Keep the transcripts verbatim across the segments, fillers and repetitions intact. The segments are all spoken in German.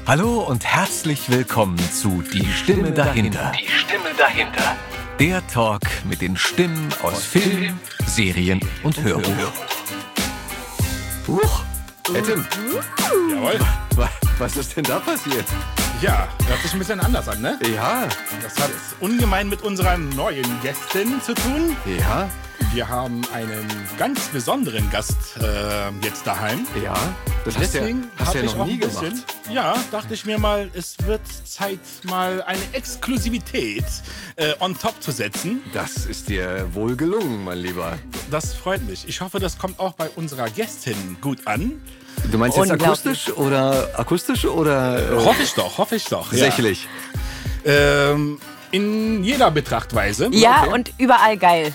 Hallo und herzlich willkommen zu Die Stimme dahinter. Die Stimme dahinter. Der Talk mit den Stimmen aus Film, Serien und Hörbuch. Huch, hey Tim. Jawohl. Was ist denn da passiert? Ja, hört sich ein bisschen anders an, ne? Ja. Das hat ungemein mit unserer neuen Gästin zu tun. Ja. Wir haben einen ganz besonderen Gast äh, jetzt daheim. Ja. Das hast du ja, hast ja ich noch auch nie ein bisschen, gemacht. Ja, dachte ich mir mal, es wird Zeit, mal eine Exklusivität äh, on top zu setzen. Das ist dir wohl gelungen, mein Lieber. Das freut mich. Ich hoffe, das kommt auch bei unserer Gästin gut an. Du meinst jetzt akustisch oder akustisch oder äh, Hoffe ich doch, hoffe ich doch. sächlich? Ja. Ähm, in jeder Betrachtweise. Ja, Okay. und überall geil.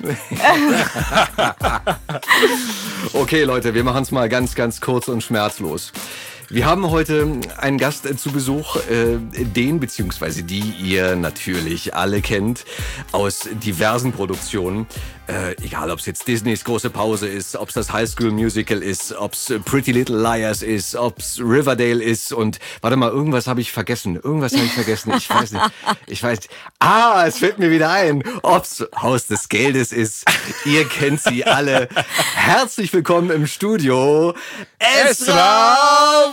Okay, Leute, wir machen es mal ganz, ganz kurz und schmerzlos. Wir haben heute einen Gast zu Besuch, äh, den bzw. die ihr natürlich alle kennt aus diversen Produktionen. Äh, egal, ob es jetzt Disneys große Pause ist, ob es das High School Musical ist, ob es Pretty Little Liars ist, ob es Riverdale ist und warte mal, irgendwas habe ich vergessen. Irgendwas habe ich vergessen. Ich weiß nicht. Ich weiß nicht. Ah, es fällt mir wieder ein. Ob's Haus des Geldes ist. Ihr kennt sie alle. Herzlich willkommen im Studio, Esra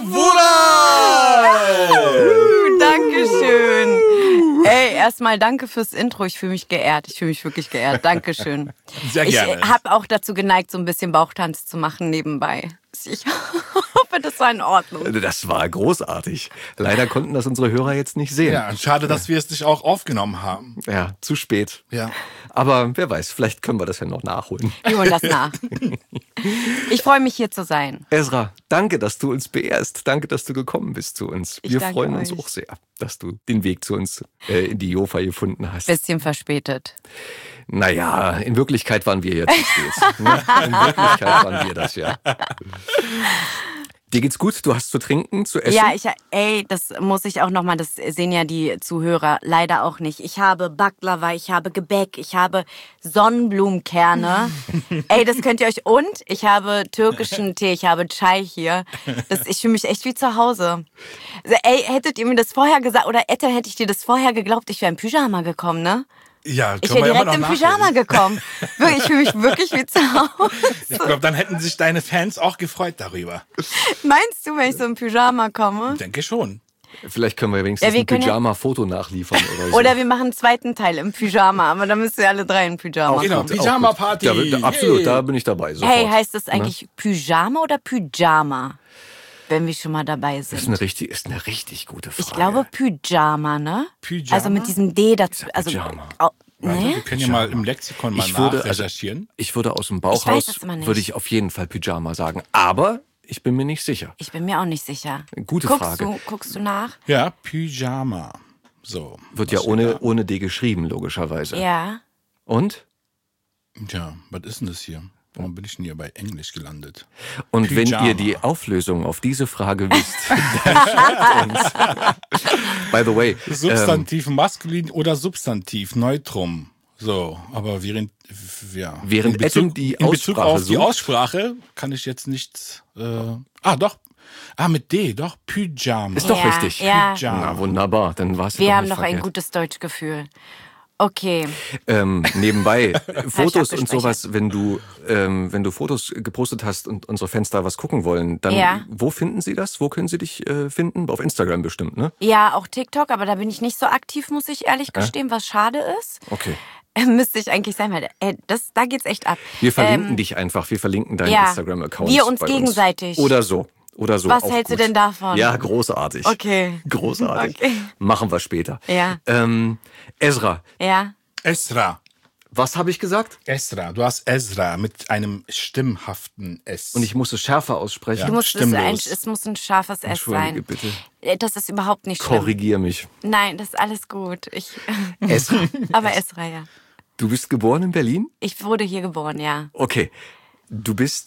Wurald! Dankeschön. Ey, erstmal danke fürs Intro. Ich fühle mich geehrt. Ich fühle mich wirklich geehrt. Dankeschön. Sehr gerne. Ich habe auch dazu geneigt, so ein bisschen Bauchtanz zu machen nebenbei. Ich hoffe, das war in Ordnung. Das war großartig. Leider konnten das unsere Hörer jetzt nicht sehen. Ja, schade, dass wir es nicht auch aufgenommen haben. Ja, zu spät. Ja. Aber wer weiß, vielleicht können wir das ja noch nachholen. Wir holen das nach. Ich freue mich, hier zu sein. Esra, danke, dass du uns beehrst. Danke, dass du gekommen bist zu uns. Ich Wir danke freuen uns euch. auch sehr, dass du den Weg zu uns äh, in die Jofa gefunden hast. Bisschen verspätet. Naja, in Wirklichkeit waren wir ja zu spät. Ne? In Wirklichkeit waren wir das ja. Dir geht's gut? Du hast zu trinken, zu essen? Ja, ich, ey, das muss ich auch nochmal, das sehen ja die Zuhörer leider auch nicht. Ich habe Baklava, ich habe Gebäck, ich habe Sonnenblumenkerne. Ey, das könnt ihr euch, und ich habe türkischen Tee, ich habe Chai hier. Das, ich fühle mich echt wie zu Hause. Also, ey, hättet ihr mir das vorher gesagt, oder Ette, hätte ich dir das vorher geglaubt, ich wäre im Pyjama gekommen, ne? Ja, Ich können wäre wir ja direkt mal im noch Pyjama nachholen. gekommen. Wirklich, ich fühle mich wirklich wie zu Hause. Ich glaube, dann hätten sich deine Fans auch gefreut darüber. Meinst du, wenn ich so im Pyjama komme? Ich denke schon. Vielleicht können wir wenigstens Ja, wir ein können ja- Pyjama-Foto nachliefern oder so. Oder wir machen einen zweiten Teil im Pyjama, aber dann müsst ihr alle drei in Pyjama Auch Genau, kommen. gut, auch Pyjama-Party. gut. Da, da, absolut, Yay. da bin ich dabei. Sofort. Hey, heißt das eigentlich Pyjama oder Pyjama? Wenn wir schon mal dabei Das ist sind. eine richtig, ist eine richtig gute Frage. Ich glaube Pyjama, ne? Pyjama? Also mit diesem D dazu. Also, Pyjama. au- Warte, ne? wir können ja mal im Lexikon mal Ich würde, also, nachrecherchieren. ich würde aus dem Ich weiß Bauchhaus, das immer nicht. würde ich auf jeden Fall Pyjama sagen. Aber ich bin mir nicht sicher. Ich bin mir auch nicht sicher. Gute guckst Frage. Du, guckst du nach? Ja, Pyjama. So. Wird was ja steht ohne, da? ohne D geschrieben, logischerweise. Ja. Und? Tja, was ist denn das hier? Warum bin ich denn hier bei Englisch gelandet? Und Pyjama. wenn ihr die Auflösung auf diese Frage wisst, dann schreibt uns. By the way, ähm, Substantiv maskulin oder Substantiv Neutrum. So, aber während, ja. Während in Bezug, Adam die in Bezug Aussprache auf die sucht. Aussprache kann ich jetzt nicht. Äh, ah, doch. Ah, mit D, doch. Pyjama. ist doch Ja, richtig. ja. Na wunderbar, dann war es Wir doch haben nicht noch ein verkehrt. gutes Deutschgefühl. Okay. Ähm, nebenbei, Fotos und abgespeichert. sowas, wenn du, ähm, wenn du Fotos gepostet hast und unsere Fans da was gucken wollen, dann Ja. wo finden sie das? Wo können sie dich äh, finden? Auf Instagram bestimmt, ne? Ja, auch TikTok, aber da bin ich nicht so aktiv, muss ich ehrlich gestehen, was schade ist. Okay. Äh, Müsste ich eigentlich sein, weil äh, das, da geht's echt ab. Wir verlinken Ähm, dich einfach, wir verlinken deinen ja. Instagram-Account. Wir uns bei gegenseitig. Oder so. Oder so. Was auch hältst du gut. denn davon? Ja, großartig. Okay. Großartig. Okay. Machen wir später. Ja. Ähm, Esra, Ja. Esra. was habe ich gesagt? Esra. Du hast Esra mit einem stimmhaften S. Und ich muss es schärfer aussprechen. Du musst es, stimmlos. ein, es muss ein scharfes S Entschuldige sein. bitte. Äh, Das ist überhaupt nicht schlimm. Korrigier mich. Nein, das ist alles gut. Ich, Esra, aber Esra, ja. du bist geboren in Berlin? Ich wurde hier geboren, ja. Okay. Du bist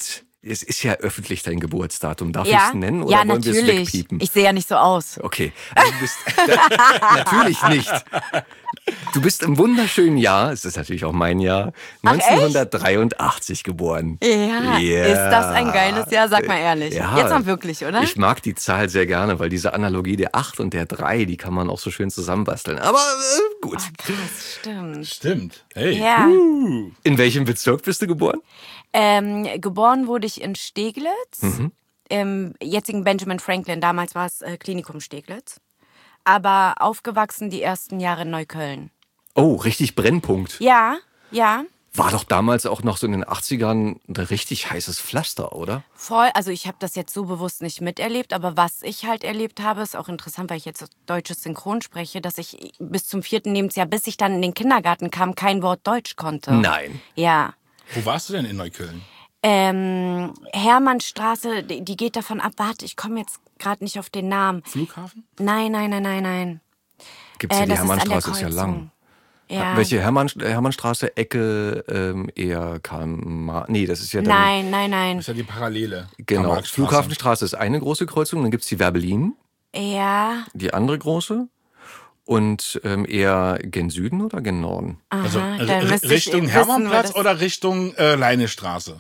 es ist ja öffentlich dein Geburtsdatum. Darf Ja, ich es nennen oder ja, wollen wir es natürlich. wegpiepen? Ich sehe ja nicht so aus. Okay, also du bist natürlich nicht. Du bist im wunderschönen Jahr, es ist natürlich auch mein Jahr, neunzehnhundertdreiundachtzig geboren. Ja, Ja. ist das ein geiles Jahr? Sag mal ehrlich. Ja. Jetzt mal wirklich, oder? Ich mag die Zahl sehr gerne, weil diese Analogie der acht und der drei, die kann man auch so schön zusammenbasteln. Aber äh, gut. Oh, krass, stimmt. Stimmt. Hey. Ja. Uh. In welchem Bezirk bist du geboren? Ähm, geboren wurde ich in Steglitz, Mhm. im jetzigen Benjamin Franklin. Damals war es äh, Klinikum Steglitz. Aber aufgewachsen die ersten Jahre in Neukölln. Oh, richtig Brennpunkt. Ja, ja. War doch damals auch noch so in den achtzigern ein richtig heißes Pflaster, oder? Voll, also ich habe das jetzt so bewusst nicht miterlebt, aber was ich halt erlebt habe, ist auch interessant, weil ich jetzt deutsches Synchron spreche, dass ich bis zum vierten Lebensjahr, bis ich dann in den Kindergarten kam, kein Wort Deutsch konnte. Nein. Ja. Wo warst du denn in Neukölln? Ähm, Hermannstraße, die die geht davon ab, warte, ich komme jetzt gerade nicht auf den Namen. Flughafen? Nein, nein, nein, nein, nein. Gibt's ja Äh, die das ist an der Hermannstraße, ist ja lang. Kreuzung. Ja. Welche Hermann, Hermannstraße, Ecke, ähm, eher Karl Nee, das ist ja dann... Nein, nein, nein. Das ist ja die Parallele. Genau, Karl-Marx-Straße. Flughafenstraße ist eine große Kreuzung, dann gibt's die Werbelin, Ja, die andere große. Und ähm, eher gen Süden oder gen Norden? Also aha, äh, dann müsste ich Richtung wissen, wo Hermannplatz das- oder Richtung äh, Leinestraße?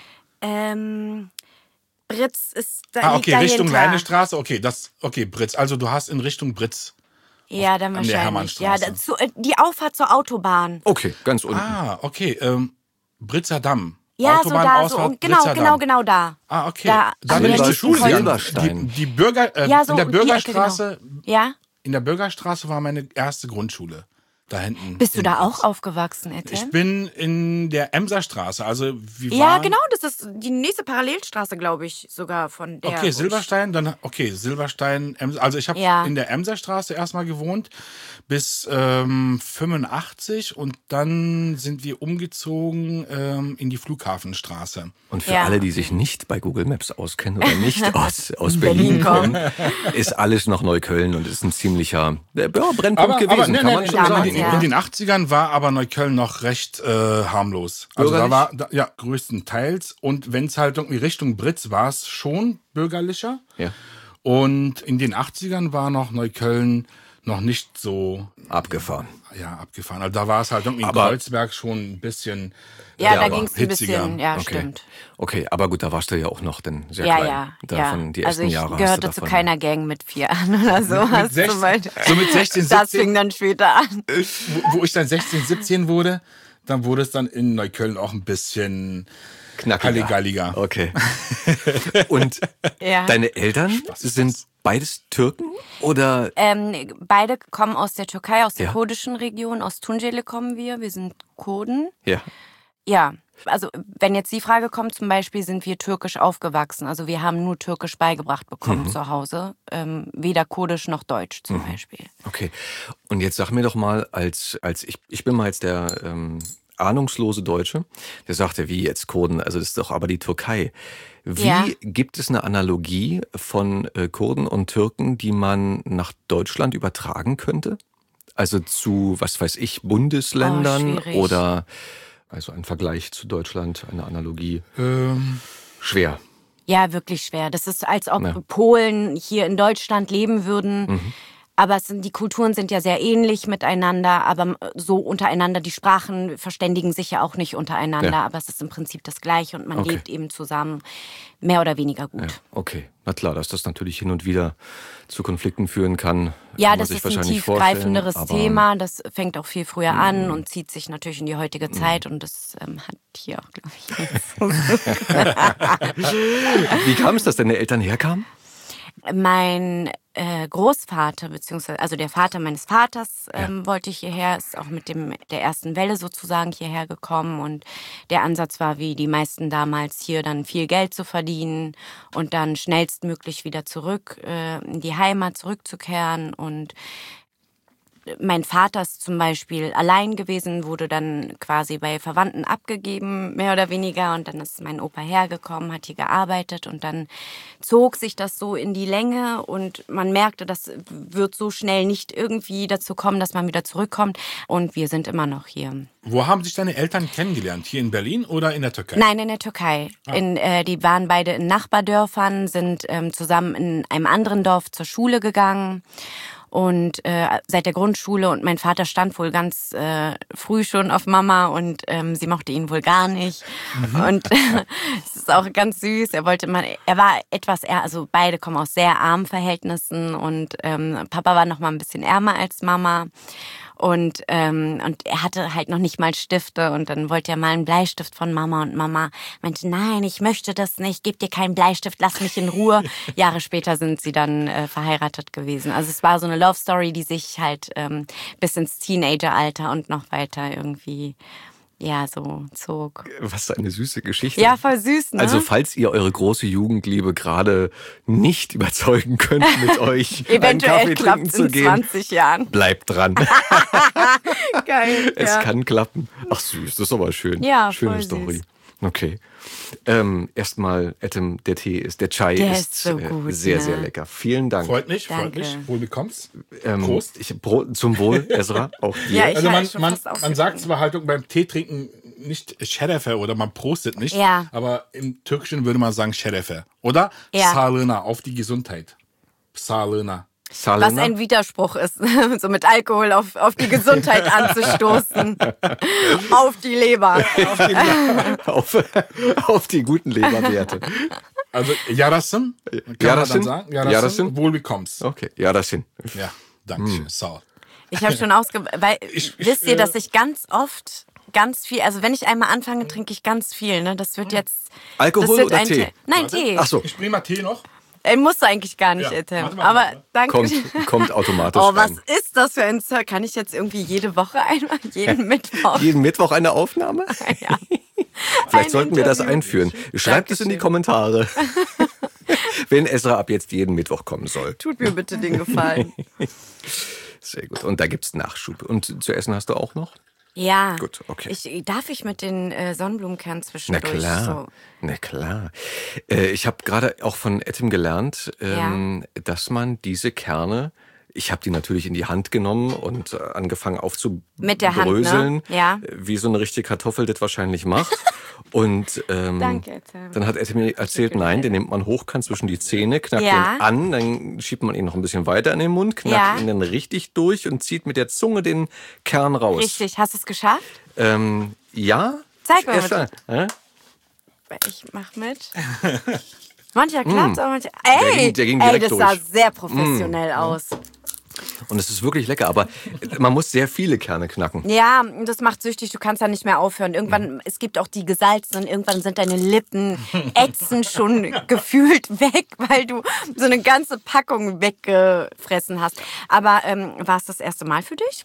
Ähm, Britz ist da, Ah, liegt okay, Richtung dahinter. Leinestraße. Okay, das, okay, Britz. Also du hast in Richtung Britz. Ja, dann an der wahrscheinlich. Ja, Hermannstraße. dazu, äh, die Auffahrt zur Autobahn. Okay, ganz unten. Ah, okay. Ähm, Britzer Damm. Ja, so da, so. Autobahnausfahrt, Und genau, Britzer genau, Damm. genau da. Ah, okay. Da, Da am bin ich zur nächsten Schule Kreuz. gegangen. Silberstein. Die, die Bürger, äh, Ja, so in der um die Ecke, Bürgerstraße, Ja? in der Bürgerstraße war meine erste Grundschule. Da hinten. Bist du in da Britz. auch aufgewachsen, Etienne? Ich bin in der Emserstraße. Also wir Ja, waren, genau, das ist die nächste Parallelstraße, glaube ich, sogar von der. wo Okay, ich- Silberstein, dann okay, Silberstein, Ems- also ich habe Ja. in der Emserstraße erstmal gewohnt bis ähm, fünfundachtzig und dann sind wir umgezogen ähm, in die Flughafenstraße. Und für Ja. alle, die sich nicht bei Google Maps auskennen oder nicht aus, aus Berlin Berlin kommen, ist alles noch Neukölln und ist ein ziemlicher ja, Brennpunkt gewesen, ne, kann ne, man in, schon in, sagen. in, ja. in den achtzigern war aber Neukölln noch recht äh, harmlos. Also da Bürgerlich? war, da, ja, größtenteils. Und wenn es halt irgendwie Richtung Britz war es schon bürgerlicher. Ja. Und in den achtzigern war noch Neukölln noch nicht so Abgefahren. ja, abgefahren. Also da war es halt irgendwie in Aber- Kreuzberg schon ein bisschen Ja, äh, da aber ging es ein hitziger. bisschen. Ja, Okay. stimmt. Okay, aber gut, da warst du ja auch noch denn sehr Ja, klein. ja, Davon, ja. Die Also ersten ich Jahre gehörte hast zu du davon. keiner Gang mit vier an oder so. Mit Hast du sechzehn, mal- so mit sechzehn, Das siebzehn, fing dann später an. wo, wo ich dann sechzehn, siebzehn wurde, dann wurde es dann in Neukölln auch ein bisschen Knackiger. Halligalliger. Okay. Und Ja. deine Eltern sind beides Türken oder Ähm, beide kommen aus der Türkei, aus der Ja. kurdischen Region. Aus Tunceli kommen wir. Wir sind Kurden. ja? Ja, also wenn jetzt die Frage kommt, zum Beispiel sind wir türkisch aufgewachsen. Also wir haben nur türkisch beigebracht bekommen zu Hause. Ähm, weder kurdisch noch deutsch zum Beispiel. Okay. Und jetzt sag mir doch mal, als, als ich, ich bin mal jetzt der ähm, ahnungslose Deutsche, der sagte, wie jetzt Kurden, also das ist doch aber die Türkei. Wie Ja. gibt es eine Analogie von äh, Kurden und Türken, die man nach Deutschland übertragen könnte? Also zu, was weiß ich, Bundesländern schwierig. oder also ein Vergleich zu Deutschland, eine Analogie? Ähm, Schwer. Ja, wirklich schwer. Das ist, als ob Ja. Polen hier in Deutschland leben würden. Mhm. Aber es sind, die Kulturen sind ja sehr ähnlich miteinander, aber so untereinander. Die Sprachen verständigen sich ja auch nicht untereinander, Ja. aber es ist im Prinzip das Gleiche und man Okay. lebt eben zusammen mehr oder weniger gut. Ja, okay. Na klar, dass das natürlich hin und wieder zu Konflikten führen kann. Ja, kann man das sich ist ein wahrscheinlich vorstellen, tiefgreifenderes aber- Mhm. Thema. Das fängt auch viel früher an und zieht sich natürlich in die heutige Zeit. Und das ähm, hat hier auch, glaube ich, Wie kam es, dass deine Eltern herkamen? Mein äh, Großvater, beziehungsweise also der Vater meines Vaters ähm, wollte hierher, ist auch mit dem der ersten Welle sozusagen hierher gekommen. Und der Ansatz war, wie die meisten damals, hier dann viel Geld zu verdienen und dann schnellstmöglich wieder zurück äh, in die Heimat zurückzukehren. Und mein Vater ist zum Beispiel allein gewesen, wurde dann quasi bei Verwandten abgegeben, mehr oder weniger. Und dann ist mein Opa hergekommen, hat hier gearbeitet und dann zog sich das so in die Länge und man merkte, das wird so schnell nicht irgendwie dazu kommen, dass man wieder zurückkommt. Und wir sind immer noch hier. Wo haben sich deine Eltern kennengelernt? Hier in Berlin oder in der Türkei? Nein, in der Türkei. Ah. In, äh, die waren beide in Nachbardörfern, sind ähm, zusammen in einem anderen Dorf zur Schule gegangen. Und äh, seit der Grundschule und mein Vater stand wohl ganz äh, früh schon auf Mama und ähm, sie mochte ihn wohl gar nicht. Mhm. Und äh, es ist auch ganz süß. Er wollte mal, er war etwas eher, also beide kommen aus sehr armen Verhältnissen und ähm, Papa war noch mal ein bisschen ärmer als Mama. Und, ähm, und er hatte halt noch nicht mal Stifte und dann wollte er mal einen Bleistift von Mama und Mama meinte, nein, ich möchte das nicht, gib dir keinen Bleistift, lass mich in Ruhe. Jahre später sind sie dann äh, verheiratet gewesen. Also es war so eine Love Story, die sich halt ähm, bis ins Teenageralter und noch weiter irgendwie ja so zog. Was eine süße Geschichte. Ja, voll süß, ne? Also falls ihr eure große Jugendliebe gerade nicht überzeugen könnt, mit euch einen Kaffee trinken zu gehen, zwanzig Jahren. Bleibt dran. Geil. Es ja. kann klappen. Ach süß, das ist aber schön. Ja, schöne voll Story. Süß. Okay. Ähm, erstmal, Etem, der Tee ist, der Chai der ist, ist so gut, äh, sehr, ne? sehr lecker. Vielen Dank. Freut mich, Danke. freut mich. Wohl bekommst. Ähm, Prost. Ich, Pro, zum Wohl, Ezra, auch dir. Ja, ich Also man, schon man, fast man sagt zwar halt beim Tee trinken nicht Şerefe oder man prostet nicht, Ja. aber im Türkischen würde man sagen Şerefe. Oder Ja. Sağlığına, auf die Gesundheit. Sağlığına. Salena? Was ein Widerspruch ist, so mit Alkohol auf, auf die Gesundheit anzustoßen. Auf die Leber. Auf die auf, auf die guten Leberwerte. Also Yarasın, kann man Yarasın? dann sagen. Yarasın, Yarasın? wohl bekommst. Okay, ja, das hin. Ja, danke schön. So. Ich habe schon ausge... Weil, Ich- ich, wisst ihr, äh, dass ich ganz oft ganz viel... Also wenn ich einmal anfange, trinke ich ganz viel. Ne? Das wird jetzt... Alkohol das wird oder ein Tee? Nein, Warte. Tee. Ach so, Ich bringe mal Tee noch. Äh, musst du eigentlich gar nicht, Ja, Etem. warte mal, Aber warte. danke. kommt, kommt automatisch Oh, was rein. ist das für ein Zeug? Kann ich jetzt irgendwie jede Woche einmal, jeden Mittwoch? Jeden Mittwoch eine Aufnahme? Ja. Vielleicht Ein sollten wir das Interview. einführen. Schreibt es in die Kommentare, wenn Ezra ab jetzt jeden Mittwoch kommen soll. Tut mir bitte den Gefallen. Sehr gut. Und da gibt's Nachschub. Und zu essen hast du auch noch? Ja. Gut, okay. Ich, darf ich mit den äh, Sonnenblumenkernen Na zwischendurch? klar, So. na klar. Äh, ich habe gerade auch von Etem gelernt, ähm, dass man diese Kerne, ich habe die natürlich in die Hand genommen und äh, angefangen Mit der Hand, ne? aufzubröseln, Ja. äh, wie so eine richtige Kartoffel das wahrscheinlich macht. Und ähm, Danke, Etem. dann hat Etem mir erzählt, nein, den nimmt man hoch, kann zwischen die Zähne, knackt Ja. den an, dann schiebt man ihn noch ein bisschen weiter in den Mund, knackt Ja. ihn dann richtig durch und zieht mit der Zunge den Kern raus. Richtig, hast du es geschafft? Ähm, ja. Zeig mal Erst bitte. mal, äh? Ich mach mit. Mancher klappt, aber mancher... Ey, Der ging- der ging ey, direkt das sah durch. sehr professionell aus. Und es ist wirklich lecker, aber man muss sehr viele Kerne knacken. Ja, das macht süchtig, du kannst da nicht mehr aufhören. Irgendwann, es gibt auch die gesalzenen, irgendwann sind deine Lippen ätzend schon gefühlt weg, weil du so eine ganze Packung weggefressen hast. Aber ähm, war es das erste Mal für dich?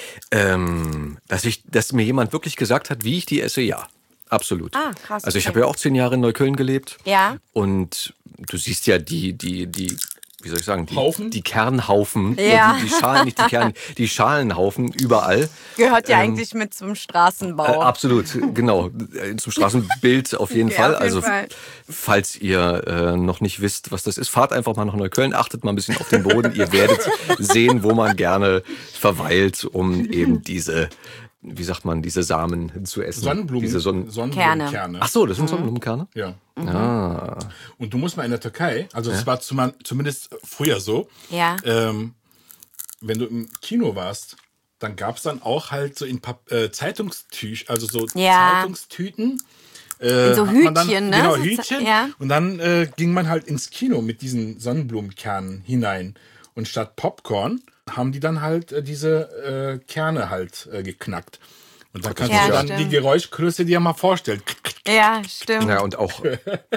Ähm, dass, ich, dass mir jemand wirklich gesagt hat, wie ich die esse, ja. Absolut. Ah, krass, Also ich okay. habe ja auch zehn Jahre in Neukölln gelebt. Ja. Und du siehst ja die, die, die, wie soll ich sagen, die, Haufen? die Kernhaufen. Ja. Die, die Schalen, nicht die Kern, die Schalenhaufen überall. Gehört ja Ähm, eigentlich mit zum Straßenbau. Äh, absolut, genau. Äh, Zum Straßenbild auf jeden Ja, Fall. auf jeden also Fall. falls ihr äh, noch nicht wisst, was das ist, fahrt einfach mal nach Neukölln, achtet mal ein bisschen auf den Boden. Ihr werdet sehen, wo man gerne verweilt, um eben diese, wie sagt man, diese Samen zu essen. Sonnenblumen, Diese Sonnen Sonnenblumenkerne. Ach so, das sind Sonnenblumenkerne? Ja. Ah. Und du musst mal in der Türkei, also es war zum, zumindest früher so, Ja. ähm, wenn du im Kino warst, dann gab es dann auch halt so in Pap äh, Zeitungstüch, also so Ja. Zeitungstüten. Äh, In so hat man dann, Hütchen, ne? Genau, So Ze- Hütchen. ja. Und dann äh, ging man halt ins Kino mit diesen Sonnenblumenkernen hinein. Und statt Popcorn haben die dann halt äh, diese äh, Kerne halt äh, geknackt. Und dann kannst Ja, du dann stimmt. die Geräuschgröße dir mal vorstellen. Ja, stimmt. Ja, und auch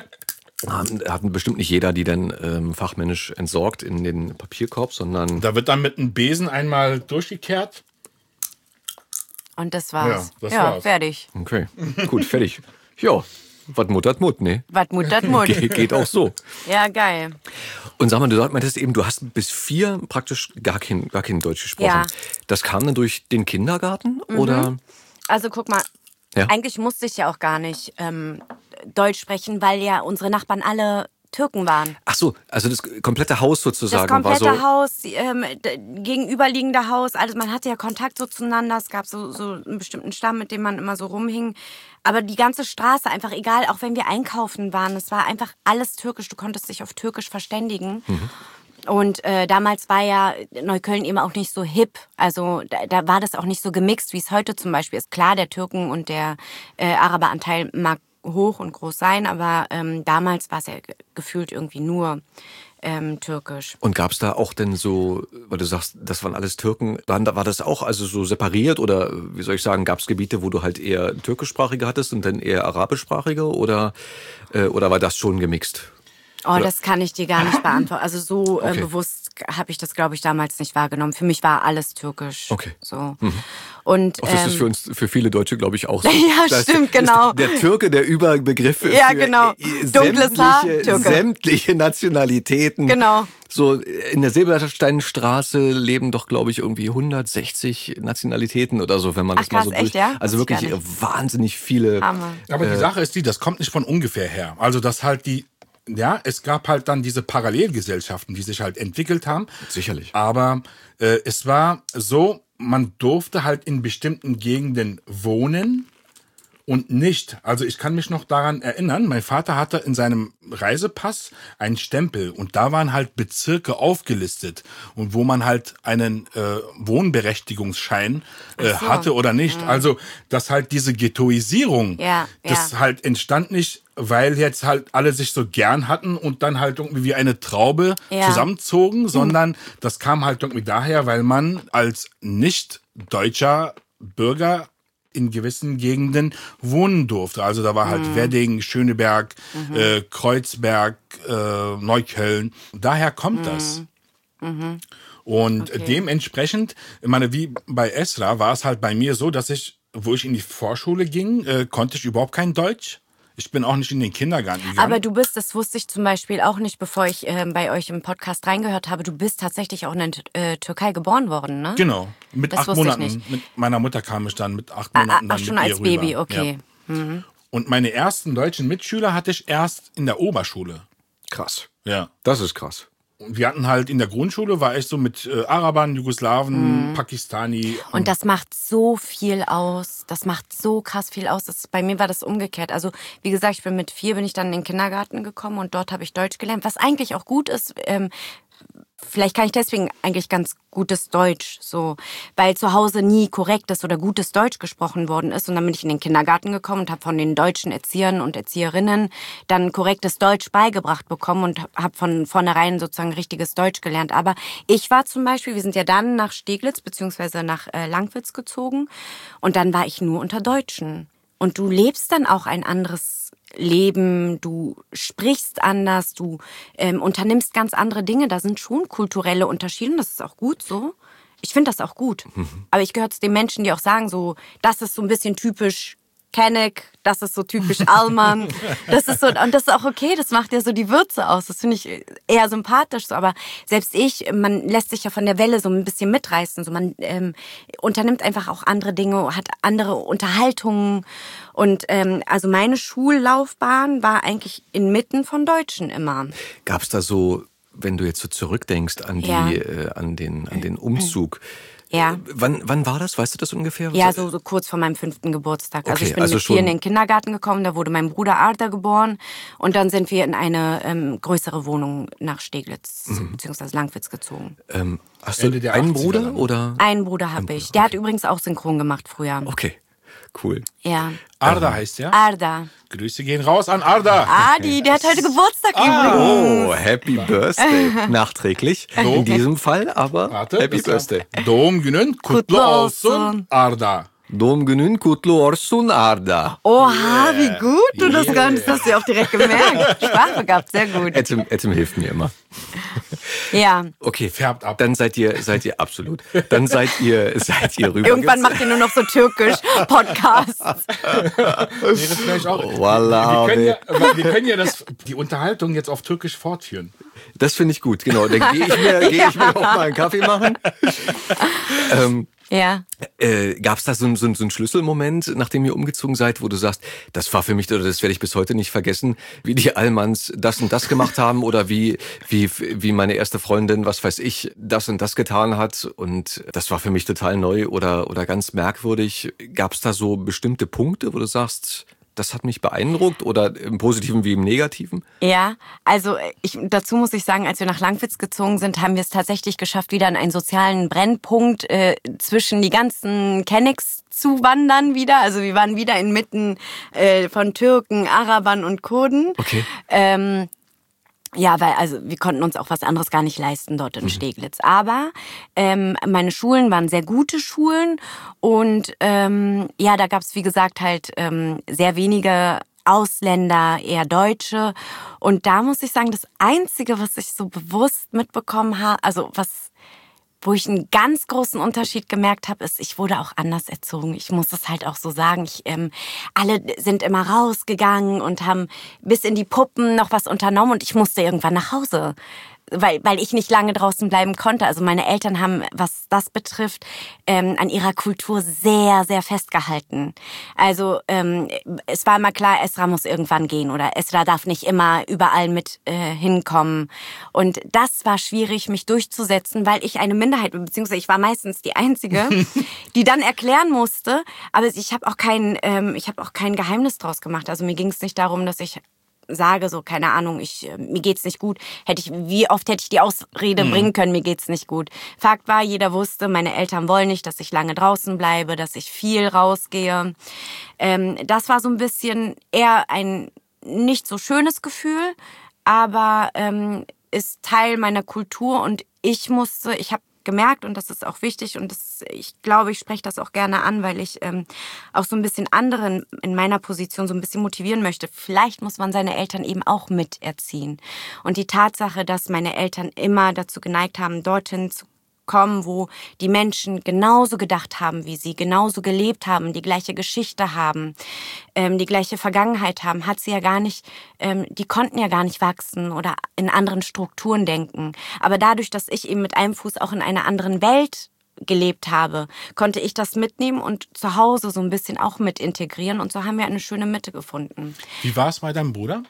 haben, hatten bestimmt nicht jeder, die dann ähm, fachmännisch entsorgt in den Papierkorb, sondern Da wird dann mit einem Besen einmal durchgekehrt. Und das war's. Ja, das ja war's. fertig. okay, gut, fertig. Ja, was muttert Mut, ne? Was muttert Mut. Ge geht auch so. Ja, geil. Und sag mal, du meintest eben, du hast bis vier praktisch gar kein, gar kein Deutsch gesprochen. Ja. Das kam dann durch den Kindergarten, mhm. oder? Also guck mal, ja. eigentlich musste ich ja auch gar nicht ähm, Deutsch sprechen, weil ja unsere Nachbarn alle Türken waren. Ach so, also das komplette Haus sozusagen das komplette war so... Haus, ähm, gegenüberliegende Haus, also man hatte ja Kontakt so zueinander, es gab so, so einen bestimmten Stamm, mit dem man immer so rumhing. Aber die ganze Straße, einfach egal, auch wenn wir einkaufen waren, es war einfach alles türkisch, du konntest dich auf Türkisch verständigen. Mhm. Und äh, damals war ja Neukölln eben auch nicht so hip, also da, da war das auch nicht so gemixt, wie es heute zum Beispiel ist. Klar, der Türken- und der äh, Araberanteil mag hoch und groß sein, aber ähm, damals war es ja gefühlt irgendwie nur ähm, türkisch. Und gab es da auch denn so, weil du sagst, das waren alles Türken, war, war das auch also so separiert oder wie soll ich sagen, gab es Gebiete, wo du halt eher türkischsprachige hattest und dann eher arabischsprachige oder, äh, oder war das schon gemixt? Oh, oder? Das kann ich dir gar nicht beantworten. Also so äh, okay. bewusst habe ich das, glaube ich, damals nicht wahrgenommen. Für mich war alles türkisch. Okay. So. Mhm. Und, Auch das ähm, ist für uns, für viele Deutsche, glaube ich, auch so. Ja, das stimmt, genau. Der Türke, der Überbegriff für ja, genau. Dunkles Haar, Türke. Sämtliche Nationalitäten. Genau. So in der Silbersteinstraße leben doch, glaube ich, irgendwie hundertsechzig Nationalitäten oder so, wenn man Ach, das mal so krass, durch. echt, ja? Also wirklich wahnsinnig viele. Hammer. Aber äh, die Sache ist die, das kommt nicht von ungefähr her. Also dass halt die Ja, es gab halt dann diese Parallelgesellschaften, die sich halt entwickelt haben. Sicherlich. Aber äh, es war so, man durfte halt in bestimmten Gegenden wohnen und nicht. Also ich kann mich noch daran erinnern, mein Vater hatte in seinem Reisepass einen Stempel und da waren halt Bezirke aufgelistet und wo man halt einen äh, Wohnberechtigungsschein äh, so. hatte oder nicht. Mhm. Also dass halt diese Ghettoisierung, ja, das ja. halt entstand nicht, weil jetzt halt alle sich so gern hatten und dann halt irgendwie wie eine Traube ja. zusammenzogen, mhm. sondern das kam halt irgendwie daher, weil man als nicht deutscher Bürger in gewissen Gegenden wohnen durfte. Also da war halt mhm. Wedding, Schöneberg, mhm. äh, Kreuzberg, äh, Neukölln. Daher kommt mhm. das. Mhm. Und okay. dementsprechend, ich meine, wie bei Esra war es halt bei mir so, dass ich, wo ich in die Vorschule ging, äh, konnte ich überhaupt kein Deutsch. Ich bin auch nicht in den Kindergarten gegangen. Aber du bist, das wusste ich zum Beispiel auch nicht, bevor ich äh, bei euch im Podcast reingehört habe, du bist tatsächlich auch in der äh, Türkei geboren worden, ne? Genau, mit das acht Monaten. Mit meiner Mutter kam ich dann mit acht Monaten ah, dann ach, schon mit ihr als Baby, rüber. okay. Ja. Mhm. Und meine ersten deutschen Mitschüler hatte ich erst in der Oberschule. Krass. Ja. Das ist krass. Und wir hatten halt in der Grundschule, war ich so mit äh, Arabern, Jugoslawen, mhm. Pakistani. Und das macht so viel aus. Das macht so krass viel aus. Das, bei mir war das umgekehrt. Also wie gesagt, ich bin mit vier, bin ich dann in den Kindergarten gekommen und dort habe ich Deutsch gelernt. Was eigentlich auch gut ist, ähm, vielleicht kann ich deswegen eigentlich ganz gutes Deutsch, so, weil zu Hause nie korrektes oder gutes Deutsch gesprochen worden ist. Und dann bin ich in den Kindergarten gekommen und habe von den deutschen Erziehern und Erzieherinnen dann korrektes Deutsch beigebracht bekommen und habe von vornherein sozusagen richtiges Deutsch gelernt. Aber ich war zum Beispiel, wir sind ja dann nach Steglitz beziehungsweise nach äh, Langwitz gezogen und dann war ich nur unter Deutschen. Und du lebst dann auch ein anderes Leben, du sprichst anders, du ähm, unternimmst ganz andere Dinge. Da sind schon kulturelle Unterschiede und das ist auch gut so. Ich finde das auch gut. Mhm. Aber ich gehöre zu den Menschen, die auch sagen so, das ist so ein bisschen typisch Kenneck, das ist so typisch Alman. Das ist so, und das ist auch okay, das macht ja so die Würze aus. Das finde ich eher sympathisch so. Aber selbst ich, man lässt sich ja von der Welle so ein bisschen mitreißen. So, man ähm, unternimmt einfach auch andere Dinge, hat andere Unterhaltungen. Und ähm, also meine Schullaufbahn war eigentlich inmitten von Deutschen immer. Gab es da so, wenn du jetzt so zurückdenkst an die, ja. äh, an den, an den Umzug? Ja. Wann, wann war das? Weißt du das ungefähr? Ja, so, so kurz vor meinem fünften Geburtstag. Okay, also ich bin also mit schon vier in den Kindergarten gekommen, da wurde mein Bruder Arda geboren und dann sind wir in eine ähm, größere Wohnung nach Steglitz mhm. bzw. Langwitz gezogen. Ähm, hast du einen Bruder dann. oder? Einen Bruder habe ich. Der okay. hat übrigens auch synchron gemacht früher. Okay, cool. Ja. Arda heißt der? Arda. Grüße gehen raus an Arda. Adi, der hat heute Geburtstag ah. übrigens. Oh, Happy Birthday. Nachträglich. So. In diesem Fall, aber Warte, Happy Birthday. Doğum günün kutlu olsun Arda. Doğum günün kutlu olsun Arda. Oha, yeah. Wie gut du das yeah. kannst. Das hast du ja auch direkt gemerkt. Sprachbegabt, sehr gut. Etim, Etim hilft mir immer. Ja. Okay, Färbt ab. Dann seid ihr, seid ihr absolut. Dann seid ihr, seid ihr rüber. Irgendwann macht ihr nur noch so Türkisch-Podcasts. Nee, das vielleicht auch. Voila, wir, können ja, wir können ja das, die Unterhaltung jetzt auf Türkisch fortführen. Das finde ich gut, genau. Dann gehe ich mir, geh ich mir auch mal einen Kaffee machen. ähm, Ja. Äh, Gab es da so, so, so einen Schlüsselmoment, nachdem ihr umgezogen seid, wo du sagst, das war für mich, oder das werde ich bis heute nicht vergessen, wie die Allmanns das und das gemacht haben oder wie, wie, wie meine erste Freundin, was weiß ich, das und das getan hat und das war für mich total neu oder, oder ganz merkwürdig. Gab es da so bestimmte Punkte, wo du sagst, das hat mich beeindruckt oder im Positiven wie im Negativen? Ja, also ich, dazu muss ich sagen, als wir nach Langwitz gezogen sind, haben wir es tatsächlich geschafft, wieder in einen sozialen Brennpunkt äh, zwischen die ganzen Kennex zu wandern wieder. Also wir waren wieder inmitten äh, von Türken, Arabern und Kurden. Okay. Ähm, Ja, weil also wir konnten uns auch was anderes gar nicht leisten dort in Steglitz. Aber ähm, meine Schulen waren sehr gute Schulen und ähm, ja, da gab's wie gesagt halt ähm, sehr wenige Ausländer, eher Deutsche. Und da muss ich sagen, das Einzige, was ich so bewusst mitbekommen habe, also was wo ich einen ganz großen Unterschied gemerkt habe, ist, ich wurde auch anders erzogen. Ich muss es halt auch so sagen. Ich, ähm, alle sind immer rausgegangen und haben bis in die Puppen noch was unternommen und ich musste irgendwann nach Hause, weil, weil ich nicht lange draußen bleiben konnte. Also meine Eltern haben, was das betrifft, ähm, an ihrer Kultur sehr, sehr festgehalten. Also ähm, es war immer klar, Esra muss irgendwann gehen oder Esra darf nicht immer überall mit äh, hinkommen. Und das war schwierig, mich durchzusetzen, weil ich eine Minderheit bin, beziehungsweise ich war meistens die Einzige, die dann erklären musste. Aber ich habe auch kein, ähm, ich habe auch kein Geheimnis draus gemacht. Also mir ging es nicht darum, dass ich sage, so, keine Ahnung, ich, mir geht's nicht gut. Hätte ich, wie oft hätte ich die Ausrede mhm. bringen können, mir geht's nicht gut. Fakt war, jeder wusste, meine Eltern wollen nicht, dass ich lange draußen bleibe, dass ich viel rausgehe. Ähm, das war so ein bisschen eher ein nicht so schönes Gefühl, aber ähm, ist Teil meiner Kultur und ich musste, ich habe gemerkt und das ist auch wichtig und das, ich glaube, ich spreche das auch gerne an, weil ich ähm, auch so ein bisschen anderen in meiner Position so ein bisschen motivieren möchte. Vielleicht muss man seine Eltern eben auch miterziehen. Und die Tatsache, dass meine Eltern immer dazu geneigt haben, dorthin zu kommen, wo die Menschen genauso gedacht haben wie sie, genauso gelebt haben, die gleiche Geschichte haben, ähm, die gleiche Vergangenheit haben, hat sie ja gar nicht, ähm, die konnten ja gar nicht wachsen oder in anderen Strukturen denken. Aber dadurch, dass ich eben mit einem Fuß auch in einer anderen Welt gelebt habe, konnte ich das mitnehmen und zu Hause so ein bisschen auch mit integrieren und so haben wir eine schöne Mitte gefunden. Wie war es bei deinem Bruder?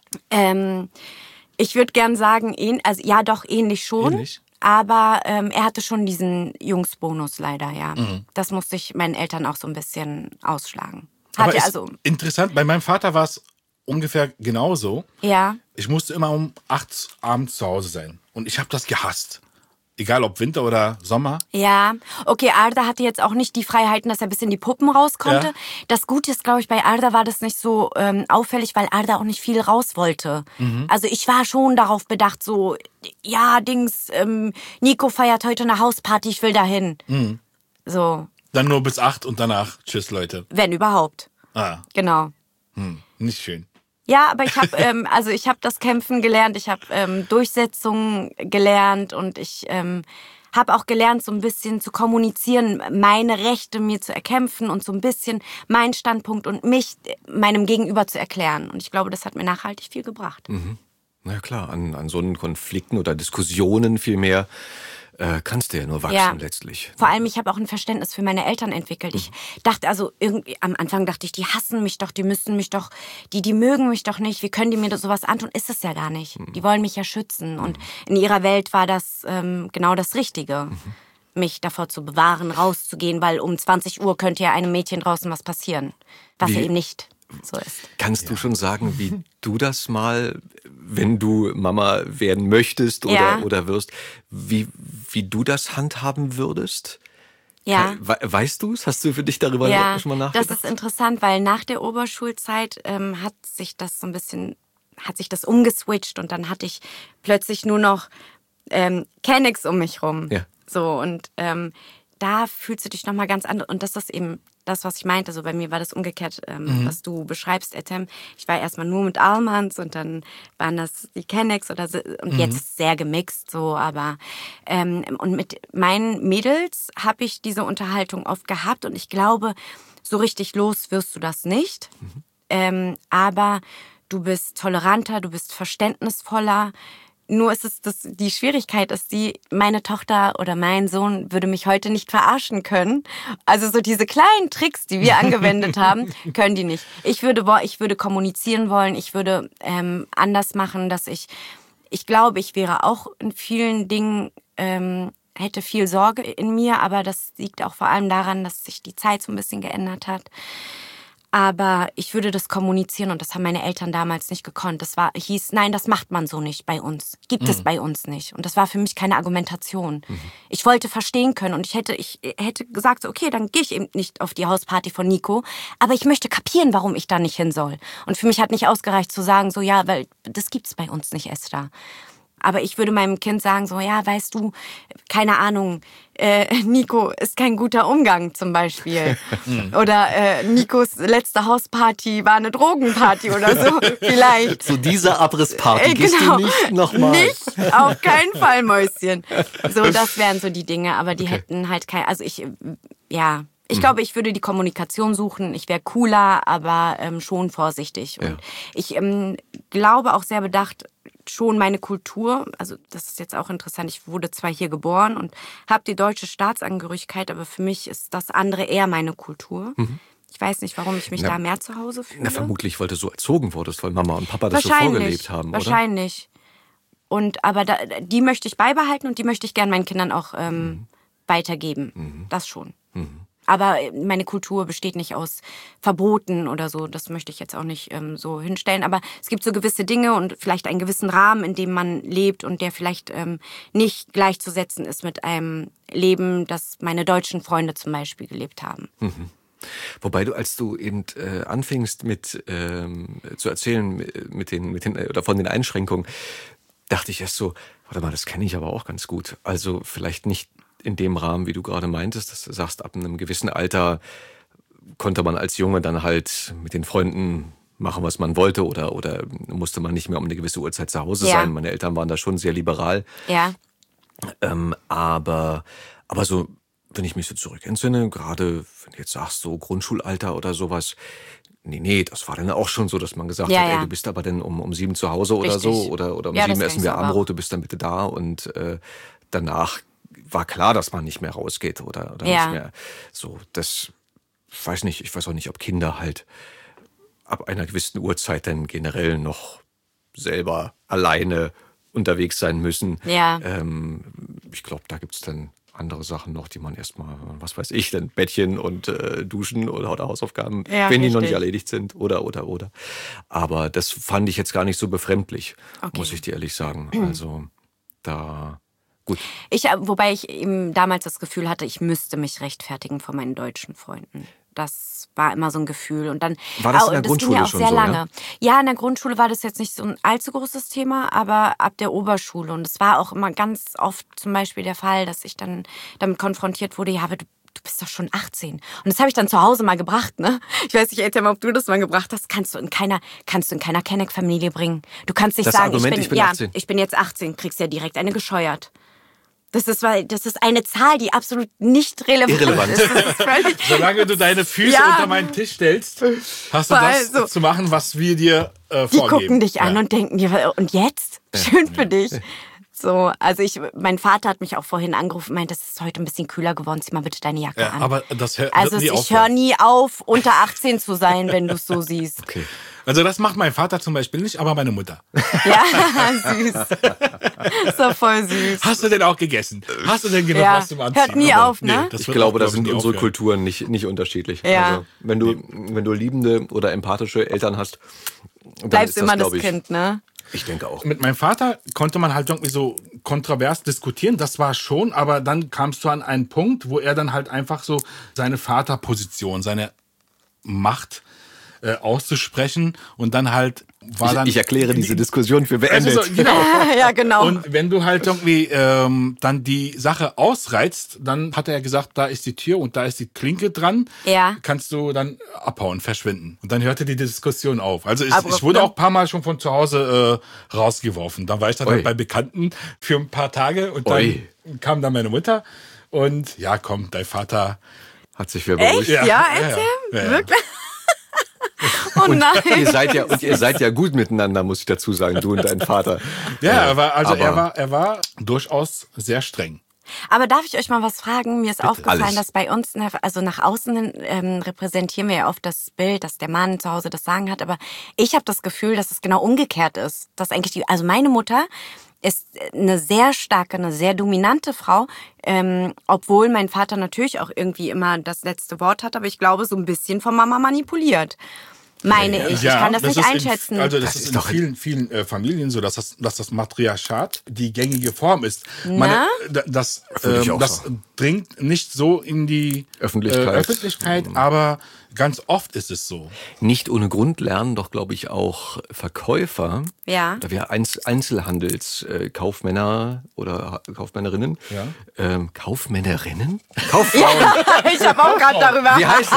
Ähm, ich würde gern sagen, ähn, also ja doch ähnlich schon. Ähnlich? Aber ähm, er hatte schon diesen Jungsbonus leider, ja. Mhm. Das musste ich meinen Eltern auch so ein bisschen ausschlagen. Aber Hatte ist also interessant, bei meinem Vater war es ungefähr genauso. ja. Ich musste immer um acht abends zu Hause sein. Und ich habe das gehasst. Egal ob Winter oder Sommer. Ja, okay, Arda hatte jetzt auch nicht die Freiheiten, dass er bis in die Puppen raus konnte. Ja. Das Gute ist, glaube ich, bei Arda war das nicht so ähm, auffällig, weil Arda auch nicht viel raus wollte. Mhm. Also ich war schon darauf bedacht, so, ja, Dings, ähm, Nico feiert heute eine Hausparty, ich will dahin. Mhm. So. Dann nur bis acht und danach, tschüss Leute. Wenn überhaupt. Ah. Genau. Hm, nicht schön. Ja, aber ich habe ähm, also ich habe das Kämpfen gelernt, ich habe ähm, Durchsetzung gelernt und ich ähm, habe auch gelernt, so ein bisschen zu kommunizieren, meine Rechte mir zu erkämpfen und so ein bisschen meinen Standpunkt und mich meinem Gegenüber zu erklären. Und ich glaube, das hat mir nachhaltig viel gebracht. Mhm. Na ja, klar, an, an so einen Konflikten oder Diskussionen vielmehr äh, kannst du ja nur wachsen ja. letztlich. Vor allem, ich habe auch ein Verständnis für meine Eltern entwickelt. Ich dachte also irgendwie, am Anfang dachte ich, die hassen mich doch, die müssen mich doch, die, die mögen mich doch nicht, wie können die mir sowas antun? Ist es ja gar nicht. Die wollen mich ja schützen. Und in ihrer Welt war das ähm, genau das Richtige. Mich davor zu bewahren, rauszugehen, weil um zwanzig Uhr könnte ja einem Mädchen draußen was passieren. Was Wie? ja eben nicht so ist. Kannst ja. du schon sagen, wie du das mal, wenn du Mama werden möchtest oder, ja. oder wirst, wie, wie du das handhaben würdest? Ja. We- weißt du es? Hast du für dich darüber ja, schon mal nachgedacht? Das ist interessant, weil nach der Oberschulzeit ähm, hat sich das so ein bisschen, hat sich das umgeswitcht und dann hatte ich plötzlich nur noch ähm, Kennex um mich rum. Ja. So und ähm, da fühlst du dich nochmal ganz anders. Und das ist eben das, was ich meinte. So bei mir war das umgekehrt, ähm, mhm. was du beschreibst, Ethem. Ich war erstmal nur mit Almans und dann waren das die Kennex oder so. Und mhm. jetzt sehr gemixt so. Aber ähm, und mit meinen Mädels habe ich diese Unterhaltung oft gehabt. Und ich glaube, so richtig los wirst du das nicht. Mhm. Ähm, aber du bist toleranter, du bist verständnisvoller. Nur ist es das, die Schwierigkeit ist die, meine Tochter oder mein Sohn würde mich heute nicht verarschen können. Also so diese kleinen Tricks, die wir angewendet haben, können die nicht. Ich würde, ich würde kommunizieren wollen, ich würde ähm, anders machen, dass ich, ich glaube, ich wäre auch in vielen Dingen, ähm, hätte viel Sorge in mir, aber das liegt auch vor allem daran, dass sich die Zeit so ein bisschen geändert hat. Aber ich würde das kommunizieren und das haben meine Eltern damals nicht gekonnt. Das war, hieß, nein, das macht man so nicht bei uns. Gibt mhm. es bei uns nicht. Und das war für mich keine Argumentation. Mhm. Ich wollte verstehen können und ich hätte, ich hätte gesagt, so, okay, dann gehe ich eben nicht auf die Hausparty von Nico. Aber ich möchte kapieren, warum ich da nicht hin soll. Und für mich hat nicht ausgereicht zu sagen, so, ja, weil das gibt's bei uns nicht, Esther. Aber ich würde meinem Kind sagen, so, ja, weißt du, keine Ahnung, äh, Nico ist kein guter Umgang zum Beispiel. Oder äh, Nikos letzte Hausparty war eine Drogenparty oder so, vielleicht. So diese Abrissparty, äh, gehst genau. du nicht nochmal? Nicht, auf keinen Fall, Mäuschen. So, das wären so die Dinge, aber die okay. hätten halt kein, also ich, ja... Ich mhm. glaube, ich würde die Kommunikation suchen. Ich wäre cooler, aber ähm, schon vorsichtig. Und ja. ich ähm, glaube auch sehr bedacht, schon meine Kultur, also das ist jetzt auch interessant, ich wurde zwar hier geboren und habe die deutsche Staatsangehörigkeit, aber für mich ist das andere eher meine Kultur. Mhm. Ich weiß nicht, warum ich mich na, da mehr zu Hause fühle. Na, vermutlich, weil du so erzogen wurdest, weil Mama und Papa das so vorgelebt haben, oder? Wahrscheinlich. Und aber da, die möchte ich beibehalten und die möchte ich gern meinen Kindern auch ähm, mhm. weitergeben. Mhm. Das schon. Mhm. Aber meine Kultur besteht nicht aus Verboten oder so. Das möchte ich jetzt auch nicht ähm, so hinstellen. Aber es gibt so gewisse Dinge und vielleicht einen gewissen Rahmen, in dem man lebt und der vielleicht ähm, nicht gleichzusetzen ist mit einem Leben, das meine deutschen Freunde zum Beispiel gelebt haben. Mhm. Wobei du, als du eben äh, anfingst mit ähm, zu erzählen mit den mit den oder von den Einschränkungen, dachte ich erst so, warte mal, das kenne ich aber auch ganz gut. Also vielleicht nicht in dem Rahmen, wie du gerade meintest, dass du sagst, ab einem gewissen Alter konnte man als Junge dann halt mit den Freunden machen, was man wollte oder, oder musste man nicht mehr um eine gewisse Uhrzeit zu Hause ja. sein. Meine Eltern waren da schon sehr liberal. Ja. Ähm, aber, aber so, wenn ich mich so zurückentsinne, gerade wenn du jetzt sagst, so Grundschulalter oder sowas, nee, nee, das war dann auch schon so, dass man gesagt ja, hat, ey, ja. du bist aber dann um, um sieben zu Hause oder Richtig. so oder, oder um ja, sieben essen wir so Abendbrot, du bist dann bitte da und äh, danach war klar, dass man nicht mehr rausgeht oder, oder ja. nicht mehr so. Das weiß nicht, ich weiß auch nicht, ob Kinder halt ab einer gewissen Uhrzeit dann generell noch selber alleine unterwegs sein müssen. Ja. Ähm, ich glaube, da gibt's dann andere Sachen noch, die man erstmal, was weiß ich, dann Bettchen und äh, Duschen oder, oder Hausaufgaben, ja, wenn die richtig. noch nicht erledigt sind oder, oder, oder. Aber das fand ich jetzt gar nicht so befremdlich, okay. muss ich dir ehrlich sagen. Also da... Gut. Ich, wobei ich eben damals das Gefühl hatte, ich müsste mich rechtfertigen vor meinen deutschen Freunden. Das war immer so ein Gefühl. Und dann, war das in der das Grundschule ging ja auch schon sehr so, lange. Ja? ja, in der Grundschule war das jetzt nicht so ein allzu großes Thema, aber ab der Oberschule. Und es war auch immer ganz oft zum Beispiel der Fall, dass ich dann damit konfrontiert wurde, ja, aber du, du bist doch schon achtzehn. Und das habe ich dann zu Hause mal gebracht, ne? Ich weiß nicht, Ethem, ob du das mal gebracht hast. Kannst du in keiner, kannst du in keiner Kenneck-Familie bringen. Du kannst nicht das sagen, Argument, ich bin, ich bin ja, achtzehn. Ich bin jetzt achtzehn, kriegst ja direkt eine gescheuert. Das ist, weil, das ist eine Zahl, die absolut nicht relevant Irrelevant. ist. Das ist völlig Solange du deine Füße ja. unter meinen Tisch stellst, hast du das also, zu machen, was wir dir äh, die vorgeben. Die gucken dich an ja. und denken dir, und jetzt? Schön für dich. So, also ich, mein Vater hat mich auch vorhin angerufen und meint, das ist heute ein bisschen kühler geworden, zieh mal bitte deine Jacke ja, an. Aber das hört also nie ich auf. höre nie auf, unter achtzehn zu sein, wenn du es so siehst. Okay. Also das macht mein Vater zum Beispiel nicht, aber meine Mutter. Ja, süß. Ist doch voll süß. Hast du denn auch gegessen? Hast du denn genug ja. was zum Anziehen? Hört nie aber auf, ne? Nee, ich glaube, da sind unsere aufhören. Kulturen nicht, nicht unterschiedlich. Ja. Also, wenn du, wenn du liebende oder empathische Eltern hast, dann bleibst ist das, immer das ich, Kind, ne? Ich denke auch. Mit meinem Vater konnte man halt irgendwie so kontrovers diskutieren, das war schon, aber dann kamst du an einen Punkt, wo er dann halt einfach so seine Vaterposition, seine Macht äh, auszusprechen und dann halt war dann... Ich, ich erkläre diese Diskussion für beendet. Also so, genau. Ja, genau. Und wenn du halt irgendwie ähm, dann die Sache ausreizt, dann hat er ja gesagt, da ist die Tür und da ist die Klinke dran. Ja. Kannst du dann abhauen, verschwinden. Und dann hörte die Diskussion auf. Also ich, Aber, ich wurde ne? auch ein paar Mal schon von zu Hause äh, rausgeworfen. Dann war ich dann Ui. halt bei Bekannten für ein paar Tage und Ui. dann kam dann meine Mutter und ja, komm, dein Vater... Hat sich wer beruhigt. Echt? Ja, erzähl. Ja, ja. Wirklich? Oh nein. Ihr seid ja, und ihr seid ja gut miteinander, muss ich dazu sagen, du und dein Vater. Ja, Äh, er war, also aber er war, er war durchaus sehr streng. Aber darf ich euch mal was fragen? Mir ist aufgefallen, alles. dass bei uns, also nach außen hin, ähm, repräsentieren wir ja oft das Bild, dass der Mann zu Hause das Sagen hat. Aber ich habe das Gefühl, dass es genau umgekehrt ist. Dass eigentlich die, also meine Mutter ist eine sehr starke, eine sehr dominante Frau, ähm, obwohl mein Vater natürlich auch irgendwie immer das letzte Wort hat, aber ich glaube, so ein bisschen von Mama manipuliert. Meine ich. Ich kann das, nicht ist einschätzen. In, also das, Das ist ist in doch- vielen, vielen äh, Familien so, dass das, dass das Matriarchat die gängige Form ist. Meine, d- das Würde ich ähm, auch das sagen. dringt nicht so in die Öffentlichkeit. äh, Öffentlichkeit, aber ganz oft ist es so. nicht ohne Grund lernen doch, glaube ich, auch Verkäufer, Ja. da wir Einz Einzelhandelskaufmänner oder Ha- Kaufmännerinnen, Ja. ähm, Kaufmännerinnen? Kauffrauen. Ich habe auch gerade darüber. Wie heißt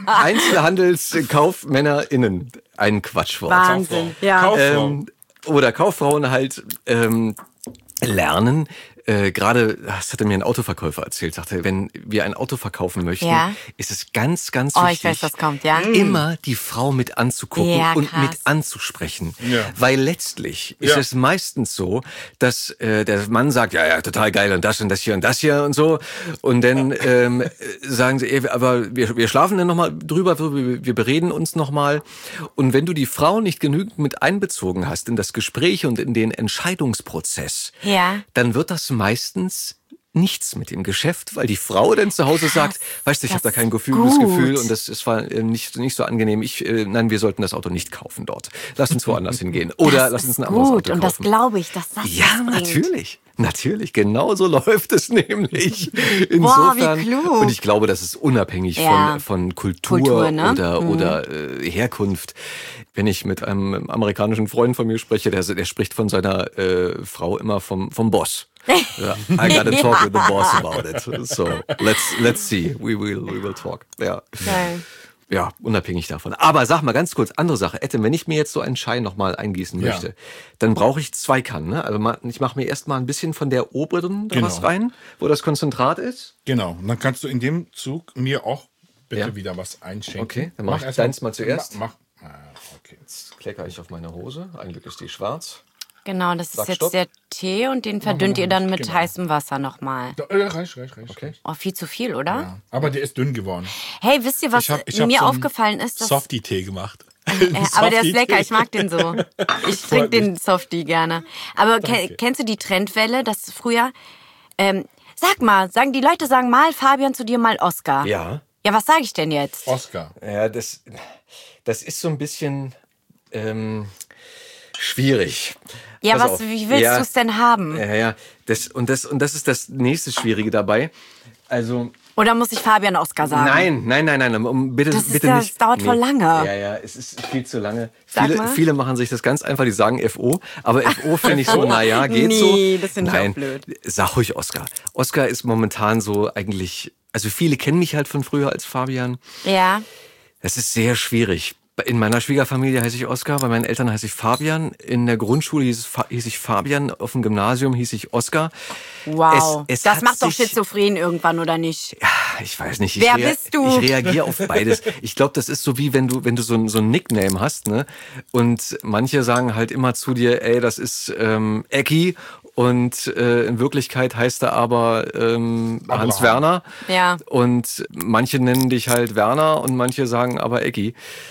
Einzelhandelskaufmännerinnen? Ein Quatschwort. Wahnsinn. Ja. Kauffrau. Ähm, oder Kauffrauen halt ähm, lernen. Äh, Gerade, das hatte mir ein Autoverkäufer erzählt, sagte, wenn wir ein Auto verkaufen möchten, Ja. ist es ganz, ganz Oh, ich wichtig, weiß, was kommt, ja. immer die Frau mit anzugucken Ja, und krass. mit anzusprechen. Ja. Weil letztlich ist Ja. es meistens so, dass äh, der Mann sagt, ja, ja, total geil und das und das hier und das hier und so. Und dann ähm, sagen sie, ey, aber wir, wir schlafen dann nochmal drüber, wir, wir bereden uns nochmal. Und wenn du die Frau nicht genügend mit einbezogen hast in das Gespräch und in den Entscheidungsprozess, Ja. dann wird das meistens nichts mit dem Geschäft, weil die Frau dann zu Hause sagt, weißt du, ich das habe da kein ist Gefühl, gutes gut. Gefühl und das, das war äh, nicht, nicht so angenehm. Ich, äh, nein, wir sollten das Auto nicht kaufen dort. Lass uns woanders hingehen. Oder das lass uns ist ein anderes gut Auto und das kaufen. glaube ich, dass das Ja, was bringt. natürlich. Natürlich, genau so läuft es nämlich. Boah, wie Insofern, klug. und ich glaube, das ist unabhängig Ja. von, von Kultur, Kultur, ne? oder, Mhm. oder äh, Herkunft. Wenn ich mit einem amerikanischen Freund von mir spreche, der, der spricht von seiner äh, Frau immer vom, vom Boss. Ja, I gotta talk with the boss about it. So, let's, let's see. We will, we will talk. Ja. Geil. Ja, unabhängig davon. Aber sag mal ganz kurz, andere Sache. Ette, wenn ich mir jetzt so einen Schein nochmal eingießen Ja. möchte, dann brauche ich zwei Kannen. Ne? Also ma- ich mache mir erstmal ein bisschen von der oberen da Genau. was rein, wo das Konzentrat ist. Genau. Und dann kannst du in dem Zug mir auch bitte Ja. wieder was einschenken. Okay, dann mach ich erst mal- deins mal zuerst. Mach, mach. Ah, okay. Jetzt kleckere ich auf meine Hose. Ein Glück ist die schwarz. Genau, das ist Sag jetzt Stopp. der Tee und den verdünnt ihr dann mit Genau. heißem Wasser nochmal. Da, äh, reicht, reicht, reicht. Okay. Oh, viel zu viel, oder? Ja. Aber der ist dünn geworden. Hey, wisst ihr, was Ich hab, ich hab mir so einen aufgefallen ist? Dass, Softie-Tee gemacht. äh, aber der ist lecker, Softie-Tee. ich mag den so. Ich trinke den Softie gerne. Aber ke kennst du die Trendwelle, dass früher... Ähm, sag mal, sagen die Leute sagen mal Fabian zu dir, mal Oscar. Ja. Ja, was sage ich denn jetzt? Oscar. Ja, das, das ist so ein bisschen ähm, schwierig. Ja, Pass was, auf. wie willst Ja. du es denn haben? Ja, ja. Das, und, das, und das ist das nächste Schwierige dabei. Also... Oder muss ich Fabian Oscar sagen? Nein, nein, nein, nein, um, bitte, Das ist bitte ja- nicht. das dauert voll lange. Ja, ja, es ist viel zu lange. Sag Viele, mal. viele machen sich das ganz einfach, die sagen F O, aber F O finde ich so, naja, geht so. Nee, das finde ich auch Nein, blöd. sag ruhig Oscar. Oscar ist momentan so eigentlich, also viele kennen mich halt von früher als Fabian. Ja. Das ist sehr schwierig. In meiner Schwiegerfamilie heiße ich Oscar, bei meinen Eltern heiße ich Fabian. In der Grundschule hieß, es, Fa- hieß ich Fabian, auf dem Gymnasium hieß ich Oscar. Wow. Es- es das hat macht doch sich- schizophren irgendwann, oder nicht? Ja, ich weiß nicht. Ich Wer rea- bist du? Ich reagiere auf beides. Ich glaube, das ist so wie wenn du, wenn du so ein, so ein Nickname hast, ne? Und manche sagen halt immer zu dir, ey, das ist ähm, Ecki. Und äh, in Wirklichkeit heißt er aber ähm, Hans Werner. Ja. Und manche nennen dich halt Werner und manche sagen aber Ecki.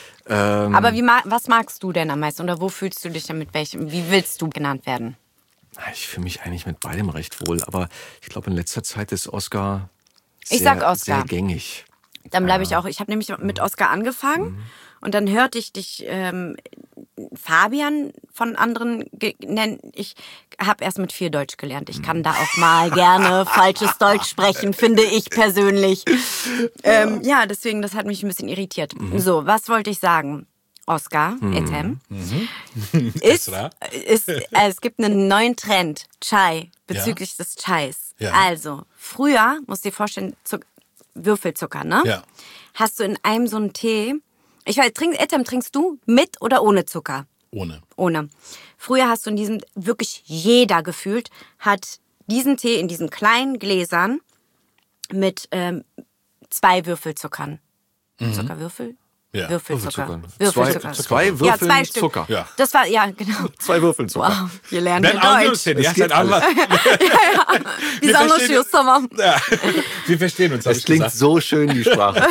Ähm, Aber wie ma was magst du denn am meisten? Oder wo fühlst du dich denn mit welchem? Wie willst du genannt werden? ich fühle mich eigentlich mit beidem recht wohl. Aber ich glaube, in letzter Zeit ist Oscar sehr, Ich sag Oscar. sehr gängig. Dann bleibe ich auch. Ich habe nämlich mit Oscar angefangen und dann hörte ich dich ähm, Fabian von anderen ge- nennen. Ich habe erst mit vier Deutsch gelernt. Ich kann da auch mal gerne falsches Deutsch sprechen, finde ich persönlich. Ähm, ja, deswegen, das hat mich ein bisschen irritiert. So, was wollte ich sagen? Oscar, Mhm. Ethem, Mhm. ist, Esra. ist äh, es gibt einen neuen Trend, Chai, bezüglich Ja. des Chais. Ja. Also, früher, musst du dir vorstellen, Zuck- Würfelzucker, ne? Ja. Hast du in einem so einen Tee, ich weiß, trink, Ethem, trinkst du mit oder ohne Zucker? Ohne. Ohne. Früher hast du in diesem, wirklich jeder gefühlt, hat diesen Tee in diesen kleinen Gläsern mit ähm, zwei Würfelzuckern. Zuckerwürfel? Ja. Würfelzucker. Zwei, zwei Würfel Ja, zwei Stück. Zucker. Ja. Das war, ja, genau. Zwei Würfel Zucker. Wow, wir lernen Ben hier Deutsch. anlıyorsun. Ja, sen anlat. Wie Wir anlaşıyoruz tamam. Ja. Wir verstehen uns, hab Es ich klingt gesagt. so schön, die Sprache.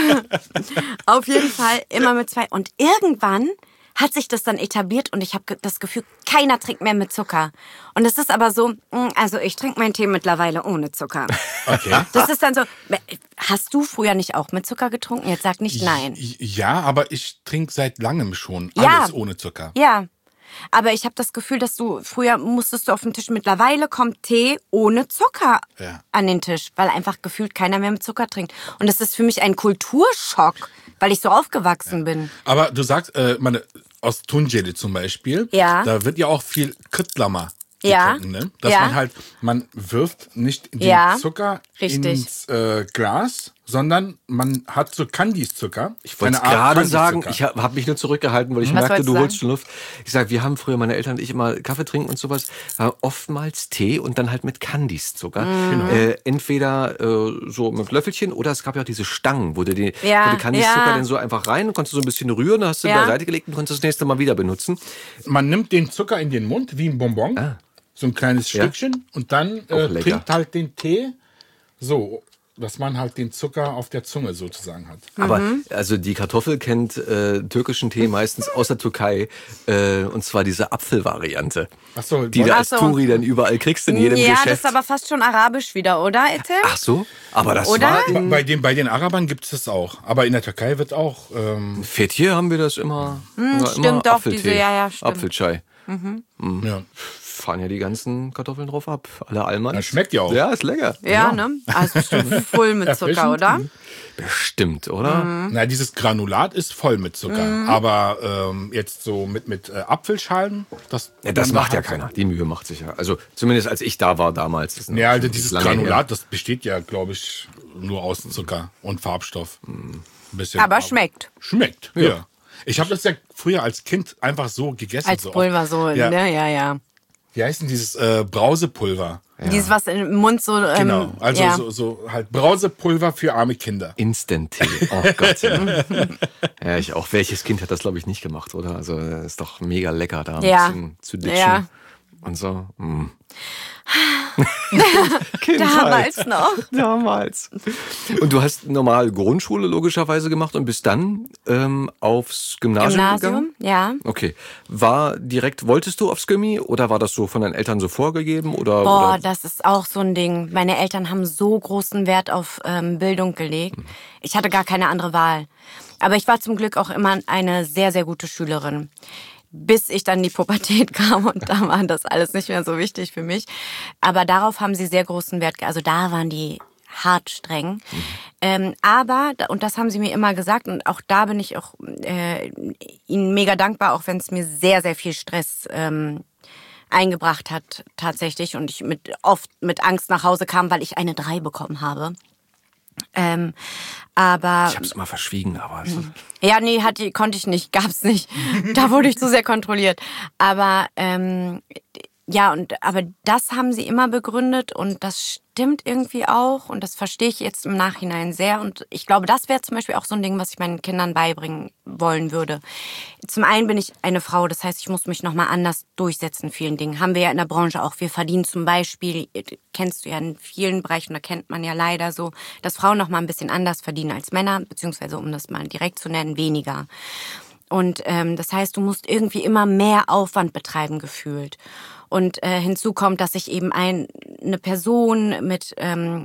Auf jeden Fall immer mit zwei. Und irgendwann hat sich das dann etabliert und ich habe das Gefühl, keiner trinkt mehr mit Zucker. Und es ist aber so, mh, also ich trinke meinen Tee mittlerweile ohne Zucker. Okay. Das ist dann so, hast du früher nicht auch mit Zucker getrunken? Jetzt sag nicht nein. Ja, aber ich trinke seit langem schon Ja. alles ohne Zucker. Ja, aber ich habe das Gefühl, dass du, früher musstest du auf den Tisch, mittlerweile kommt Tee ohne Zucker Ja. an den Tisch, weil einfach gefühlt keiner mehr mit Zucker trinkt. Und das ist für mich ein Kulturschock, weil ich so aufgewachsen bin. Aber du sagst, äh, meine, aus Tunceli zum Beispiel, Ja. da wird ja auch viel Kıtlama Ja. getrunken, ne? Dass Ja. man halt, man wirft nicht den Ja. Zucker Richtig. ins äh, Glas, sondern man hat so Candice-Zucker. Ich wollte eine Art gerade sagen, Candice-Zucker. ich habe hab mich nur zurückgehalten, weil ich Was merkte, wolltest du du holst sagen? schon Luft. Ich sage, wir haben früher, meine Eltern und ich, immer Kaffee trinken und sowas, war oftmals Tee und dann halt mit Candice-Zucker. Mhm. Äh, entweder äh, so mit Löffelchen oder es gab ja auch diese Stangen, wo du die, Ja, wo die Candice-Zucker ja. dann so einfach rein, konntest du so ein bisschen rühren, dann hast du Ja. beiseite gelegt und konntest das nächste Mal wieder benutzen. Man nimmt den Zucker in den Mund wie ein Bonbon, so ein kleines Ja. Stückchen und dann Auch äh, lecker. trinkt halt den Tee so, dass man halt den Zucker auf der Zunge sozusagen hat. Aber Mhm. also die Kartoffel kennt äh, türkischen Tee meistens aus der Türkei äh, und zwar diese Apfelvariante, Ach so, die du Ach als so. Turi dann überall kriegst in jedem Ja, das Geschäft. ist aber fast schon arabisch wieder, oder, Ethem? Ach so, aber das Oder? war Bei, in bei, den, bei den Arabern gibt es das auch. Aber in der Türkei wird auch. Ähm, Fethiye haben wir das immer. immer stimmt doch, Apfeltee, diese- ja, ja, stimmt. Apfelchai. ja. Fahren ja die ganzen Kartoffeln drauf ab. Alle Almans. Das schmeckt ja auch. Ja, ist lecker. Ja, ne? Also bestimmt voll mit Zucker, Erfrischend. oder? Bestimmt, oder? Mhm. Na, dieses Granulat ist voll mit Zucker. Aber ähm, jetzt so mit, mit äh, Apfelschalen, das. Ja, das dann macht ja halt- keiner. Die Mühe macht sich ja. Also zumindest als ich da war damals. Das ist Ja, also schon dieses lange her. Granulat, das besteht ja, glaube ich, nur aus Zucker und Farbstoff. Ein bisschen. Aber schmeckt. Schmeckt, ja. Ich habe das ja früher als Kind einfach so gegessen. Als so Pulver so, Ja. ne? Ja, ja. Wie heißt denn dieses äh, Brausepulver? Dieses, was im Mund so. Ähm, Genau, also ja. so, so halt Brausepulver für arme Kinder. Instant-Tee. Oh Gott. Ja. ja, ich auch. Welches Kind hat das, glaube ich, nicht gemacht, oder? Also das ist doch mega lecker, da ein Ja. bisschen zu ditchen. Ja. Und so. Mm. Damals noch. Damals. Und du hast normal Grundschule logischerweise gemacht und bist dann ähm, aufs Gymnasium, gegangen? Gymnasium, ja. Okay. War direkt, wolltest du aufs Gymi oder war das so von deinen Eltern so vorgegeben? Oder, Boah, oder? das ist auch so ein Ding. Meine Eltern haben so großen Wert auf ähm, Bildung gelegt. Ich hatte gar keine andere Wahl. Aber ich war zum Glück auch immer eine sehr, sehr gute Schülerin. Bis ich dann in die Pubertät kam und da war das alles nicht mehr so wichtig für mich. Aber darauf haben sie sehr großen Wert, ge- also da waren die hart streng. Ähm, aber, und das haben sie mir immer gesagt und auch da bin ich auch äh, ihnen mega dankbar, auch wenn es mir sehr, sehr viel Stress ähm, eingebracht hat tatsächlich und ich mit oft mit Angst nach Hause kam, weil ich eine drei bekommen habe. Ähm, aber Ich habe es immer verschwiegen, aber es ist ja, nee, hatte, konnte ich nicht, gab's nicht. Da wurde ich zu sehr kontrolliert. Aber ähm, ja, und aber das haben sie immer begründet und das stimmt irgendwie auch und das verstehe ich jetzt im Nachhinein sehr. Und ich glaube, das wäre zum Beispiel auch so ein Ding, was ich meinen Kindern beibringen wollen würde. Zum einen bin ich eine Frau, das heißt, ich muss mich nochmal anders durchsetzen in vielen Dingen. Haben wir ja in der Branche auch. Wir verdienen zum Beispiel, kennst du ja in vielen Bereichen, da kennt man ja leider so, dass Frauen nochmal ein bisschen anders verdienen als Männer, beziehungsweise um das mal direkt zu nennen, weniger. Und ähm, das heißt, du musst irgendwie immer mehr Aufwand betreiben, gefühlt. Und äh, hinzu kommt, dass ich eben ein, eine Person mit ähm,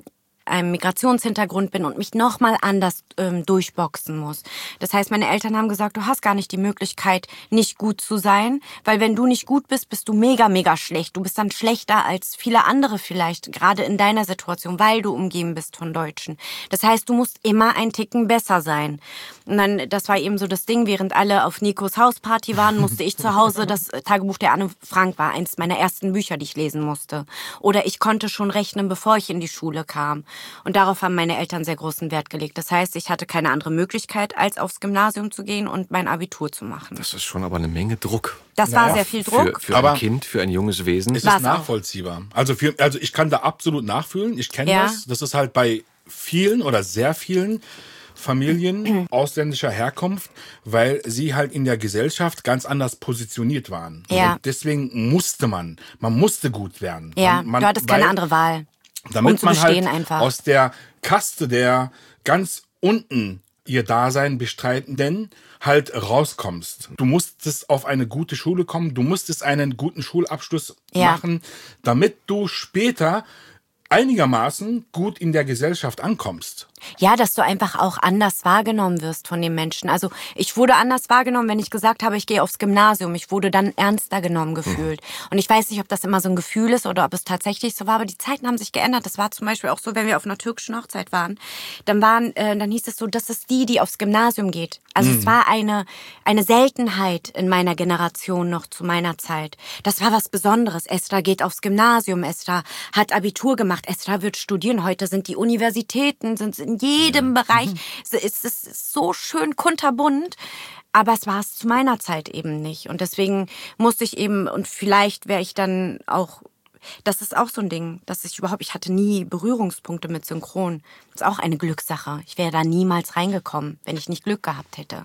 einem Migrationshintergrund bin und mich nochmal anders ähm, durchboxen muss. Das heißt, meine Eltern haben gesagt, du hast gar nicht die Möglichkeit, nicht gut zu sein, weil wenn du nicht gut bist, bist du mega, mega schlecht. Du bist dann schlechter als viele andere vielleicht, gerade in deiner Situation, weil du umgeben bist von Deutschen. Das heißt, du musst immer ein Ticken besser sein. Und dann, das war eben so das Ding, während alle auf Nikos Hausparty waren, musste ich zu Hause, das Tagebuch der Anne Frank war eines meiner ersten Bücher, die ich lesen musste. Oder ich konnte schon rechnen, bevor ich in die Schule kam. Und darauf haben meine Eltern sehr großen Wert gelegt. Das heißt, ich hatte keine andere Möglichkeit, als aufs Gymnasium zu gehen und mein Abitur zu machen. Das ist schon aber eine Menge Druck. Das Naja, war sehr viel Druck. Für, für Aber ein Kind, für ein junges Wesen. Es War's ist auch. nachvollziehbar. Also, für, also ich kann da absolut nachfühlen. Ich kenne Ja. das. Das ist halt bei vielen oder sehr vielen Familien ausländischer Herkunft, weil sie halt in der Gesellschaft ganz anders positioniert waren. Ja. Und deswegen musste man, man musste gut werden. Ja, man, man, du hattest keine weil- andere Wahl. Damit um zu man bestehen halt einfach. aus der Kaste der ganz unten ihr Dasein bestreitenden halt rauskommst. Du musstest auf eine gute Schule kommen, du musstest einen guten Schulabschluss Ja. machen, damit du später einigermaßen gut in der Gesellschaft ankommst. Ja, dass du einfach auch anders wahrgenommen wirst von den Menschen. Also ich wurde anders wahrgenommen, wenn ich gesagt habe, ich gehe aufs Gymnasium. Ich wurde dann ernster genommen gefühlt. Und ich weiß nicht, ob das immer so ein Gefühl ist oder ob es tatsächlich so war, aber die Zeiten haben sich geändert. Das war zum Beispiel auch so, wenn wir auf einer türkischen Hochzeit waren. Dann waren, äh, dann hieß es so, das ist die, die aufs Gymnasium geht. Also es war eine, eine Seltenheit in meiner Generation noch zu meiner Zeit. Das war was Besonderes. Esther geht aufs Gymnasium. Esther hat Abitur gemacht. Esther wird studieren. Heute sind die Universitäten, sind in jedem Bereich. Es ist so schön kunterbunt. Aber es war es zu meiner Zeit eben nicht. Und deswegen musste ich eben, und vielleicht wäre ich dann auch, das ist auch so ein Ding, dass ich überhaupt, ich hatte nie Berührungspunkte mit Synchron. Das ist auch eine Glückssache. Ich wäre da niemals reingekommen, wenn ich nicht Glück gehabt hätte.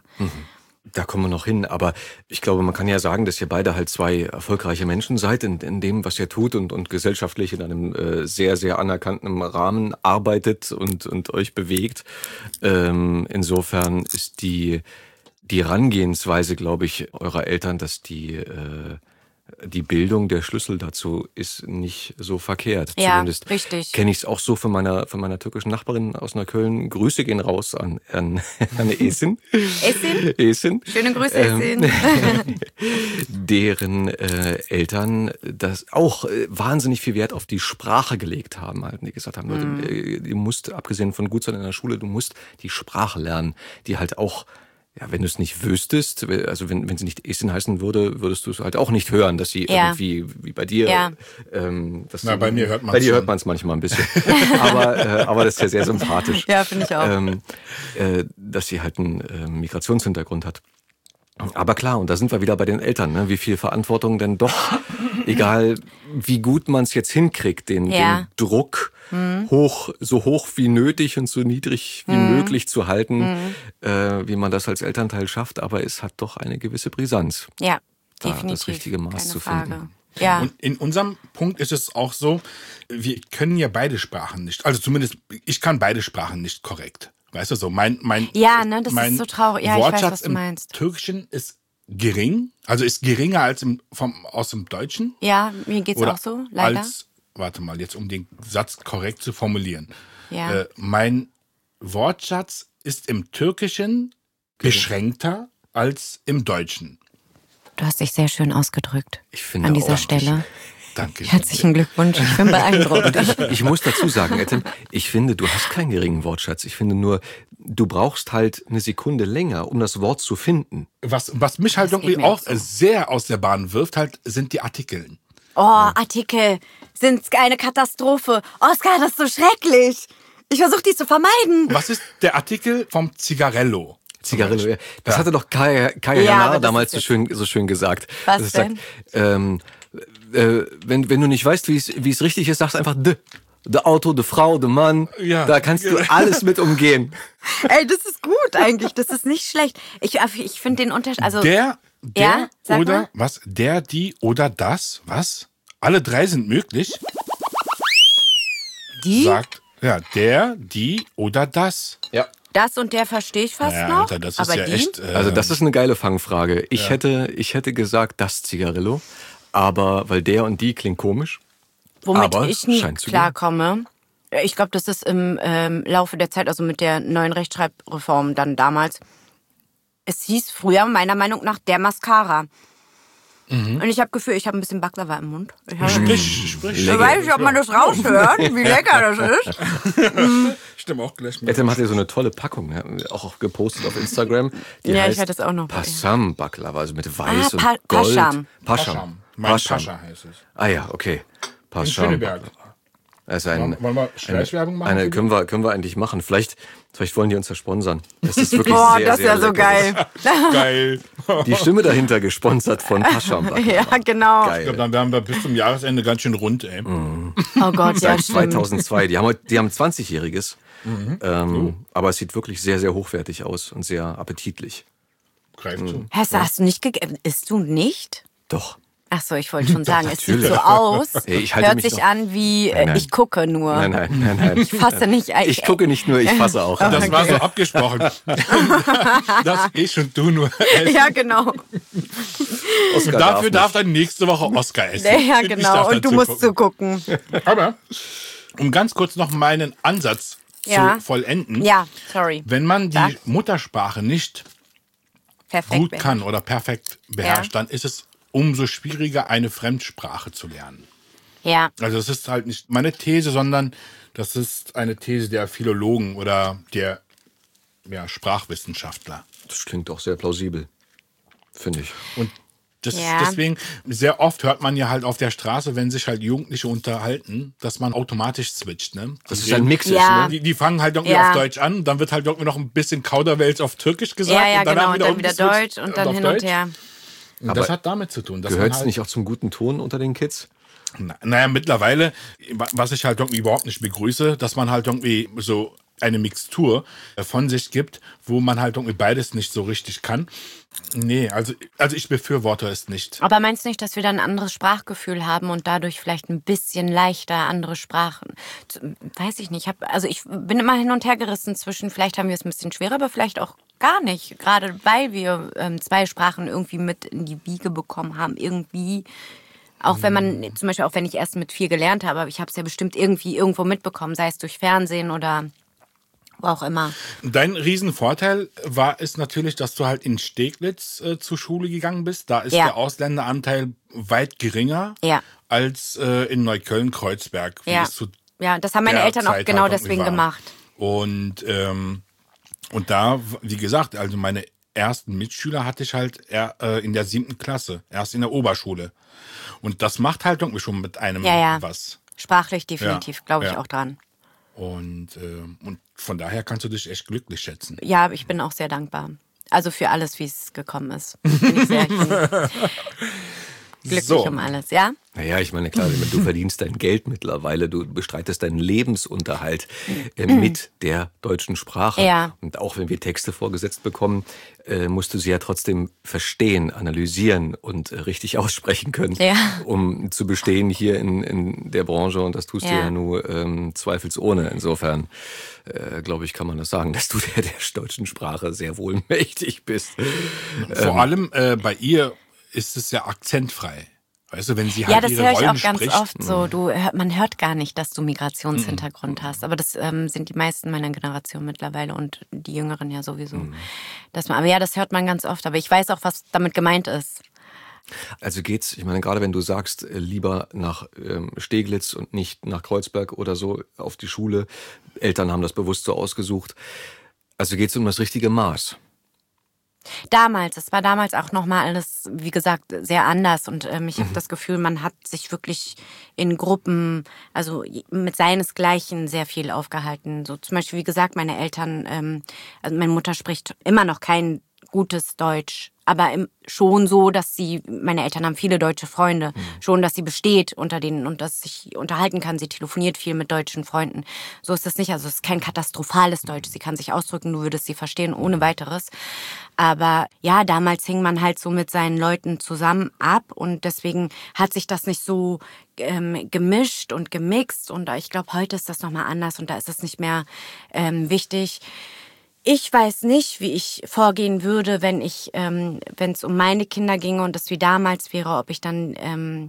Da kommen wir noch hin, aber ich glaube, man kann ja sagen, dass ihr beide halt zwei erfolgreiche Menschen seid in, in dem, was ihr tut und, und gesellschaftlich in einem äh, sehr, sehr anerkannten Rahmen arbeitet und, und euch bewegt. Ähm, insofern ist die, die Herangehensweise, glaube ich, eurer Eltern, dass die, äh, die Bildung der Schlüssel dazu ist, nicht so verkehrt. Ja, Zumindest richtig. kenne ich es auch so von meiner, von meiner türkischen Nachbarin aus Neukölln. Grüße gehen raus an, an, an Esin. Esin? Esin. Schöne Grüße, Ähm, Esin. deren äh, Eltern das auch äh, wahnsinnig viel Wert auf die Sprache gelegt haben, halt, die gesagt haben, Leute, Mhm. äh, du musst, abgesehen von gut sein in der Schule, du musst die Sprache lernen, die halt auch, ja, wenn du es nicht wüsstest, also wenn, wenn sie nicht Esin heißen würde, würdest du es halt auch nicht hören, dass sie Ja. irgendwie, wie bei dir, Ja. ähm, dass Na, du, bei mir hört man's Bei dir schon. hört man es manchmal ein bisschen. aber, äh, aber das ist ja sehr sympathisch. Ja, finde ich auch. Ähm, äh, dass sie halt einen äh, Migrationshintergrund hat. Aber klar, und da sind wir wieder bei den Eltern, ne? Wie viel Verantwortung denn doch, egal wie gut man es jetzt hinkriegt, den, Ja. den Druck hoch, so hoch wie nötig und so niedrig wie möglich zu halten, äh, wie man das als Elternteil schafft, aber es hat doch eine gewisse Brisanz. Ja, da definitiv. das richtige Maß Keine zu Frage. finden. Ja. Und in unserem Punkt ist es auch so, wir können ja beide Sprachen nicht. Also zumindest, ich kann beide Sprachen nicht korrekt. Weißt du so, mein, mein, Ja, ne, das ist mein so traurig. Ja, ich weiß, Wortschatz was du im meinst. Türkischen ist gering, also ist geringer als im, vom, aus dem Deutschen. Ja, mir geht's Oder auch so, leider. Als, warte mal, jetzt um den Satz korrekt zu formulieren. Ja. Äh, mein Wortschatz ist im Türkischen beschränkter als im Deutschen. Du hast dich sehr schön ausgedrückt Ich finde an dieser auch. Stelle. Danke. Herzlichen Glückwunsch, ich bin beeindruckt. Ich muss dazu sagen, Etem, ich finde, du hast keinen geringen Wortschatz. Ich finde nur, du brauchst halt eine Sekunde länger, um das Wort zu finden. Was, was mich halt Das geht irgendwie mir auch auch so. sehr aus der Bahn wirft, halt, sind die Artikel. Oh, Artikel sind eine Katastrophe. Oskar, das ist so schrecklich. Ich versuche die zu vermeiden. Was ist der Artikel vom Zigarello? Zigarillo, ja. Das Ja. hatte doch Kaya, Kaya Ja, Jana aber das damals ist so jetzt- schön, so schön gesagt. Was Das denn? Sagt, ähm, äh, wenn, wenn du nicht weißt, wie es, wie es richtig ist, sagst einfach de. De Auto, de Frau, de Mann. Ja. Da kannst du alles mit umgehen. Ey, das ist gut eigentlich. Das ist nicht schlecht. Ich, ich finde den Unterschied. Also, Der, der Ja, sag oder mal. was? Der, die oder das? Was? Alle drei sind möglich. die, Sagt ja der, die oder das. Ja. das und der verstehe ich fast Ja, noch. Alter, das ist aber ja die? echt. Äh, Also das ist eine geile Fangfrage. Ich hätte, ich hätte gesagt, das Zigarillo. Aber, weil der und die klingt komisch. Womit aber ich nie scheint zu klarkomme, Ich glaube, das ist im ähm, Laufe der Zeit, also mit der neuen Rechtschreibreform dann damals. Es hieß früher meiner Meinung nach der Mascara. Mhm. Und ich habe Gefühl, ich habe ein bisschen Baklava im Mund. Ich hab, sprich, sprich. Ich weiß nicht, ob man das raushört, wie lecker das ist. mhm. Stimmt auch gleich mit. Etem hat ja so eine tolle Packung, ne? Auch gepostet auf Instagram. Die ja, heißt ich hatte es auch noch. Passam Baklava, also mit Weiß ah, pa- und Gold. Pascham. Pascham. Mein Pascham. Pascha heißt es. Ah ja, okay. In Schöneberg. Also ein, Wollen wir Schleichwerbung machen? Eine, können, wir, können wir eigentlich machen. Vielleicht, vielleicht wollen die uns ja sponsern. Das ist wirklich Boah, sehr, das ist sehr ja so lecker. geil. Geil. Die Stimme dahinter gesponsert von Pascham. Ja, genau. Geil. Ich glaube, dann wären wir bis zum Jahresende ganz schön rund, ey. Mhm. Oh Gott, ja, Seit stimmt. zweitausendzwei. Die haben, heute, die haben zwanzigjähriges. Mhm. Ähm, oh. Aber es sieht wirklich sehr, sehr hochwertig aus und sehr appetitlich. Greif zu. Hast, hast du nicht gegessen? Isst du nicht? Doch. Ach so, ich wollte schon sagen, es sieht natürlich. so aus, Hey, ich halte hört mich sich noch- an wie, äh, Nein, nein. ich gucke nur. Nein, nein, nein, nein. Ich fasse nicht ein. Ich gucke nicht nur, ich fasse auch. Das war so abgesprochen. Dass ich und du nur essen. Ja, genau. Oscar Und dafür nicht. darf dann nächste Woche Oscar essen. Ja, Ich genau. darf Und du dazu musst gucken. zugucken. Aber, um ganz kurz noch meinen Ansatz Ja. zu vollenden. Ja, sorry. Wenn man die Sag. Muttersprache nicht Perfekt. gut Ben. kann oder perfekt beherrscht, dann ist es umso schwieriger, eine Fremdsprache zu lernen. Ja. Also das ist halt nicht meine These, sondern das ist eine These der Philologen oder der ja, Sprachwissenschaftler. Das klingt auch sehr plausibel, finde ich. Und das Ja. deswegen, sehr oft hört man ja halt auf der Straße, wenn sich halt Jugendliche unterhalten, dass man automatisch switcht. Ne? Das Die ist ein reden- Mix, Ja. ne? Die, die fangen halt irgendwie Ja. auf Deutsch an, dann wird halt irgendwie noch ein bisschen Kauderwelsch auf Türkisch gesagt. Ja, ja, und danach genau. Und dann wieder umgeswitcht Deutsch und dann auf hin Deutsch. und her. Und Aber das hat damit zu tun. Dass Gehört man es halt, nicht auch zum guten Ton unter den Kids? Na, naja, mittlerweile, wa- was ich halt irgendwie überhaupt nicht begrüße, dass man halt irgendwie so eine Mixtur von sich gibt, wo man halt irgendwie beides nicht so richtig kann. Nee, also, also ich befürworte es nicht. Aber meinst du nicht, dass wir dann ein anderes Sprachgefühl haben und dadurch vielleicht ein bisschen leichter andere Sprachen? Weiß ich nicht. Ich hab, also ich bin immer hin und her gerissen zwischen, vielleicht haben wir es ein bisschen schwerer, aber vielleicht auch gar nicht. Gerade weil wir ähm, zwei Sprachen irgendwie mit in die Wiege bekommen haben. Irgendwie, auch wenn man, zum Beispiel auch wenn ich erst mit vier gelernt habe, aber ich habe es ja bestimmt irgendwie irgendwo mitbekommen, sei es durch Fernsehen oder wo auch immer. Dein Riesenvorteil war es natürlich, dass du halt in Steglitz äh, zur Schule gegangen bist. Da ist Ja. der Ausländeranteil weit geringer Ja. als äh, in Neukölln-Kreuzberg. wie Ja. es zu Ja, das haben meine der Eltern auch Zeit genau halt irgendwie deswegen war. gemacht. Und, ähm, und da, wie gesagt, also meine ersten Mitschüler hatte ich halt eher, äh, in der siebten Klasse, erst in der Oberschule. Und das macht halt irgendwie schon mit einem Ja, ja. was. Sprachlich definitiv, Ja, glaube ich ja. auch dran. Und, äh, und von daher kannst du dich echt glücklich schätzen. Ja, ich bin auch sehr dankbar. Also für alles, wie es gekommen ist. Bin ich, sehr, ich bin glücklich So. um alles, ja? Naja, ich meine, klar, du verdienst dein Geld mittlerweile, du bestreitest deinen Lebensunterhalt äh, mit der deutschen Sprache. Ja. Und auch wenn wir Texte vorgesetzt bekommen, äh, musst du sie ja trotzdem verstehen, analysieren und äh, richtig aussprechen können, Ja. um zu bestehen hier in, in der Branche. Und das tust du Ja. ja nur ähm, zweifelsohne. Insofern, äh, glaube ich, kann man das sagen, dass du der, der deutschen Sprache sehr wohl mächtig bist. Vor allem äh, bei ihr ist es ja akzentfrei. Weißt du, wenn sie halt Ja, das ihre höre ich Rollen auch ganz spricht. oft so. Du, hört- man hört gar nicht, dass du Migrationshintergrund hast. Aber das ähm, sind die meisten meiner Generation mittlerweile und die Jüngeren ja sowieso. Dass man, aber ja, das hört man ganz oft. Aber ich weiß auch, was damit gemeint ist. Also geht's, ich meine, gerade wenn du sagst, äh, lieber nach ähm, Steglitz und nicht nach Kreuzberg oder so auf die Schule, Eltern haben das bewusst so ausgesucht, also geht's um das richtige Maß. Damals, es war damals auch nochmal alles, wie gesagt, sehr anders. Und ähm, ich habe das Gefühl, man hat sich wirklich in Gruppen, also mit seinesgleichen sehr viel aufgehalten. So zum Beispiel, wie gesagt, meine Eltern, ähm, also meine Mutter spricht immer noch kein gutes Deutsch, aber im, schon so, dass sie, meine Eltern haben viele deutsche Freunde, mhm. schon, dass sie besteht unter denen und dass sich unterhalten kann. Sie telefoniert viel mit deutschen Freunden. So ist das nicht, also es ist kein katastrophales Deutsch. Sie kann sich ausdrücken, du würdest sie verstehen, ohne weiteres. Aber ja, damals hing man halt so mit seinen Leuten zusammen ab und deswegen hat sich das nicht so ähm, gemischt und gemixt und ich glaube, heute ist das nochmal anders und da ist es nicht mehr ähm, wichtig. Ich weiß nicht, wie ich vorgehen würde, wenn ich, ähm, wenn es um meine Kinder ginge und das wie damals wäre, ob ich dann ähm,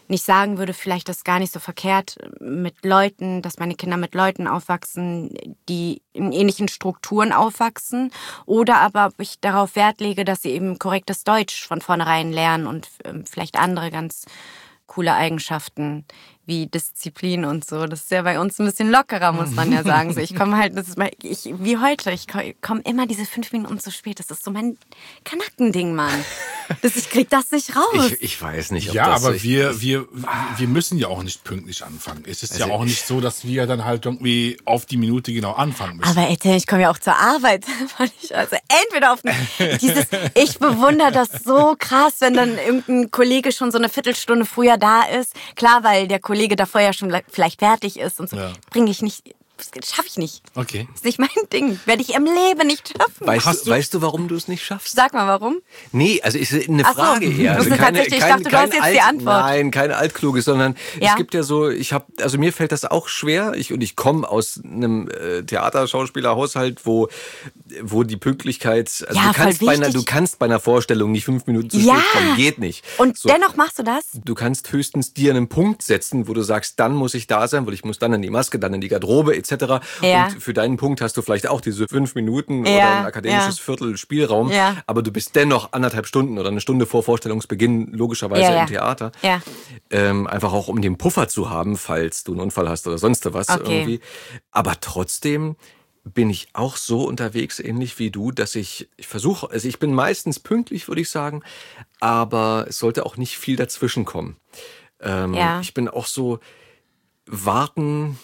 nicht sagen würde, vielleicht ist gar nicht so verkehrt mit Leuten, dass meine Kinder mit Leuten aufwachsen, die in ähnlichen Strukturen aufwachsen. Oder aber ob ich darauf Wert lege, dass sie eben korrektes Deutsch von vornherein lernen und ähm, vielleicht andere ganz coole Eigenschaften wie Disziplin und so. Das ist ja bei uns ein bisschen lockerer, muss man ja sagen. So, ich komme halt, das ist mal, ich, wie heute, ich komme immer diese fünf Minuten zu spät. Das ist so mein Kanackending, Mann. Das, ich krieg das nicht raus. Ich, ich weiß nicht, ob ja, das... aber ich, wir, wir, wir müssen ja auch nicht pünktlich anfangen. Es ist Also ja auch nicht so, dass wir dann halt irgendwie auf die Minute genau anfangen müssen. Aber Etienne, ich komme ja auch zur Arbeit. Also entweder auf dieses, ich bewundere das so krass, wenn dann irgendein Kollege schon so eine Viertelstunde früher da ist. Klar, weil der Kollege davor ja schon vielleicht fertig ist und so. Ja. Bringe ich nicht, das schaffe ich nicht. Okay. Das ist nicht mein Ding. Werde ich im Leben nicht schaffen. Weißt, du, weißt du, warum du es nicht schaffst? Sag mal, warum? Nee, also ist eine Ach so, Frage eher. das Also ist keine, tatsächlich, kein, ich dachte, du kein hast jetzt alt, die Antwort. Nein, kein altkluges, sondern ja? es gibt ja so, ich habe, also mir fällt das auch schwer. Ich, und ich komme aus einem äh, Theaterschauspielerhaushalt, wo, wo die Pünktlichkeit, also ja, du, kannst bei einer, du kannst bei einer Vorstellung nicht fünf Minuten zu ja. spät kommen, geht nicht. Und so, dennoch machst du das? Du kannst höchstens dir einen Punkt setzen, wo du sagst, dann muss ich da sein, weil ich muss dann in die Maske, dann in die Garderobe et cetera. Ja. Und für deinen Punkt hast du vielleicht auch diese fünf Minuten ja. oder ein akademisches ja. Viertel Spielraum, ja. aber du bist dennoch anderthalb Stunden oder eine Stunde vor Vorstellungsbeginn logischerweise ja, ja. im Theater. Ja. Ähm, einfach auch, um den Puffer zu haben, falls du einen Unfall hast oder sonst was okay. irgendwie. Aber trotzdem bin ich auch so unterwegs, ähnlich wie du, dass ich, ich versuche, also ich bin meistens pünktlich, würde ich sagen, aber es sollte auch nicht viel dazwischen kommen. Ähm, ja. Ich bin auch so, warten...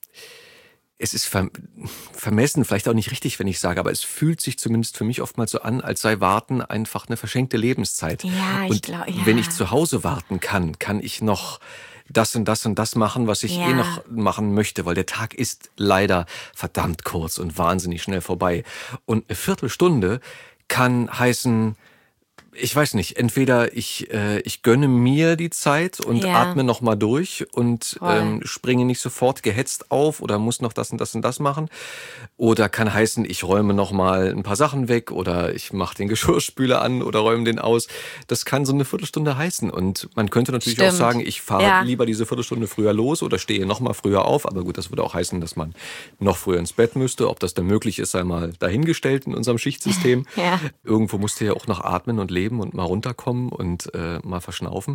Es ist vermessen, vielleicht auch nicht richtig, wenn ich sage, aber es fühlt sich zumindest für mich oftmals so an, als sei Warten einfach eine verschenkte Lebenszeit. Ja, ich und glaub, ja. wenn ich zu Hause warten kann, kann ich noch das und das und das machen, was ich ja. eh noch machen möchte, weil der Tag ist leider verdammt kurz und wahnsinnig schnell vorbei. Und eine Viertelstunde kann heißen, ich weiß nicht, entweder ich, äh, ich gönne mir die Zeit und ja. atme noch mal durch und ähm, springe nicht sofort gehetzt auf oder muss noch das und das und das machen. Oder kann heißen, ich räume noch mal ein paar Sachen weg oder ich mache den Geschirrspüler an oder räume den aus. Das kann so eine Viertelstunde heißen. Und man könnte natürlich Stimmt. auch sagen, ich fahre ja. lieber diese Viertelstunde früher los oder stehe noch mal früher auf. Aber gut, das würde auch heißen, dass man noch früher ins Bett müsste. Ob das dann möglich ist, sei mal dahingestellt in unserem Schichtsystem. ja. Irgendwo musst du ja auch noch atmen und leben und mal runterkommen und äh, mal verschnaufen.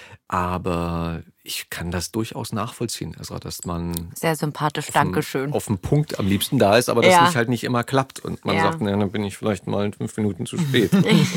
Aber ich kann das durchaus nachvollziehen. Also, dass man sehr sympathisch, auf Dankeschön. Dem, auf dem Punkt am liebsten da ist, aber das ja. nicht halt nicht immer klappt. Und man ja. sagt, na, dann bin ich vielleicht mal fünf Minuten zu spät.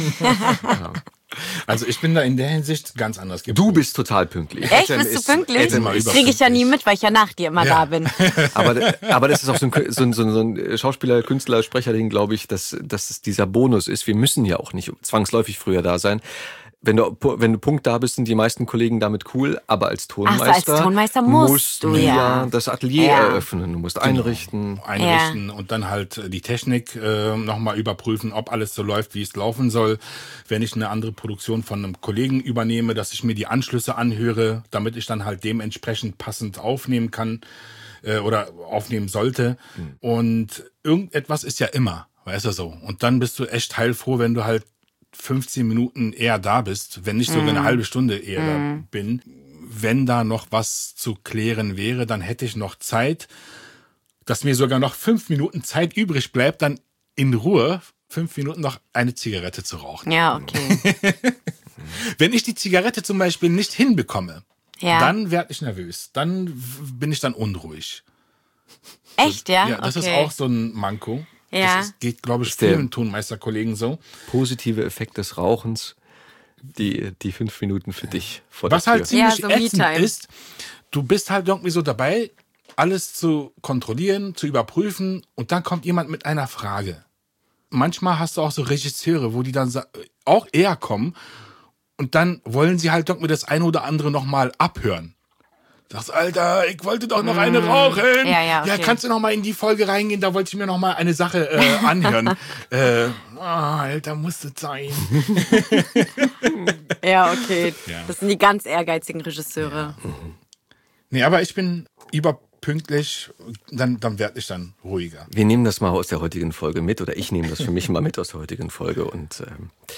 ja. Also ich bin da in der Hinsicht ganz anders. Du bist total pünktlich. Echt? Bist du pünktlich? Das kriege ich ja nie mit, weil ich ja nach dir immer ja. da bin. Aber, aber das ist auch so ein, so ein, so ein Schauspieler, Künstler, Sprecherding, glaube ich, dass, dass es dieser Bonus ist. Wir müssen ja auch nicht zwangsläufig früher da sein. Wenn du, wenn du Punkt da bist, sind die meisten Kollegen damit cool, aber als Tonmeister, Ach so, als Tonmeister musst, musst du ja das Atelier ja. eröffnen, du musst genau. einrichten. Einrichten ja. und dann halt die Technik äh, nochmal überprüfen, ob alles so läuft, wie es laufen soll. Wenn ich eine andere Produktion von einem Kollegen übernehme, dass ich mir die Anschlüsse anhöre, damit ich dann halt dementsprechend passend aufnehmen kann äh, oder aufnehmen sollte. Mhm. Und irgendetwas ist ja immer, weißt du so. Und dann bist du echt heilfroh, wenn du halt fünfzehn Minuten eher da bist, wenn nicht sogar mm. eine halbe Stunde eher mm. da bin. Wenn da noch was zu klären wäre, dann hätte ich noch Zeit, dass mir sogar noch fünf Minuten Zeit übrig bleibt, dann in Ruhe fünf Minuten noch eine Zigarette zu rauchen. Ja, okay. Wenn ich die Zigarette zum Beispiel nicht hinbekomme, ja. dann werde ich nervös. Dann bin ich dann unruhig. Echt, ja? Ja, das okay. ist auch so ein Manko. Ja. Das ist, geht, glaube ich, vielen Tonmeisterkollegen so. Positive Effekt des Rauchens, die, die fünf Minuten für dich vor Was der Tür. halt ziemlich ja, so ätzend Me-Time. ist, du bist halt irgendwie so dabei, alles zu kontrollieren, zu überprüfen und dann kommt jemand mit einer Frage. Manchmal hast du auch so Regisseure, wo die dann auch eher kommen und dann wollen sie halt irgendwie das eine oder andere nochmal abhören. Sagst, Alter, ich wollte doch noch eine rauchen. Ja, ja, okay. Ja, kannst du noch mal in die Folge reingehen? Da wollte ich mir noch mal eine Sache äh, anhören. äh, oh, Alter, muss das sein. Ja, okay. Ja. Das sind die ganz ehrgeizigen Regisseure. Ja. Nee, aber ich bin überpünktlich, dann, dann werde ich dann ruhiger. Wir nehmen das mal aus der heutigen Folge mit, oder ich nehme das für mich mal mit aus der heutigen Folge und ähm,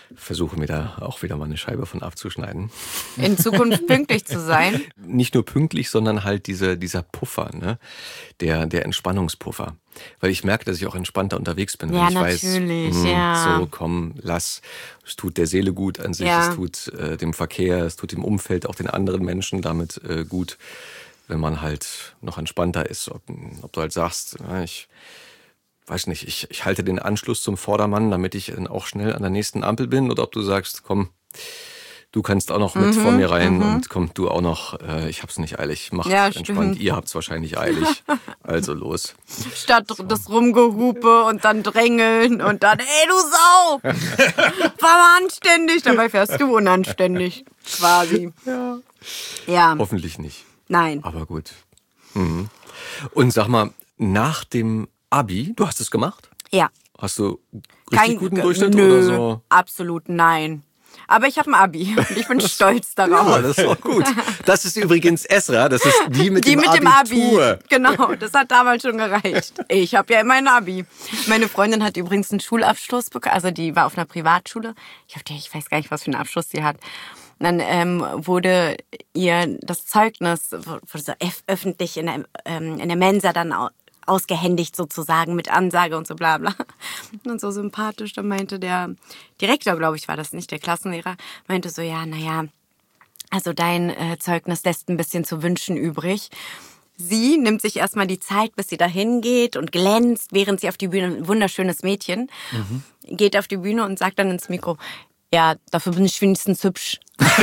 versuche mir da auch wieder mal eine Scheibe von abzuschneiden. In Zukunft pünktlich zu sein. Nicht nur pünktlich, sondern halt diese, dieser Puffer, ne? Der, der Entspannungspuffer. Weil ich merke, dass ich auch entspannter unterwegs bin. Ja, wenn ich natürlich, weiß, mh, ja. so komm, lass. Es tut der Seele gut an sich, Ja. es tut äh, dem Verkehr, es tut dem Umfeld, auch den anderen Menschen damit äh, gut, wenn man halt noch entspannter ist. Ob, ob du halt sagst, ja, ich weiß nicht, ich, ich halte den Anschluss zum Vordermann, damit ich dann auch schnell an der nächsten Ampel bin. Oder ob du sagst, komm, du kannst auch noch mit Mhm, vor mir rein mhm. und komm, du auch noch, äh, ich hab's nicht eilig, macht Ja, entspannt, stimmt. ihr habt's wahrscheinlich eilig. Also los. Statt das Rumgehupe und dann Drängeln und dann, ey, du Sau! Fahr mal anständig. Dabei fährst du unanständig, quasi. Ja. Ja, Hoffentlich nicht, nein. aber gut. Mhm. Und sag mal, nach dem Abi, du hast es gemacht? Ja. Hast du richtig guten Durchschnitt nö, oder so? Absolut nein. Aber ich habe ein Abi und ich bin stolz darauf. Ja, das ist auch gut. Das ist übrigens Esra, das ist die mit Die dem mit Abitur. dem Abi. Genau, das hat damals schon gereicht. Ich habe ja immer ein Abi. Meine Freundin hat übrigens einen Schulabschluss bekommen. Also die war auf einer Privatschule. Ich, hab, ich weiß gar nicht, was für einen Abschluss sie hat. Und dann ähm, wurde ihr das Zeugnis wurde so öf- öffentlich in der, ähm, in der Mensa dann au- ausgehändigt sozusagen mit Ansage und so bla bla. Und so sympathisch, dann meinte der Direktor, glaube ich, war das nicht, der Klassenlehrer, meinte so, ja, naja, also dein äh, Zeugnis lässt ein bisschen zu wünschen übrig. Sie nimmt sich erstmal die Zeit, bis sie dahin geht und glänzt, während sie auf die Bühne, ein wunderschönes Mädchen, mhm. geht auf die Bühne und sagt dann ins Mikro, ja, dafür bin ich wenigstens hübsch.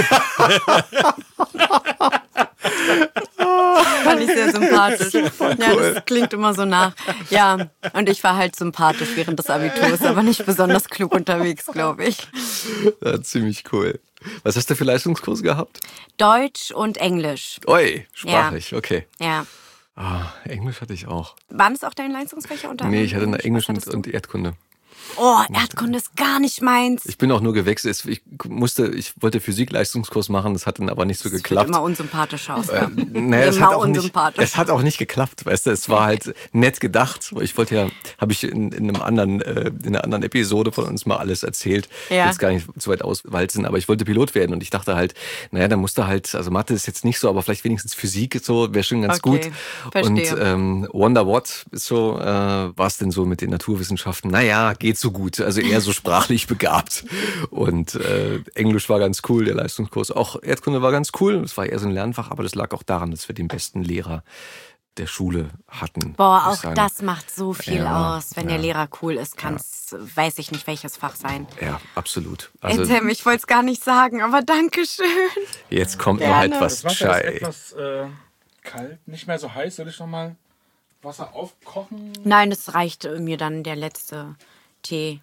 Fand ich sehr sympathisch. Ja, das klingt immer so nach. Ja, und ich war halt sympathisch während des Abiturs, aber nicht besonders klug unterwegs, glaube ich. Ja, ziemlich cool. Was hast du für Leistungskurse gehabt? Deutsch und Englisch. Oi, sprachlich, Ja. okay. Ja. Ah, Englisch hatte ich auch. Waren es auch deine Leistungsfächer unter Nee, ich hatte eine Was Englisch und, hattest du? und Erdkunde. Oh, Erdkunde ist gar nicht meins. Ich bin auch nur gewechselt. Ich musste, ich wollte Physik-Leistungskurs machen, das hat dann aber nicht so Das wird geklappt. immer unsympathischer aus. Äh, naja, es Immer hat, auch nicht, unsympathisch. es hat auch nicht geklappt, weißt du. Es war halt nett gedacht. Ich wollte ja, habe ich in, in einem anderen, äh, in einer anderen Episode von uns mal alles erzählt. Ja. Jetzt gar nicht zu weit auswalzen, aber ich wollte Pilot werden und ich dachte halt, naja, dann musste halt, also Mathe ist jetzt nicht so, aber vielleicht wenigstens Physik so wäre schon ganz Okay, gut. verstehe. Und ähm, Wonder What ist so, äh, war es denn so mit den Naturwissenschaften? Naja, geht so gut. Also eher so sprachlich begabt. Und äh, Englisch war ganz cool, der Leistungskurs. Auch Erdkunde war ganz cool. Es war eher so ein Lernfach, aber das lag auch daran, dass wir den besten Lehrer der Schule hatten. Boah, muss ich auch sagen. das macht so viel Ja, aus. Wenn ja. der Lehrer cool ist, kann es, weiß ich nicht, welches Fach sein. Ja, absolut. Also, Also Tim, ich wollte es gar nicht sagen, aber danke schön. jetzt kommt Gerne. noch etwas Das Wasser ist Chai. etwas äh, kalt, nicht mehr so heiß. Soll ich noch mal Wasser aufkochen? Nein, es reicht mir dann der letzte Tee.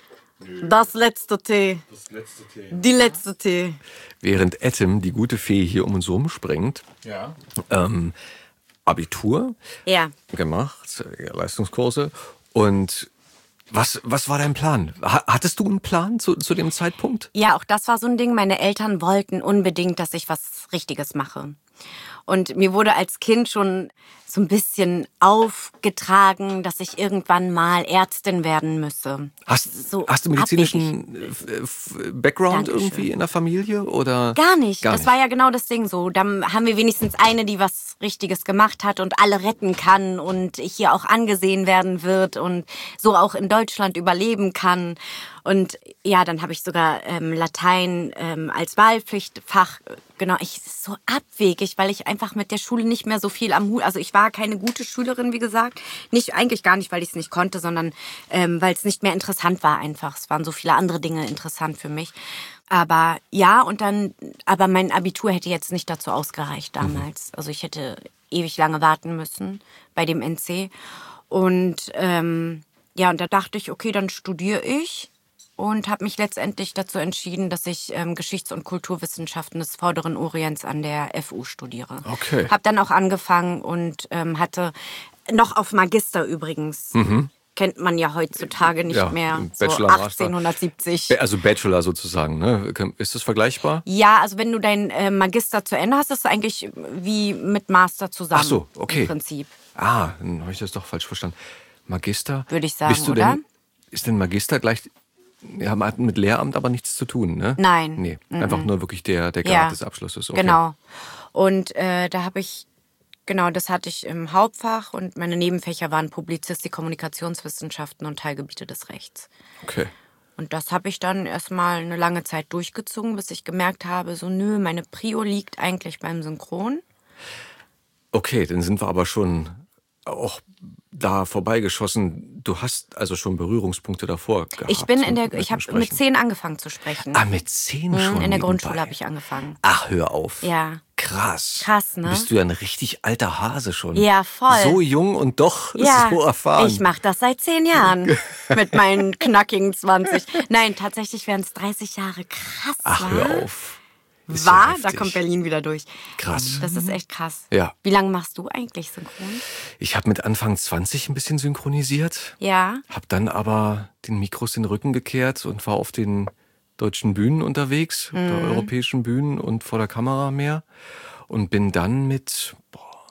Das letzte Tee. Das letzte Tee. Die letzte Tee. Während Etim, die gute Fee, hier um uns rumspringt, Ja. ähm, Abitur Ja. gemacht, äh, Leistungskurse. Und was, was war dein Plan? Ha- Hattest du einen Plan zu, zu dem Zeitpunkt? Ja, auch das war so ein Ding. Meine Eltern wollten unbedingt, dass ich was Richtiges mache. Und mir wurde als Kind schon so ein bisschen aufgetragen, dass ich irgendwann mal Ärztin werden müsse. Hast, So hast du medizinischen äh, f- f- Background Dankeschön. irgendwie in der Familie? Oder? Gar nicht. Gar das nicht. war ja genau das Ding so. Dann haben wir wenigstens eine, die was Richtiges gemacht hat und alle retten kann und hier auch angesehen werden wird und so auch in Deutschland überleben kann. Und ja, dann habe ich sogar ähm, Latein ähm, als Wahlpflichtfach. Genau, ich es ist so abwegig, weil ich einfach mit der Schule nicht mehr so viel am Hut. Also ich war keine gute Schülerin, wie gesagt. Nicht eigentlich gar nicht, weil ich es nicht konnte, sondern ähm, weil es nicht mehr interessant war einfach. Es waren so viele andere Dinge interessant für mich. Aber ja, und dann, aber mein Abitur hätte jetzt nicht dazu ausgereicht damals. Also ich hätte ewig lange warten müssen bei dem N C. Und ähm, ja, und da dachte ich, okay, dann studiere ich. Und habe mich letztendlich dazu entschieden, dass ich ähm, Geschichts- und Kulturwissenschaften des Vorderen Orients an der F U studiere. Okay. Habe dann auch angefangen und ähm, hatte noch auf Magister übrigens. Kennt man ja heutzutage nicht Ja, mehr. So Bachelor, Master. achtzehnhundertsiebzig. Ba- Also Bachelor sozusagen, ne? Ist das vergleichbar? Ja, also wenn du dein äh, Magister zu Ende hast, ist es eigentlich wie mit Master zusammen. Ach so, okay. Im Prinzip. Ah, dann habe ich das doch falsch verstanden. Magister? Würde ich sagen, Bist du oder? Denn, ist denn Magister gleich Ja, man hat mit Lehramt aber nichts zu tun, ne? Nein. Nee, einfach Mhm. nur wirklich der, der Grad Ja. des Abschlusses. Okay. Genau. Und äh, da habe ich, genau, das hatte ich im Hauptfach und meine Nebenfächer waren Publizistik, Kommunikationswissenschaften und Teilgebiete des Rechts. Okay. Und das habe ich dann erstmal eine lange Zeit durchgezogen, bis ich gemerkt habe, so nö, meine Prio liegt eigentlich beim Synchron. Okay, dann sind wir aber schon auch da vorbeigeschossen. Du hast also schon Berührungspunkte davor gehabt. Ich bin in der, mit ich dem habe mit Sprechen. zehn angefangen zu sprechen. Ah, mit zehn Mhm, schon? in der nebenbei. Grundschule habe ich angefangen. Ach, hör auf. Ja. Krass. Krass, ne? Bist du ja ein richtig alter Hase schon. Ja, voll. So jung und doch Ja, so erfahren. ich mache das seit zehn Jahren mit meinen knackigen zwanzig. Nein, tatsächlich wären es dreißig Jahre. Krass, Ach, wa? hör auf. Ist ja War? Da heftig. kommt Berlin wieder durch. Krass. Das ist echt krass. Ja. Wie lange machst du eigentlich synchron? Ich habe mit Anfang zwanzig ein bisschen synchronisiert. Ja. Hab dann aber den Mikros den Rücken gekehrt und war auf den deutschen Bühnen unterwegs, Mhm. der europäischen Bühnen und vor der Kamera mehr. Und bin dann mit boah,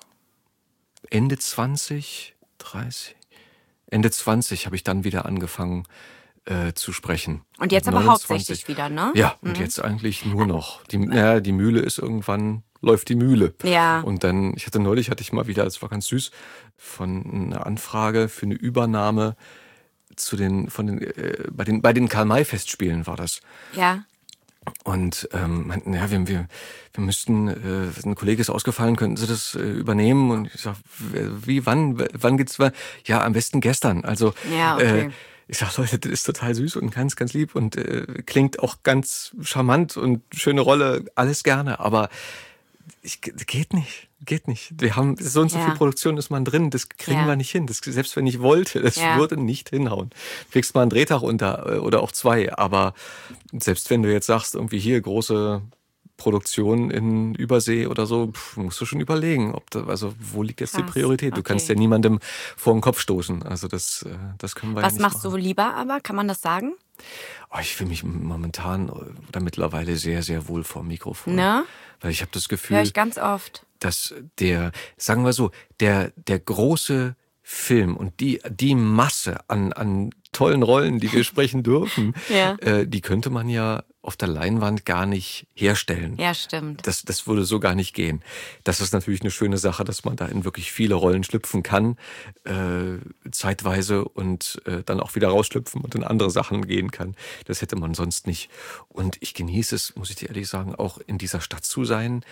Ende zwanzig, dreißig, Ende zwanzig habe ich dann wieder angefangen äh, zu sprechen. Und jetzt aber neunundzwanzig. hauptsächlich wieder, ne? Ja, und jetzt eigentlich nur noch. Die, naja, die Mühle ist irgendwann, läuft die Mühle. Ja. Und dann, ich hatte neulich, hatte ich mal wieder, das war ganz süß, von einer Anfrage für eine Übernahme zu den, von den, äh, bei den, bei den Karl-May-Festspielen war das. Ja. Und ähm, meinten, ja, wir, wir, wir müssten, äh, ein Kollege ist ausgefallen, könnten Sie das äh, übernehmen? Und ich sag, wie, wann, wann geht's? Ja, am besten gestern. Also Ja, okay. äh, ich sag, Leute, das ist total süß und ganz, ganz lieb und äh, klingt auch ganz charmant und schöne Rolle, alles gerne, aber ich, geht nicht, geht nicht. Wir haben so und so Ja. viel Produktion ist man drin, das kriegen Ja. wir nicht hin. Das, selbst wenn ich wollte, das Ja. würde nicht hinhauen. Du kriegst mal einen Drehtag unter äh, oder auch zwei, aber selbst wenn du jetzt sagst, irgendwie hier große Produktion in Übersee oder so, pff, musst du schon überlegen, ob da, also wo liegt jetzt die Krass, Priorität? Du okay. kannst ja niemandem vor den Kopf stoßen. Also das, äh, das können wir ja Was nicht machst machen. du lieber aber? Kann man das sagen? Oh, ich fühle mich momentan oder mittlerweile sehr, sehr wohl vor dem Mikrofon. Ne? Weil ich habe das Gefühl, Höre ich ganz oft. dass der, sagen wir so, der, der große Film und die, die Masse an, an tollen Rollen, die wir sprechen dürfen, Ja. äh, die könnte man ja auf der Leinwand gar nicht herstellen. Ja, stimmt. Das, das würde so gar nicht gehen. Das ist natürlich eine schöne Sache, dass man da in wirklich viele Rollen schlüpfen kann, äh, zeitweise und äh, dann auch wieder rausschlüpfen und in andere Sachen gehen kann. Das hätte man sonst nicht. Und ich genieße es, muss ich dir ehrlich sagen, auch in dieser Stadt zu sein,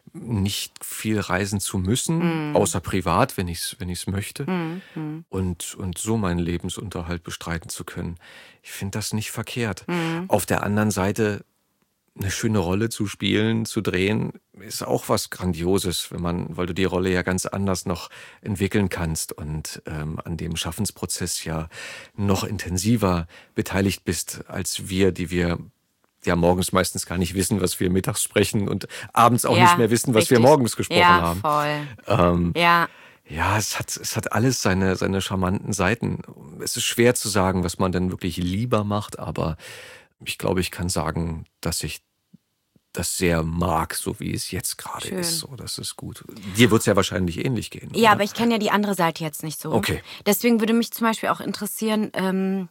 nicht viel reisen zu müssen, Mm. außer privat, wenn ich es wenn ich's möchte, Mm, mm. und, und so meinen Lebensunterhalt bestreiten zu können. Ich finde das nicht verkehrt. Mm. Auf der anderen Seite eine schöne Rolle zu spielen, zu drehen, ist auch was Grandioses, wenn man, weil du die Rolle ja ganz anders noch entwickeln kannst und ähm, an dem Schaffensprozess ja noch intensiver beteiligt bist als wir, die wir ja morgens meistens gar nicht wissen, was wir mittags sprechen und abends auch Ja, nicht mehr wissen, was wir richtig. morgens gesprochen ja, haben. voll. Ähm, Ja, ja, es hat, es hat alles seine, seine charmanten Seiten. Es ist schwer zu sagen, was man denn wirklich lieber macht, aber ich glaube, ich kann sagen, dass ich das sehr mag, so wie es jetzt gerade Schön. ist. So, das ist gut. Dir wird es ja wahrscheinlich ähnlich gehen. ja, oder? aber ich kenne ja die andere Seite jetzt nicht so. Okay. Deswegen würde mich zum Beispiel auch interessieren, ähm,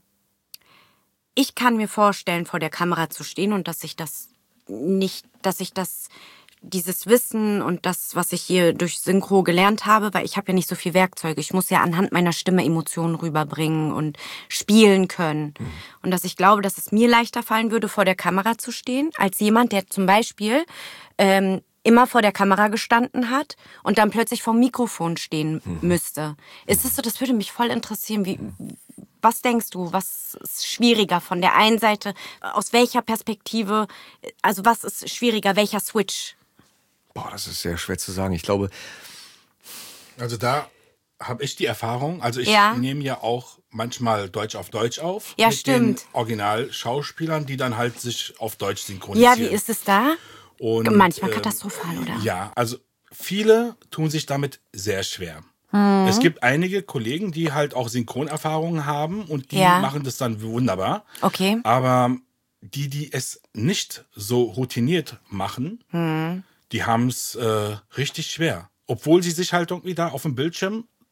ich kann mir vorstellen, vor der Kamera zu stehen und dass ich das nicht, dass ich das, dieses Wissen und das, was ich hier durch Synchro gelernt habe, weil ich habe ja nicht so viel Werkzeuge. Ich muss ja anhand meiner Stimme Emotionen rüberbringen und spielen können. Mhm. Und dass ich glaube, dass es mir leichter fallen würde, vor der Kamera zu stehen, als jemand, der zum Beispiel ähm, immer vor der Kamera gestanden hat und dann plötzlich vor dem Mikrofon stehen mhm. müsste. Ist es so, das würde mich voll interessieren, wie, was denkst du, was ist schwieriger von der einen Seite, aus welcher Perspektive, also was ist schwieriger, welcher Switch? Boah, das ist sehr schwer zu sagen. Ich glaube, Also da habe ich die Erfahrung, also ich Ja. nehme ja auch manchmal Deutsch auf Deutsch auf. Ja, mit stimmt. den Originalschauspielern, die dann halt sich auf Deutsch synchronisieren. Ja, wie ist es da? Und, Manchmal ähm, katastrophal, oder? Ja, also viele tun sich damit sehr schwer. Mhm. Es gibt einige Kollegen, die halt auch Synchronerfahrungen haben und die Ja. machen das dann wunderbar. Okay. Aber die, die es nicht so routiniert machen, Mhm. die haben es äh, richtig schwer. Obwohl sie sich halt irgendwie da auf dem Bildschirm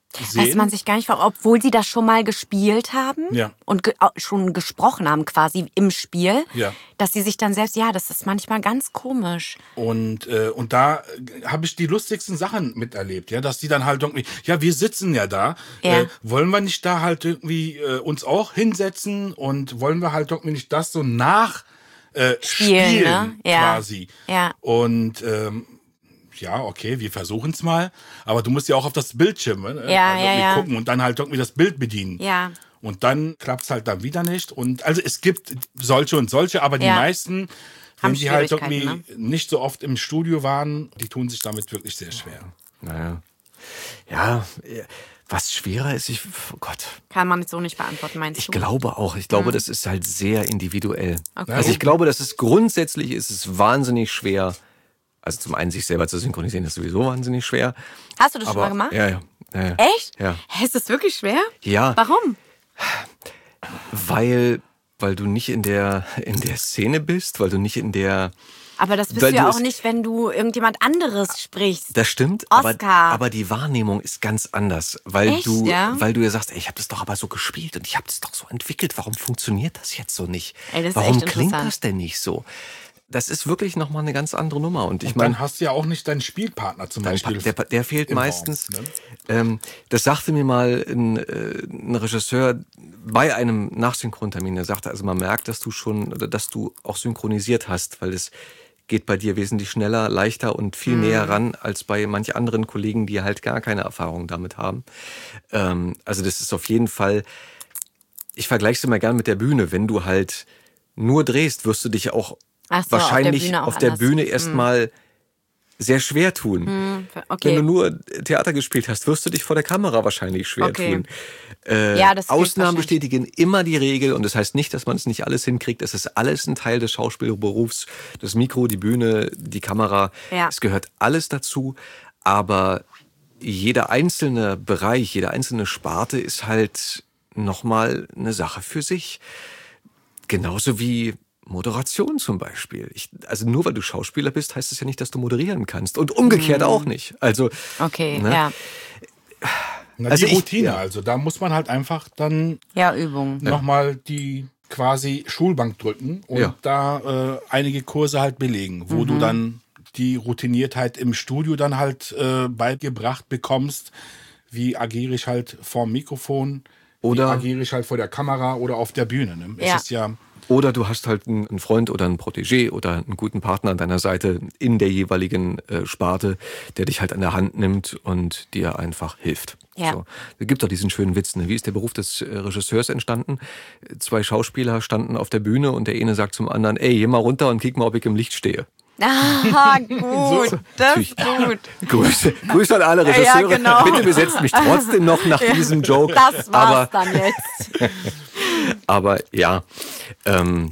sehen. Dass man sich gar nicht fragt, obwohl sie das schon mal gespielt haben Ja. und ge schon gesprochen haben quasi im Spiel, Ja. dass sie sich dann selbst, ja, das ist manchmal ganz komisch. Und, äh, und da äh, habe ich die lustigsten Sachen miterlebt, ja, dass die dann halt irgendwie, ja, wir sitzen ja da, Ja. Äh, wollen wir nicht da halt irgendwie äh, uns auch hinsetzen und wollen wir halt irgendwie nicht das so nach äh, Spielen, spielen, ne? Ja. quasi. Ja. Und ähm, ja, okay, wir versuchen es mal, aber du musst ja auch auf das Bildschirm ne? Ja, also ja, irgendwie ja. gucken und dann halt irgendwie das Bild bedienen. Ja. Und dann klappt es halt dann wieder nicht. Und also es gibt solche und solche, aber die Ja. meisten, wenn Haben die halt Schwierigkeiten, irgendwie nicht so oft im Studio waren, die tun sich damit wirklich sehr schwer. Naja. Ja, was schwerer ist, ich, oh Gott. Kann man so nicht beantworten, meinst Ich du? glaube auch. Ich glaube, das ist halt sehr individuell. Okay. Also ich glaube, dass es grundsätzlich ist es wahnsinnig schwer. Also zum einen sich selber zu synchronisieren ist sowieso wahnsinnig schwer. Hast du das Aber, schon mal gemacht? Ja, ja. ja, ja. Echt? Ja. Hä, ist das wirklich schwer? Ja. Warum? Weil, weil du nicht in der, in der Szene bist, weil du nicht in der... Aber das bist Weil du ja du auch es- nicht, wenn du irgendjemand anderes sprichst. Das stimmt, aber, Oscar. aber die Wahrnehmung ist ganz anders, weil Echt, du, ja? weil du ja sagst, ey, ich habe das doch aber so gespielt und ich habe das doch so entwickelt. Warum funktioniert das jetzt so nicht? Ey, das ist Warum echt klingt interessant. das denn nicht so? Das ist wirklich nochmal eine ganz andere Nummer. Und ich Und dann meine, hast du ja auch nicht deinen Spielpartner zum Beispiel. der, der fehlt im meistens. Raum, ne? ähm, das sagte mir mal ein, äh, ein Regisseur bei einem Nachsynchrontermin. Der sagte, also man merkt, dass du schon, oder dass du auch synchronisiert hast, weil es geht bei dir wesentlich schneller, leichter und viel Mhm. näher ran als bei manch anderen Kollegen, die halt gar keine Erfahrung damit haben. Ähm, also das ist auf jeden Fall, ich vergleiche es immer gern mit der Bühne. Wenn du halt nur drehst, wirst du dich auch Ach so, wahrscheinlich auf der Bühne, auch auf der anders. Bühne erstmal sehr schwer tun. Hm, Wenn okay. du nur Theater gespielt hast, wirst du dich vor der Kamera wahrscheinlich schwer Okay. tun. Äh, Ja, das gilt Ausnahmen wahrscheinlich. bestätigen immer die Regel und das heißt nicht, dass man es nicht alles hinkriegt. Es ist alles ein Teil des Schauspielberufs. Das Mikro, die Bühne, die Kamera. Ja. Es gehört alles dazu. Aber jeder einzelne Bereich, jede einzelne Sparte ist halt nochmal eine Sache für sich. Genauso wie Moderation zum Beispiel. Ich, also nur weil du Schauspieler bist, heißt es ja nicht, dass du moderieren kannst. Und umgekehrt auch nicht. Also, Okay, ne? ja. Na, Also die ich- Routine, ja. also da muss man halt einfach dann Ja, Übung. nochmal die quasi Schulbank drücken und Ja. da äh, einige Kurse halt belegen, wo Mhm. du dann die Routiniertheit im Studio dann halt äh, beigebracht bekommst. Wie agiere ich halt vorm Mikrofon? Oder- wie agiere ich halt vor der Kamera oder auf der Bühne? Ne? Ja. Es ist ja Oder du hast halt einen einen Freund oder einen Protégé oder einen guten Partner an deiner Seite in der jeweiligen äh, Sparte, der dich halt an der Hand nimmt und dir einfach hilft. Ja. So. Es gibt doch diesen schönen Witz, ne? Wie ist der Beruf des äh, Regisseurs entstanden? Zwei Schauspieler standen auf der Bühne und der eine sagt zum anderen, ey, geh mal runter und kick mal, ob ich im Licht stehe. Ah, gut. Das ist gut. Grüße, Grüße an alle Regisseure. Ja, genau. Bitte besetzt mich trotzdem noch nach diesem Joke. Das war's aber, dann jetzt. aber ja, ähm,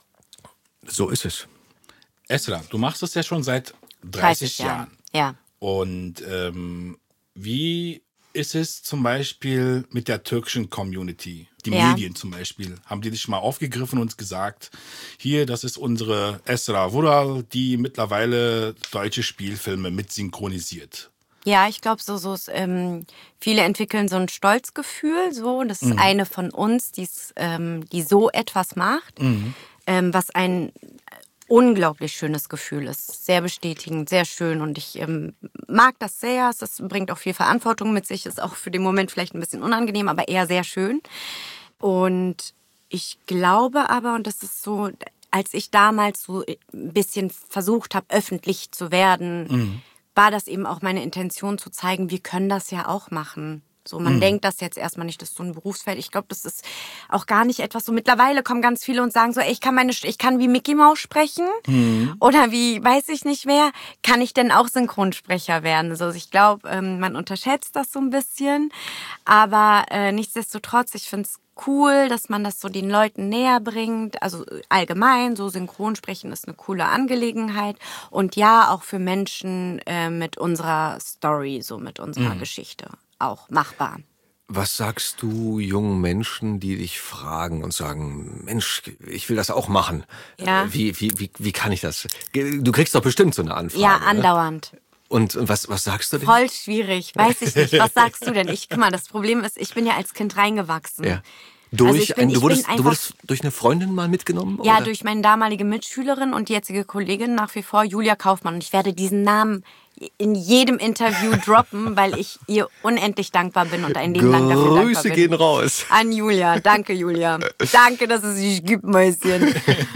so ist es. Esra, du machst es ja schon seit dreißig, Jahre. Jahren. Ja. Und ähm, wie ist es zum Beispiel mit der türkischen Community? Die Ja. Medien zum Beispiel. Haben die dich mal aufgegriffen und gesagt, hier, das ist unsere Esra Vural, die mittlerweile deutsche Spielfilme mit synchronisiert. Ja, ich glaube, so, so ist, ähm, viele entwickeln so ein Stolzgefühl. So, das ist Mhm. eine von uns, die's, ähm, die so etwas macht, Mhm. ähm, was ein unglaublich schönes Gefühl ist. Sehr bestätigend, sehr schön und ich ähm, mag das sehr. Es bringt auch viel Verantwortung mit sich, ist auch für den Moment vielleicht ein bisschen unangenehm, aber eher sehr schön. Und ich glaube aber, und das ist so, als ich damals so ein bisschen versucht habe, öffentlich zu werden, Mhm. war das eben auch meine Intention zu zeigen, wir können das ja auch machen. So, man Mhm. denkt das jetzt erstmal nicht, das ist so ein Berufsfeld. Ich glaube, das ist auch gar nicht etwas so. Mittlerweile kommen ganz viele und sagen so, ey, ich kann meine, ich kann wie Mickey Mouse sprechen Mhm. oder wie, weiß ich nicht mehr, kann ich denn auch Synchronsprecher werden? Also ich glaube, ähm, man unterschätzt das so ein bisschen, aber äh, nichtsdestotrotz, ich finde es cool, dass man das so den Leuten näher bringt. Also allgemein, so Synchronsprechen ist eine coole Angelegenheit. Und ja, auch für Menschen äh, mit unserer Story, so mit unserer Mhm. Geschichte auch machbar. Was sagst du jungen Menschen, die dich fragen und sagen, Mensch, ich will das auch machen. Ja. Wie, wie, wie, wie kann ich das? Du kriegst doch bestimmt so eine Anfrage. Ja, ne? andauernd. Und, und was, was sagst du denn? Voll schwierig, weiß ich nicht. Was sagst du denn? Ich, guck mal, das Problem ist, ich bin ja als Kind reingewachsen. Ja. Durch, Also ich bin- ein, du, ich wurdest, bin du wurdest durch eine Freundin mal mitgenommen? Ja, oder? durch meine damalige Mitschülerin und jetzige Kollegin nach wie vor, Julia Kaufmann. Und ich werde diesen Namen in jedem Interview droppen, weil ich ihr unendlich dankbar bin und ein Leben lang dafür dankbar bin. Grüße gehen raus. An Julia. Danke, Julia. Danke, dass es dich gibt, Mäuschen.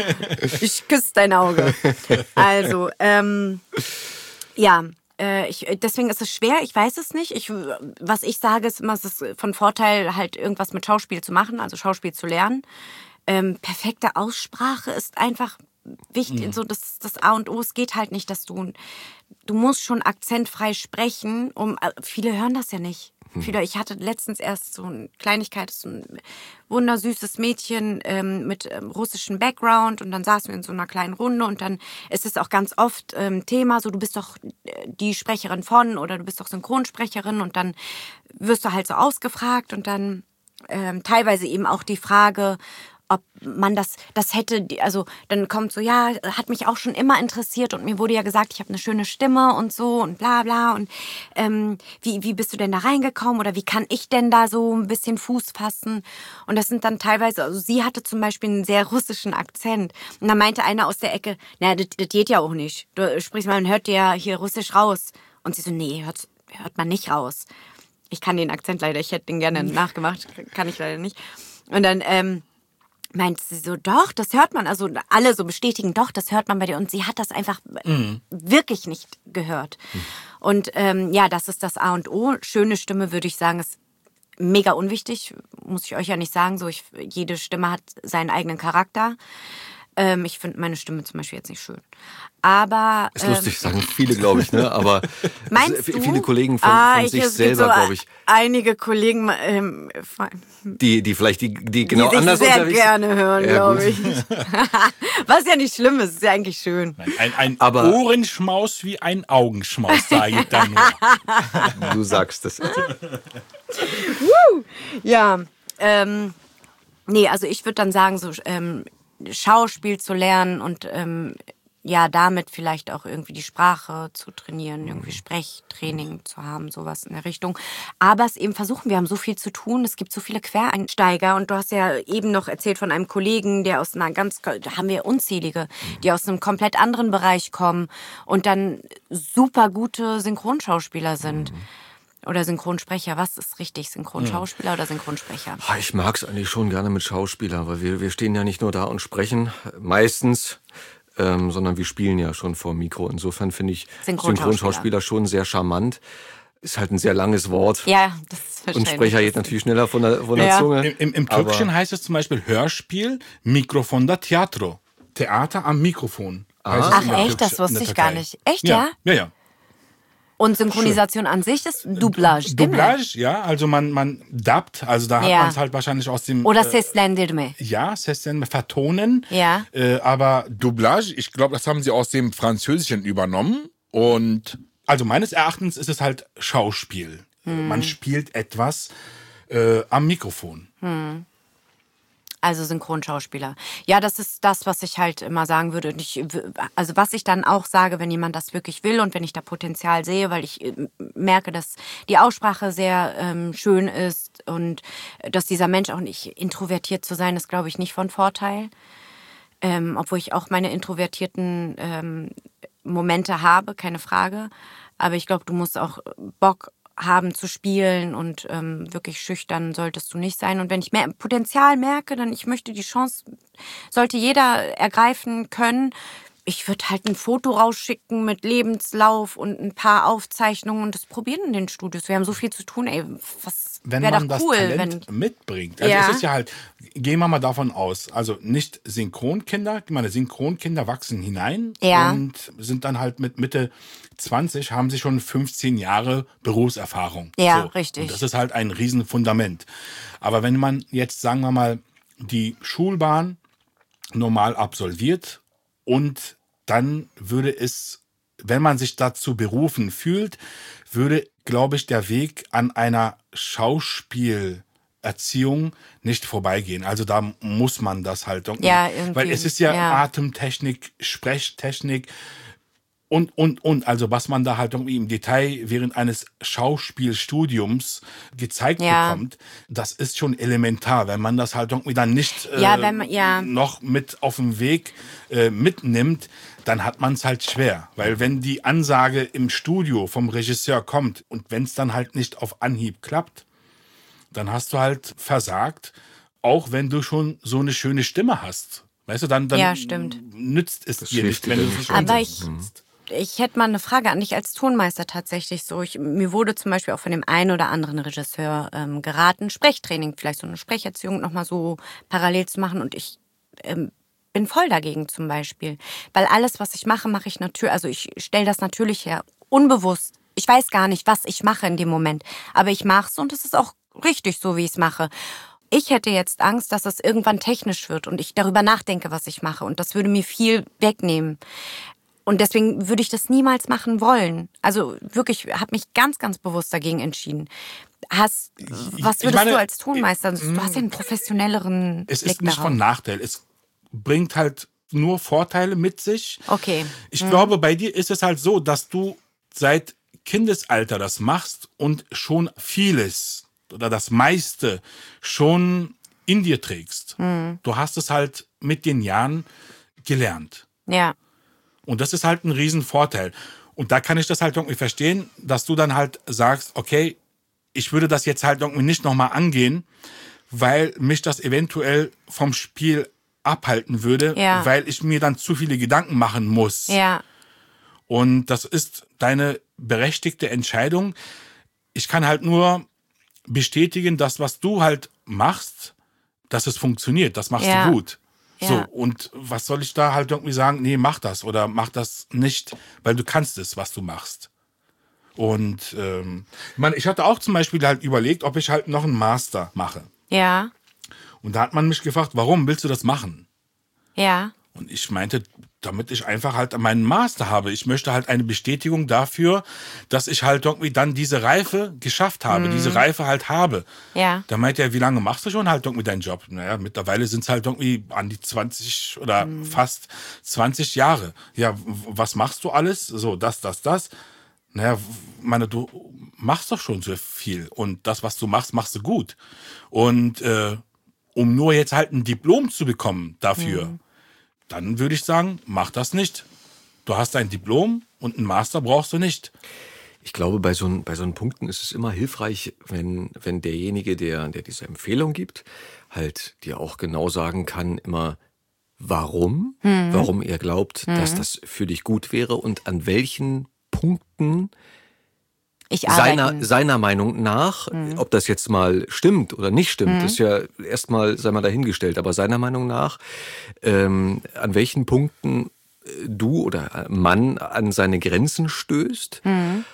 Ich küsse dein Auge. Also, ähm, ja, äh, ich, deswegen ist es schwer. Ich weiß es nicht. Ich, was ich sage, ist immer, es ist von Vorteil, halt irgendwas mit Schauspiel zu machen, also Schauspiel zu lernen. Ähm, perfekte Aussprache ist einfach wichtig, mhm. so das, das A und O. Es geht halt nicht, dass du, du musst schon akzentfrei sprechen, um, viele hören das ja nicht. Mhm. Viele, ich hatte letztens erst so eine Kleinigkeit, so ein wundersüßes Mädchen ähm, mit ähm, russischem Background und dann saßen wir in so einer kleinen Runde und dann ist es auch ganz oft ähm, Thema, so du bist doch die Sprecherin von oder du bist doch Synchronsprecherin und dann wirst du halt so ausgefragt und dann ähm, teilweise eben auch die Frage, ob man das, das hätte, also dann kommt so, ja, hat mich auch schon immer interessiert und mir wurde ja gesagt, ich habe eine schöne Stimme und so und bla bla und ähm, wie, wie bist du denn da reingekommen oder wie kann ich denn da so ein bisschen Fuß fassen? Und das sind dann teilweise, also sie hatte zum Beispiel einen sehr russischen Akzent und da meinte einer aus der Ecke, na, das, das geht ja auch nicht, du sprichst mal, man hört dir ja hier Russisch raus und sie so, nee, hört, hört man nicht raus. Ich kann den Akzent leider, ich hätte den gerne nachgemacht, kann ich leider nicht. Und dann, ähm, meint sie so, doch, das hört man. Also alle so bestätigen, doch, das hört man bei dir. Und sie hat das einfach mhm. wirklich nicht gehört. Mhm. Und ähm, ja, das ist das A und O. Schöne Stimme, würde ich sagen, ist mega unwichtig. Muss ich euch ja nicht sagen. So, ich, jede Stimme hat seinen eigenen Charakter. Ähm, ich finde meine Stimme zum Beispiel jetzt nicht schön. Aber ist ähm, lustig, sagen viele, glaube ich, ne? Aber meinst es, du? viele Kollegen von, ah, von ich, sich es selber, gibt so glaube ich. Einige Kollegen, ähm, die, die vielleicht die, die genau die sich anders sehr unterwegs gerne hören, ja, glaube ich. Was ja nicht schlimm ist, ist ja eigentlich schön. Nein, ein ein Aber Ohrenschmaus wie ein Augenschmaus, sage ich dann nur. Du sagst es. Ja, ähm, nee, also ich würde dann sagen, so ähm, Schauspiel zu lernen und ähm, ja, damit vielleicht auch irgendwie die Sprache zu trainieren, irgendwie Sprechtraining zu haben, sowas in der Richtung. Aber es eben versuchen, wir haben so viel zu tun, es gibt so viele Quereinsteiger und du hast ja eben noch erzählt von einem Kollegen, der aus einer ganz, da haben wir unzählige, die aus einem komplett anderen Bereich kommen und dann super gute Synchronschauspieler sind. Oder Synchronsprecher, was ist richtig? Synchronschauspieler oder Synchronsprecher? Ich mag es eigentlich schon gerne mit Schauspielern, weil wir, wir stehen ja nicht nur da und sprechen, meistens, ähm, sondern wir spielen ja schon vor dem Mikro. Insofern finde ich Synchronschauspieler. Synchronschauspieler schon sehr charmant. Ist halt ein sehr langes Wort. Ja, das ist verständlich. Und Sprecher geht natürlich schneller von der, von der Ja. Zunge. Im, im, im Türkischen heißt es zum Beispiel Hörspiel, Mikrofon da Teatro. Theater am Mikrofon. heißt es Ach in der echt, das Türkisch- in wusste der ich gar Türkei. nicht. Echt, ja? Ja, ja. ja. Und Synchronisation an sich ist Doublage, değil mi? Doublage, ja, also man, man dubbt, also da hat Ja. man es halt wahrscheinlich aus dem... Oder äh, seslendirme. ja, Seslen vertonen. Ja. Äh, aber Doublage, ich glaube, das haben sie aus dem Französischen übernommen. Und also meines Erachtens ist es halt Schauspiel. Hm. Man spielt etwas äh, am Mikrofon. Hm. Also Synchronschauspieler. Ja, das ist das, was ich halt immer sagen würde. Und ich, also was ich dann auch sage, wenn jemand das wirklich will und wenn ich da Potenzial sehe, weil ich äh, merke, dass die Aussprache sehr ähm, schön ist und dass dieser Mensch auch nicht introvertiert zu sein, ist, glaube ich, nicht von Vorteil. Ähm, obwohl ich auch meine introvertierten ähm, Momente habe, keine Frage. Aber ich glaube, du musst auch Bock haben zu spielen und ähm, wirklich schüchtern solltest du nicht sein. Und wenn ich mehr Potenzial merke, dann ich möchte die Chance, sollte jeder ergreifen können. Ich würde halt ein Foto rausschicken mit Lebenslauf und ein paar Aufzeichnungen und das probieren in den Studios. Wir haben so viel zu tun, ey, was Wenn wäre man doch das cool, Talent wenn mitbringt. Also Ja. es ist ja halt, gehen wir mal davon aus, also nicht Synchronkinder, meine Synchronkinder wachsen hinein Ja. und sind dann halt mit Mitte zwanzig, haben sie schon fünfzehn Jahre Berufserfahrung. Ja, richtig. Und das ist halt ein Riesenfundament. Aber wenn man jetzt, sagen wir mal, die Schulbahn normal absolviert und dann würde es, wenn man sich dazu berufen fühlt, würde, glaube ich, der Weg an einer Schauspielerziehung nicht vorbeigehen. Also da muss man das halt. Ja, irgendwie, Weil es ist ja, ja. Atemtechnik, Sprechtechnik, Und, und, und, also was man da halt irgendwie im Detail während eines Schauspielstudiums gezeigt Ja. bekommt, das ist schon elementar. Wenn man das halt irgendwie dann nicht äh, Ja, wenn man- ja. noch mit auf dem Weg äh, mitnimmt, dann hat man es halt schwer. Weil wenn die Ansage im Studio vom Regisseur kommt und wenn es dann halt nicht auf Anhieb klappt, dann hast du halt versagt, auch wenn du schon so eine schöne Stimme hast. Weißt du, dann, dann Ja, stimmt. nützt es dir hilft nicht, dir wenn du dann es nicht nicht Aber umsetzen ich, kannst. ich hätte mal eine Frage an dich als Tonmeister tatsächlich so. Ich, mir wurde zum Beispiel auch von dem einen oder anderen Regisseur ähm, geraten, Sprechtraining, vielleicht so eine Sprecherziehung nochmal so parallel zu machen. Und ich ähm, bin voll dagegen zum Beispiel. Weil alles, was ich mache, mache ich natürlich, also ich stelle das natürlich her, unbewusst. Ich weiß gar nicht, was ich mache in dem Moment. Aber ich mache es und es ist auch richtig so, wie ich es mache. Ich hätte jetzt Angst, dass es irgendwann technisch wird und ich darüber nachdenke, was ich mache. Und das würde mir viel wegnehmen. Und deswegen würde ich das niemals machen wollen. Also wirklich, habe mich ganz, ganz bewusst dagegen entschieden. Hast, was ich würdest meine, du als Tonmeister? Du hast ja einen professionelleren Es Blick ist nicht darauf. von Nachteil. Es bringt halt nur Vorteile mit sich. Okay. Ich glaube, bei dir ist es halt so, dass du seit Kindesalter das machst und schon vieles oder das meiste schon in dir trägst. Du hast es halt mit den Jahren gelernt. Ja. Und das ist halt ein Riesenvorteil. Und da kann ich das halt irgendwie verstehen, dass du dann halt sagst, okay, ich würde das jetzt halt irgendwie nicht nochmal angehen, weil mich das eventuell vom Spiel abhalten würde, Ja. weil ich mir dann zu viele Gedanken machen muss. Ja. Und das ist deine berechtigte Entscheidung. Ich kann halt nur bestätigen, dass was du halt machst, dass es funktioniert. Das machst Ja. du gut. Ja. So, und was soll ich da halt irgendwie sagen? Nee, mach das oder mach das nicht, weil du kannst es, was du machst. Und ähm, ich meine, ich hatte auch zum Beispiel halt überlegt, ob ich halt noch einen Master mache. Ja. Und da hat man mich gefragt, warum willst du das machen? Ja. Und ich meinte, damit ich einfach halt meinen Master habe. Ich möchte halt eine Bestätigung dafür, dass ich halt irgendwie dann diese Reife geschafft habe, diese Reife halt habe. Ja. Da meinte er, wie lange machst du schon halt irgendwie deinen Job? Naja, mittlerweile sind es halt irgendwie an die zwanzig oder fast zwanzig Jahre. Ja, w- was machst du alles? So, das, das, das. Naja, w- meine, du machst doch schon so viel. Und das, was du machst, machst du gut. Und äh, um nur jetzt halt ein Diplom zu bekommen dafür, dann würde ich sagen, mach das nicht. Du hast ein Diplom und einen Master brauchst du nicht. Ich glaube, bei so, ein- bei so einen Punkten ist es immer hilfreich, wenn, wenn derjenige, der, der diese Empfehlung gibt, halt dir auch genau sagen kann, immer warum, warum er glaubt, dass das für dich gut wäre und an welchen Punkten Ich seiner, arbeite. seiner Meinung nach, ob das jetzt mal stimmt oder nicht stimmt, ist ja erstmal, sei mal dahingestellt, aber seiner Meinung nach, ähm, an welchen Punkten äh, du oder Mann an seine Grenzen stößt.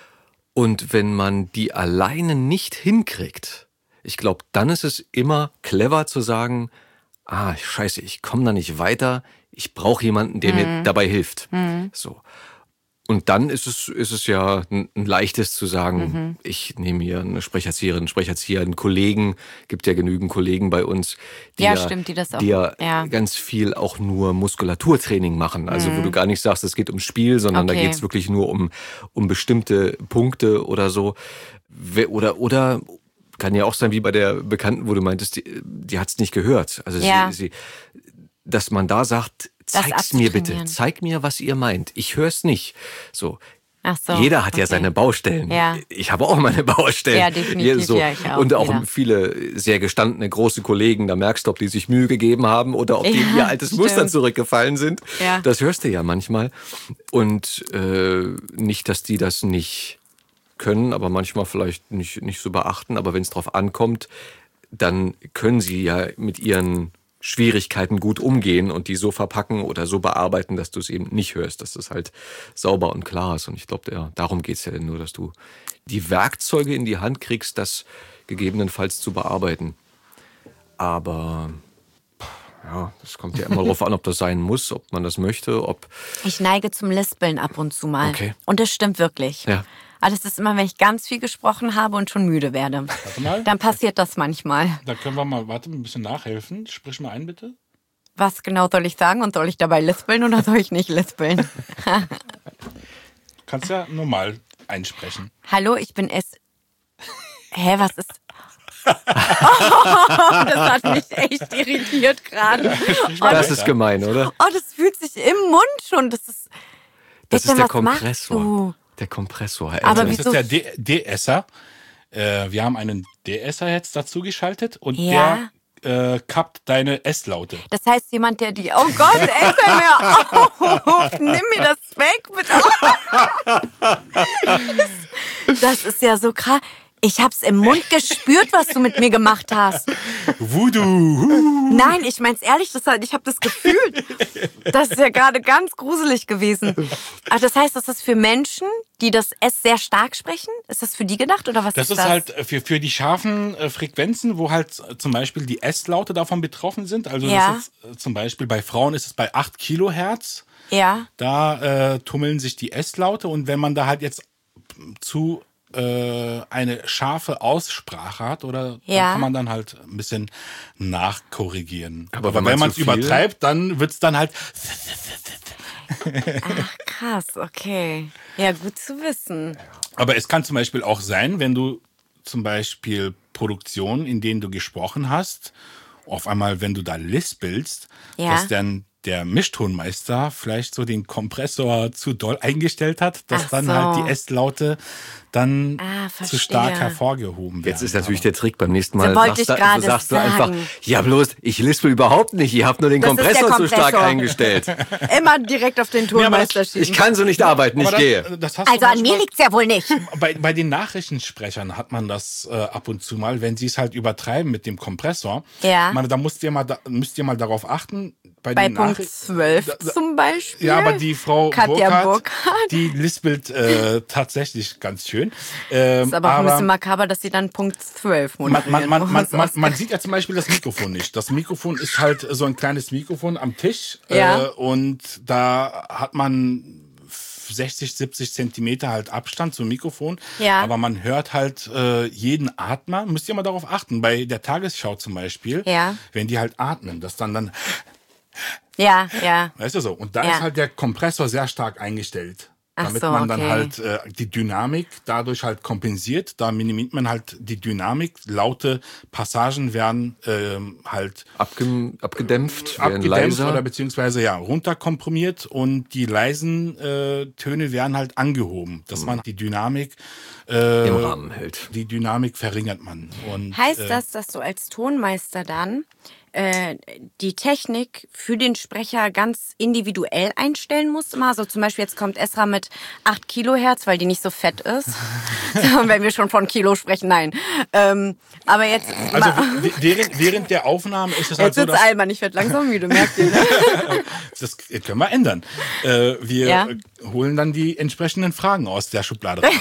Und wenn man die alleine nicht hinkriegt, ich glaube, dann ist es immer clever zu sagen, ah, scheiße, ich komme da nicht weiter, ich brauche jemanden, der mir dabei hilft. So. Und dann ist es, ist es ja ein, ein leichtes zu sagen, ich nehme hier eine Sprecherzieherin, einen Sprecherzieher, einen Kollegen, gibt ja genügend Kollegen bei uns, die Ja, ja, stimmt, die das auch- die ja, ja. ganz viel auch nur Muskulaturtraining machen. Also wo du gar nicht sagst, es geht ums Spiel, sondern da Okay. geht es wirklich nur um, um bestimmte Punkte oder so. We- Oder, oder kann ja auch sein, wie bei der Bekannten, wo du meintest, die, die hat es nicht gehört. Also Ja. sie, sie, dass man da sagt, Das zeig's mir bitte, abzutrainieren. zeig mir, was ihr meint. Ich hör's nicht. So. Ach so. Jeder hat ja okay. seine Baustellen. Ja. Ich habe auch meine Baustellen. Ja, definitiv, so. ja, ich auch, Und auch jeder. viele sehr gestandene große Kollegen, da merkst du, ob die sich Mühe gegeben haben oder ob die in Ja, ihr altes stimmt. Muster zurückgefallen sind. Ja. Das hörst du ja manchmal. Und äh, nicht, dass die das nicht können, aber manchmal vielleicht nicht, nicht so beachten. Aber wenn es drauf ankommt, dann können sie ja mit ihren Schwierigkeiten gut umgehen und die so verpacken oder so bearbeiten, dass du es eben nicht hörst, dass es halt sauber und klar ist. Und ich glaube, ja, darum geht's ja nur, dass du die Werkzeuge in die Hand kriegst, das gegebenenfalls zu bearbeiten. Aber ja, es kommt ja immer darauf an, ob das sein muss, ob man das möchte, ob... Ich neige zum Lispeln ab und zu mal. Okay. Und das stimmt wirklich. Ja. Aber das ist immer, wenn ich ganz viel gesprochen habe und schon müde werde. Warte mal. Dann passiert das manchmal. Da können wir mal, warte, ein bisschen nachhelfen. Sprich mal ein, bitte. Was genau soll ich sagen und soll ich dabei lispeln oder soll ich nicht lispeln? kannst ja normal einsprechen. Hallo, ich bin es. Hä, was ist... Oh, das hat mich echt irritiert gerade. Oh, Das ist gemein, oder? oh, das fühlt sich im Mund schon. Das ist... Das Bitte, ist der was machst Kompressor. du? Der Kompressor, Herr Aber Elton. Das wieso- ist der D- D-Esser. Äh, wir haben einen D-Esser jetzt dazu geschaltet und Ja. der äh, kappt deine S-Laute. Das heißt, jemand, der die... Oh Gott, ey, hör mir auf. Nimm mir das weg, bitte. Das, das ist ja so krass. Ich hab's im Mund gespürt, was du mit mir gemacht hast. Voodoo. Nein, ich mein's ehrlich, das halt, ich habe das gefühlt. Das ist ja gerade ganz gruselig gewesen. Aber das heißt, das ist für Menschen, die das S sehr stark sprechen? Ist das für die gedacht oder was Das ist ist das? halt für, für die scharfen äh, Frequenzen, wo halt äh, zum Beispiel die S-Laute davon betroffen sind. Also Ja. das ist, äh, zum Beispiel bei Frauen ist es bei acht Kilohertz. Ja. Da äh, tummeln sich die S-Laute und wenn man da halt jetzt zu äh, eine scharfe Aussprache hat, oder Ja. dann kann man dann halt ein bisschen nachkorrigieren. Aber Aber wenn man wenn man zu es viel- übertreibt, dann wird's dann halt. Ach, krass, okay. Ja, gut zu wissen. Aber es kann zum Beispiel auch sein, wenn du zum Beispiel Produktionen, in denen du gesprochen hast, auf einmal, wenn du da lispelst, Ja. dass dann der Mischtonmeister vielleicht so den Kompressor zu doll eingestellt hat, dass Ach dann so. halt die S-Laute dann Ah, zu stark verstehe. hervorgehoben werden. Jetzt ist natürlich der Trick beim nächsten Mal. So wollte sagst ich du- gerade sagst du einfach, sagen. ja bloß, ich lispel überhaupt nicht, ihr habt nur den Das ist der Kompressor zu stark Kompressor. eingestellt. Immer direkt auf den Tonmeister das- schieben. Ich kann so nicht arbeiten, ich Aber gehe. das, das hast Also du an mir manchmal- liegt's ja wohl nicht. Bei, bei den Nachrichtensprechern hat man das äh, ab und zu mal, wenn sie es halt übertreiben mit dem Kompressor. Ja. Man, da müsst ihr mal, da, müsst ihr mal darauf achten. Bei, Bei den Punkt Nachricht- zwölf Da- da- zum Beispiel. Ja, aber die Frau Katja Burkhardt, Burkhardt. die lispelt äh, tatsächlich ganz schön. Ähm, Ist aber auch ein bisschen makaber, dass sie dann Punkt zwölf man, man, man, man, man, moderieren. man sieht ja zum Beispiel das Mikrofon nicht. Das Mikrofon ist halt so ein kleines Mikrofon am Tisch. Ja. Äh, und da hat man sechzig, siebzig Zentimeter halt Abstand zum Mikrofon. Ja. Aber man hört halt äh, jeden Atmer. Müsst ihr mal darauf achten. Bei der Tagesschau zum Beispiel, Ja. wenn die halt atmen, dass dann dann, Ja, ja. weißt du so. Und da Ja. ist halt der Kompressor sehr stark eingestellt. Ach Damit so, man dann okay. halt äh, die Dynamik dadurch halt kompensiert. Da minimiert man halt die Dynamik. Laute Passagen werden ähm, halt Abgem abgedämpft, werden abgedämpft leiser. oder beziehungsweise ja runterkomprimiert und die leisen äh, Töne werden halt angehoben, dass man die Dynamik äh, Im Rahmen hält. die Dynamik verringert man. Und, Heißt äh, das, dass du als Tonmeister dann äh, die Technik für den Sprecher ganz individuell einstellen musst? Immer so zum Beispiel, jetzt kommt Esra mit acht Kilohertz, weil die nicht so fett ist. Wenn wir schon von Kilo sprechen, nein. Ähm, aber jetzt... Also w- während, während der Aufnahme ist es halt jetzt so, wird's dass albern, ich werd langsam müde, merkt ihr, ne? das können wir ändern. Äh, wir Ja. äh, holen dann die entsprechenden Fragen aus der Schublade raus.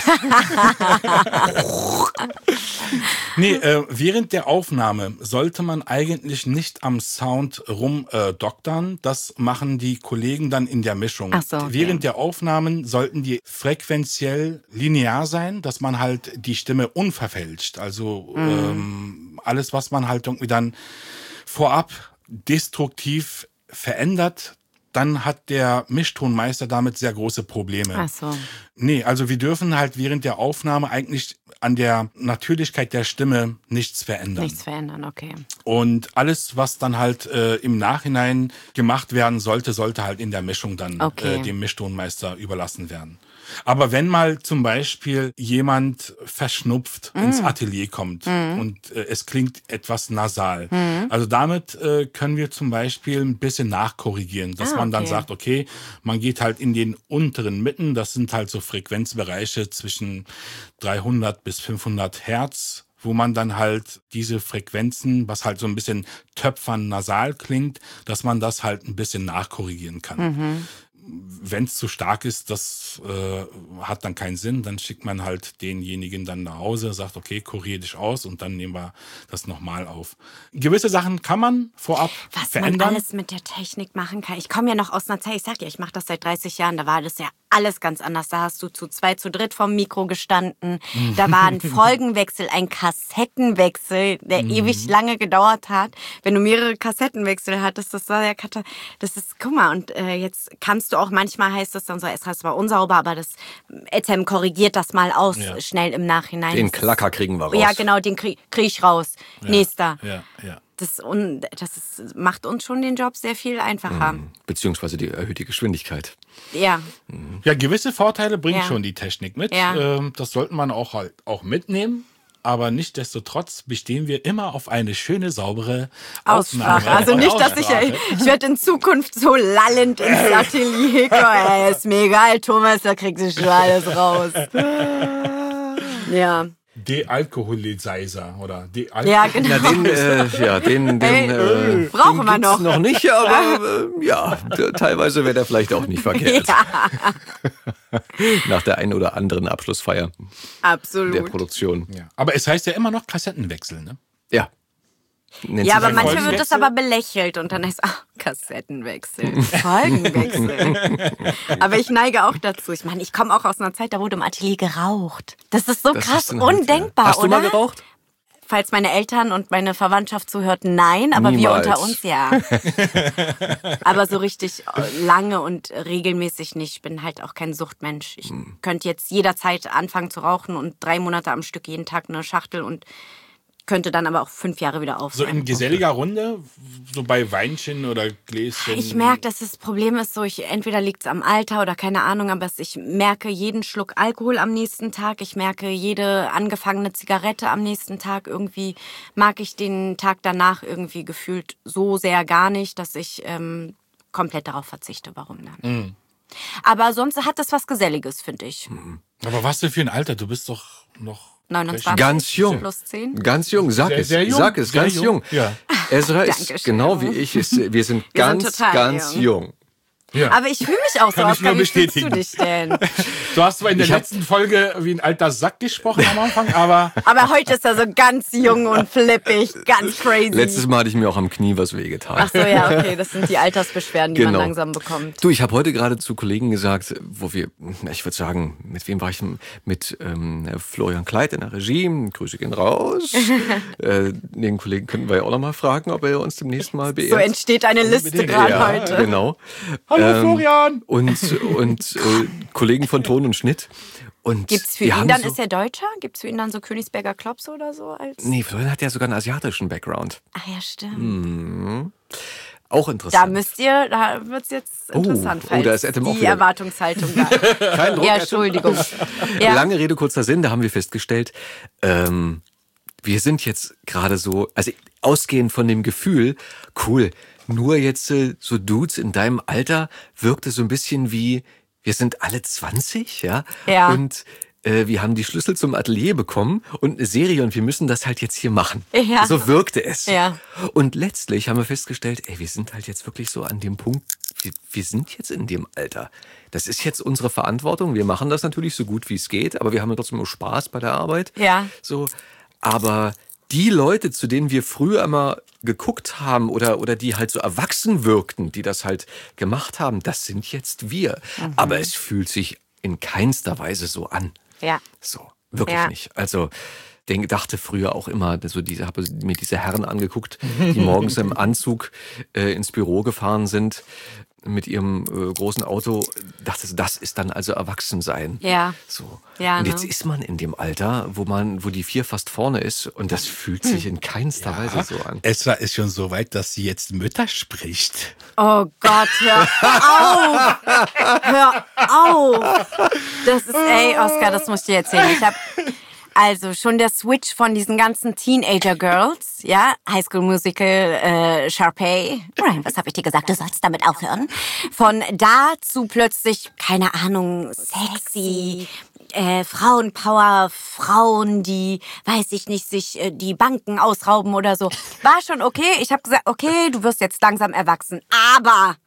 Nee, äh, während der Aufnahme sollte man eigentlich nicht am Sound rumdoktern. Äh, doktern. Das machen die Kollegen dann in der Mischung. Ach so, okay. Während der Aufnahmen sollten die frequenziell linear sein, dass man halt die Stimme unverfälscht. Also Mhm. ähm, alles, was man halt irgendwie dann vorab destruktiv verändert, dann hat der Mischtonmeister damit sehr große Probleme. Ach so. Nee, also wir dürfen halt während der Aufnahme eigentlich an der Natürlichkeit der Stimme nichts verändern. Nichts verändern, okay. Und alles, was dann halt äh, im Nachhinein gemacht werden sollte, sollte halt in der Mischung dann Okay. äh, dem Mischtonmeister überlassen werden. Aber wenn mal zum Beispiel jemand verschnupft Mm. ins Atelier kommt und äh, es klingt etwas nasal, Mm. also damit äh, können wir zum Beispiel ein bisschen nachkorrigieren, dass Ah, man dann okay. sagt, okay, man geht halt in den unteren Mitten, das sind halt so Frequenzbereiche zwischen dreihundert bis fünfhundert Hertz, wo man dann halt diese Frequenzen, was halt so ein bisschen töpfern nasal klingt, dass man das halt ein bisschen nachkorrigieren kann. Mhm. Wenn es zu stark ist, das äh, hat dann keinen Sinn. Dann schickt man halt denjenigen dann nach Hause, sagt, okay, kurier dich aus und dann nehmen wir das nochmal auf. Gewisse Sachen kann man vorab Was verändern. man alles mit der Technik machen kann. Ich komme ja noch aus einer Zeit, ich sag ja, ich mache das seit dreißig Jahren, da war das ja alles ganz anders. Da hast du zu zwei, zu dritt vom Mikro gestanden. Da war ein Folgenwechsel, ein Kassettenwechsel, der mhm. ewig lange gedauert hat. Wenn du mehrere Kassettenwechsel hattest, das war ja Kata- das ist, guck mal, und äh, jetzt kannst du auch, manchmal heißt es dann so, es war unsauber, aber das Etem korrigiert das mal aus, ja. schnell im Nachhinein. Den Klacker kriegen wir raus. Ja, genau, den krieg, krieg ich raus. Ja. Nächster. Ja, ja. Das, und, das ist, macht uns schon den Job sehr viel einfacher. Mhm. Beziehungsweise die erhöhte Geschwindigkeit. Ja. Ja, gewisse Vorteile bringt Ja. schon die Technik mit. Ja. Ähm, das sollte man auch halt auch mitnehmen. Aber nichtsdestotrotz bestehen wir immer auf eine schöne, saubere Aufnahme. Aussprache. Also nicht, dass ich, ich werde in Zukunft so lallend ins Atelier kommen. Ey, ist mir egal, Thomas, da kriegt sie schon alles raus. Ja. Dealkoholisizer oder Dealkohol. Ja, genau. Na, den, äh, ja, den, den Ey, äh, brauchen den wir gibt's noch. noch nicht, aber äh, ja, d- teilweise wäre der vielleicht auch nicht verkehrt. Ja, Nach der einen oder anderen Abschlussfeier absolut. der Produktion. Ja. Aber es heißt ja immer noch Kassettenwechsel, ne? Ja. Nennt Ja, sich aber ein manchmal wird Folgenwechsel? das aber belächelt und dann heißt es, ach, Kassettenwechsel, Folgenwechsel. Aber ich neige auch dazu. Ich meine, ich komme auch aus einer Zeit, da wurde im Atelier geraucht. Das ist so Das krass ist ein Hund, undenkbar, ja. Hast du oder? mal geraucht? Falls meine Eltern und meine Verwandtschaft zuhörten, nein, aber Niemals. wir unter uns ja. Aber so richtig lange und regelmäßig nicht. Ich bin halt auch kein Suchtmensch. Ich hm. könnte jetzt jederzeit anfangen zu rauchen und drei Monate am Stück jeden Tag eine Schachtel und könnte dann aber auch fünf Jahre wieder So aufhören. in geselliger Runde, so bei Weinchen oder Gläschen. Ich merke, dass das Problem ist so, ich, entweder liegt es am Alter oder keine Ahnung, aber ich merke jeden Schluck Alkohol am nächsten Tag. Ich merke jede angefangene Zigarette am nächsten Tag. Irgendwie mag ich den Tag danach irgendwie gefühlt so sehr gar nicht, dass ich ähm, komplett darauf verzichte. Warum dann? Mhm. Aber sonst hat das was Geselliges, finde ich. Aber was denn für ein Alter? Du bist doch noch... neunundzwanzig Ganz jung. plus zehn. Ganz jung, sag Sehr, es. sehr jung. Sag es, Sehr ganz jung. jung. Ja. Ezra ist Dankeschön. genau wie ich. Ist, wir sind Wir sind ganz, total ganz jung. jung. Ja. Aber ich fühle mich auch so, Kann ich nur Oskar, wie fühlst du bestätigen. dich denn? Du hast zwar in der Ich hab- letzten Folge wie ein alter Sack gesprochen am Anfang, aber Aber heute ist er so ganz jung und flippig, ganz crazy. Letztes Mal hatte ich mir auch am Knie was wehgetan. Ach so, ja, okay, das sind die Altersbeschwerden, die Genau. man langsam bekommt. Du, ich habe heute gerade zu Kollegen gesagt, wo wir, na, ich würde sagen, mit wem war ich denn? Mit ähm, Florian Kleit in der Regie, Grüße gehen raus. äh, den Kollegen könnten wir ja auch noch mal fragen, ob er uns demnächst mal beehrt. So entsteht eine Liste gerade ja, heute. Genau. Hallo Florian! Und, und äh, Kollegen von Ton und Schnitt. Und Gibt's für die ihn haben dann, so, ist er Deutscher? Gibt's für ihn dann so Königsberger Klops oder so? Als Nee, Florian hat ja sogar einen asiatischen Background. Ach ja, stimmt. Auch Da interessant. müsst ihr, da wird's jetzt Oh, interessant, oh, falls da ist Etem auch die wieder- Erwartungshaltung da ist. Kein Druck. Ja, Entschuldigung. Ja. Lange Rede, kurzer Sinn, da haben wir festgestellt, ähm, wir sind jetzt gerade so, also ausgehend von dem Gefühl, cool, nur jetzt äh, so Dudes in deinem Alter wirkte so ein bisschen wie, wir sind alle zwanzig, ja? Ja. Und äh, wir haben die Schlüssel zum Atelier bekommen und eine Serie und wir müssen das halt jetzt hier machen. Ja. So wirkte es. Ja. Und letztlich haben wir festgestellt, ey, wir sind halt jetzt wirklich so an dem Punkt, wir, wir sind jetzt in dem Alter. Das ist jetzt unsere Verantwortung. Wir machen das natürlich so gut wie es geht, aber wir haben ja trotzdem auch Spaß bei der Arbeit. Ja. So, aber die Leute, zu denen wir früher immer geguckt haben oder, oder die halt so erwachsen wirkten, die das halt gemacht haben, das sind jetzt wir. Mhm. Aber es fühlt sich in keinster Weise so an. Ja. So, wirklich Ja. nicht. Also, ich dachte früher auch immer, so diese, habe mir diese Herren angeguckt, die morgens im Anzug äh, ins Büro gefahren sind mit ihrem äh, großen Auto. Dachte, das ist dann also Erwachsensein. Ja. So. Ja, und ne? jetzt ist man in dem Alter, wo man, wo die vier fast vorne ist und das fühlt sich in keinster Weise so an. Esra ist schon so weit, dass sie jetzt Mütter spricht. Oh Gott, hör auf! Hör auf! Das ist, ey, Oskar, das muss ich dir erzählen. Ich hab, also schon der Switch von diesen ganzen Teenager-Girls, ja, High School Musical, äh, Sharpay. Ryan, was habe ich dir gesagt? Du sollst damit aufhören. Von da zu plötzlich, keine Ahnung, sexy, äh, Frauenpower, Frauen, die, weiß ich nicht, sich äh, die Banken ausrauben oder so. War schon okay. Ich habe gesagt, okay, du wirst jetzt langsam erwachsen. Aber,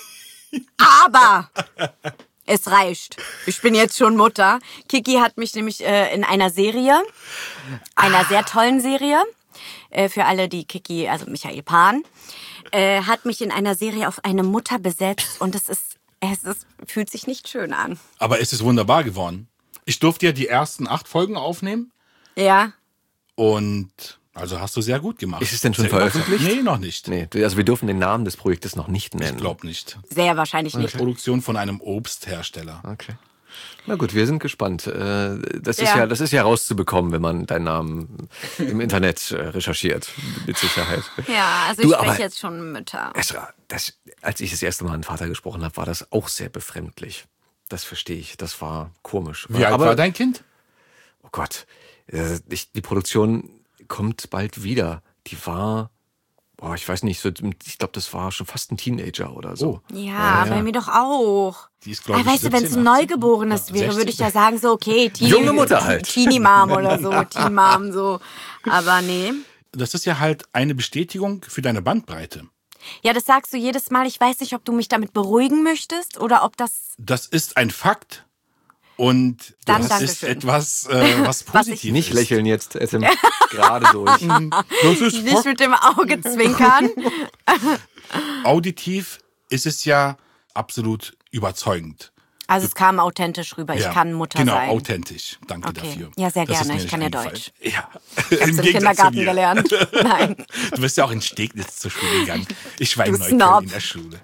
aber, es reicht. Ich bin jetzt schon Mutter. Kiki hat mich nämlich äh, in einer Serie, einer sehr tollen Serie, äh, für alle, die Kiki, also Michael Pan, äh, hat mich in einer Serie auf eine Mutter besetzt und es ist Es ist, fühlt sich nicht schön an. Aber es ist wunderbar geworden. Ich durfte ja die ersten acht Folgen aufnehmen. Ja. Und also hast du sehr gut gemacht. Ist es denn schon sehr veröffentlicht? Nee, noch nicht. Nee, also wir dürfen den Namen des Projektes noch nicht nennen. Ich glaube nicht. Sehr wahrscheinlich Eine nicht. Produktion von einem Obsthersteller. Okay. Na gut, wir sind gespannt. Äh, Das ist Ja. ja, das ist ja rauszubekommen, wenn man deinen Namen im Internet äh, recherchiert. Mit Sicherheit. Ja, also Du, ich aber- spreche jetzt schon Mütter. Esra, das, als ich das erste Mal einen Vater gesprochen habe, war das auch sehr befremdlich. Das verstehe ich. Das war komisch. Wie alt Aber, war dein Kind? Oh Gott, äh, ich, die Produktion kommt bald wieder. Die war, boah, ich weiß nicht, so, ich glaube, das war schon fast ein Teenager oder so. Oh. Ja, bei mir doch auch. Die ist, glaub Ah, ich, weißt du, wenn es ein siebzehn, achtzehn. Neugeborenes Ja, wäre, sechzehn. würde ich ja sagen, so, okay, Teenie, Junge Mutter halt. Teenie-Mom oder so, Teen-Mom, so. Aber nee. Das ist ja halt eine Bestätigung für deine Bandbreite. Ja, das sagst du jedes Mal. Ich weiß nicht, ob du mich damit beruhigen möchtest oder ob das... Das ist ein Fakt. Und Dann das danke ist schön. etwas, äh, was positiv Nicht ist. lächeln jetzt, S M, gerade durch. Das ist Nicht mit dem Auge zwinkern. auditiv ist es ja absolut überzeugend. Also es kam authentisch rüber. Ich Ja, kann Mutter genau, sein. authentisch. Danke Okay. dafür. Ja, sehr Das ist gerne. mir Ich nicht kann ja eingefallen. Deutsch. Ja, Hab's im im Gegensatz zu Kindergarten mir. gelernt. Nein. Du bist ja auch in Steglitz zur Schule gegangen. Ich war in Du Neukölln Snob. in der Schule.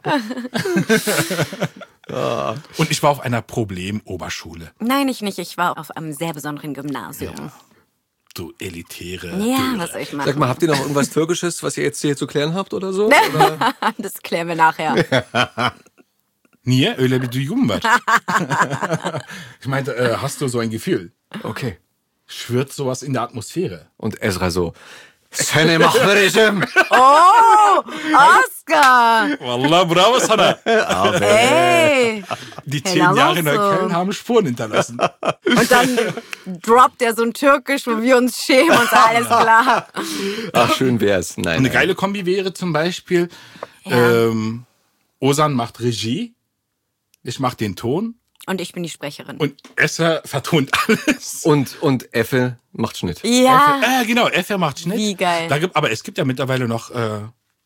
Und ich war auf einer Problemoberschule. Nein, ich nicht. Ich war auf einem sehr besonderen Gymnasium. Du elitäre. Ja, Göre. was soll ich Sag machen? mal, habt ihr noch irgendwas Türkisches, was ihr jetzt hier zu klären habt oder so? Oder? Das klären wir nachher. Niye öyle bir duygum var. Ich meinte, äh, hast du so ein Gefühl? Okay. Schwirrt sowas in der Atmosphäre? Und Ezra so, Seni mahvedeceğim. Oh, Oscar! Wallah, bravo sana. Ey! Die Hey, zehn na Jahre los so. Neukölln haben Spuren hinterlassen. Und dann droppt er so ein Türkisch, wo wir uns schämen und so, alles klar. Ach, schön wär's. Nein, Eine nein. geile Kombi wäre zum Beispiel, Ja. ähm, Osan macht Regie, ich mach den Ton Und ich bin die Sprecherin. und Esser vertont alles. Und, und Effe macht Schnitt. Ja, Äh, genau, Esser macht Schnitt. Wie geil. Da gibt, aber es gibt ja mittlerweile noch äh,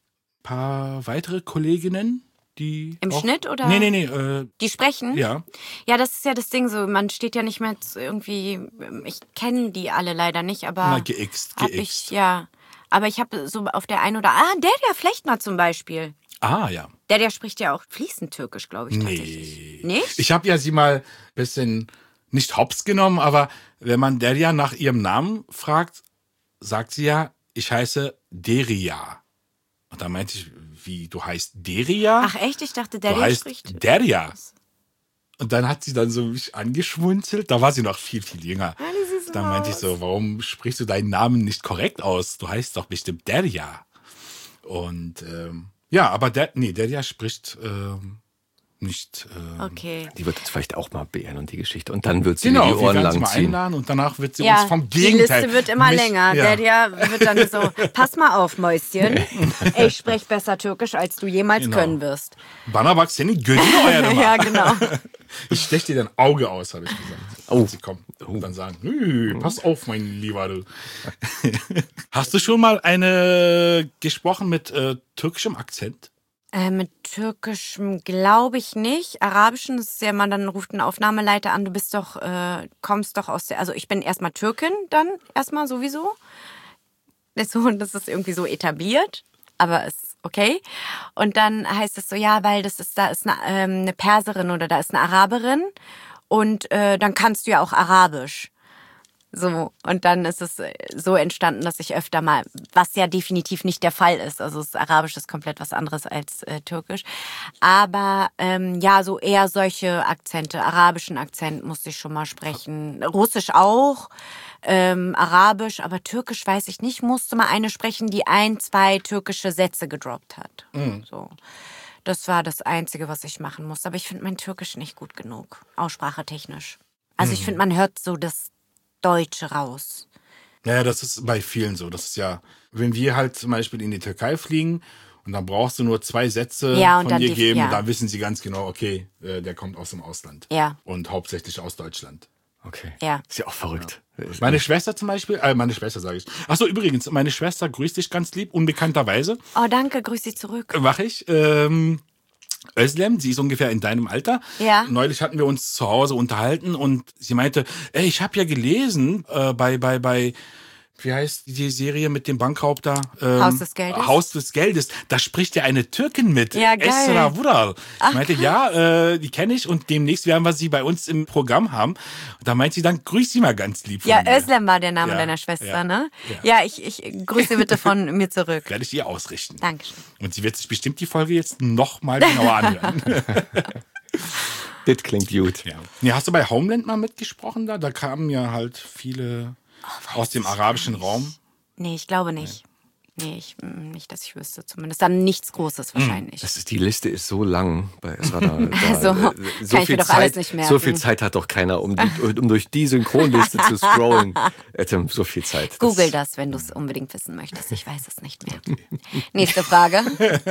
paar weitere Kolleginnen, die Im auch, Schnitt, oder? Nee, nee, nee, äh, die sprechen. ja. Ja, das ist ja das Ding so. Man steht ja nicht mehr zu irgendwie. Ich kenne die alle leider nicht, aber. Na, geixt, hab geixt. ich, ja. Aber ich habe so auf der einen oder. Ah, der ja vielleicht mal zum Beispiel. Ah, ja. Der, der spricht ja auch fließend Türkisch, glaube ich, tatsächlich. Nee. Nicht? Ich habe ja sie mal ein bisschen, nicht hops genommen, aber wenn man Derya nach ihrem Namen fragt, sagt sie ja, ich heiße Deria. Und da meinte ich, wie, du heißt Deria? Ach echt? Ich dachte, der, du der heißt spricht. Derya. Und dann hat sie dann so mich angeschmunzelt. Da war sie noch viel, viel jünger. Da meinte ich so, warum sprichst du deinen Namen nicht korrekt aus? Du heißt doch bestimmt Derya. Und ähm, ja, aber der, nee, Derya spricht ähm, nicht. Ähm, Okay. Die wird jetzt vielleicht auch mal beehren und die Geschichte. Und dann wird sie Genau, mir die wir Ohren werden sie lang mal ziehen. einladen und danach wird sie Ja, uns vom die Gegenteil. Liste wird immer mich- länger. Ja. Der, der wird dann so, pass mal auf, Mäuschen. Ich spreche besser Türkisch, als du jemals Genau. können wirst. Bana bak senin gözünü oyarım. Ja, genau. Ich stech dir dein Auge aus, habe ich gesagt. Oh. Und sie kommen und dann sagen, "Hm, pass auf, mein Lieber. Du. Hast du schon mal eine gesprochen mit äh, türkischem Akzent? Äh, mit Türkischem glaube ich nicht. Arabischen das ist ja man dann ruft ein Aufnahmeleiter an, du bist doch, äh, kommst doch aus der, also ich bin erstmal Türkin dann erstmal sowieso. Das, so, das ist irgendwie so etabliert, aber ist okay. Und dann heißt es so, ja, weil das ist, da ist eine, ähm, eine Perserin oder da ist eine Araberin und äh, dann kannst du ja auch Arabisch. So, und dann ist es so entstanden, dass ich öfter mal, was ja definitiv nicht der Fall ist, also das Arabisch ist komplett was anderes als äh, Türkisch, aber ähm, ja, so eher solche Akzente, arabischen Akzent musste ich schon mal sprechen, Russisch auch, ähm, Arabisch, aber Türkisch weiß ich nicht, musste mal eine sprechen, die ein, zwei türkische Sätze gedroppt hat. Mhm. So. Das war das Einzige, was ich machen musste, aber ich finde mein Türkisch nicht gut genug, aussprachetechnisch. Also ich finde, man hört so das Deutsche raus. Naja, das ist bei vielen so. Das ist ja, wenn wir halt zum Beispiel in die Türkei fliegen und dann brauchst du nur zwei Sätze Ja, und von dann dir die- geben, ja. dann wissen sie ganz genau, okay, äh, der kommt aus dem Ausland. Ja. Und hauptsächlich aus Deutschland. Okay. Ja. Ist ja auch verrückt. Meine Schwester zum Beispiel, äh, meine Schwester sage ich. Achso, übrigens, meine Schwester grüßt dich ganz lieb, unbekannterweise. Oh, danke, grüß Sie zurück. Mache ich. Ähm, Özlem, sie ist ungefähr in deinem Alter. Ja. Neulich hatten wir uns zu Hause unterhalten und sie meinte, ey, ich habe ja gelesen äh, bei bei bei wie heißt die Serie mit dem Bankraub da? Ähm, Haus des Geldes. Haus des Geldes. Da spricht ja eine Türkin mit. Ja, geil. Esra Vural. Ach, Ich meinte, ja, äh, die kenne ich und demnächst werden wir sie bei uns im Programm haben. Und da meint sie dann, grüß sie mal ganz lieb von Ja, mir. Özlem war der Name Ja, deiner Schwester, ja, ne? ja. Ja, ich, ich grüße bitte von mir zurück. Werde ich ihr ausrichten. Dankeschön. Und sie wird sich bestimmt die Folge jetzt nochmal genauer anhören. Das klingt gut. Ja. Ja, hast du bei Homeland mal mitgesprochen da? Da kamen ja halt viele Oh, aus dem arabischen Raum. Nee, ich glaube nicht. Nee, ich, mm, nicht, dass ich wüsste. Zumindest dann nichts Großes wahrscheinlich. Das ist, die Liste ist so lang bei Esra. Da, da, Also, äh, kann ich mir doch Zeit, alles nicht merken. So viel Zeit hat doch keiner, um, die, um durch die Synchronliste zu scrollen. Adam, so viel Zeit. Das, Google das, wenn du es unbedingt wissen möchtest. Ich weiß es nicht mehr. Nächste Frage.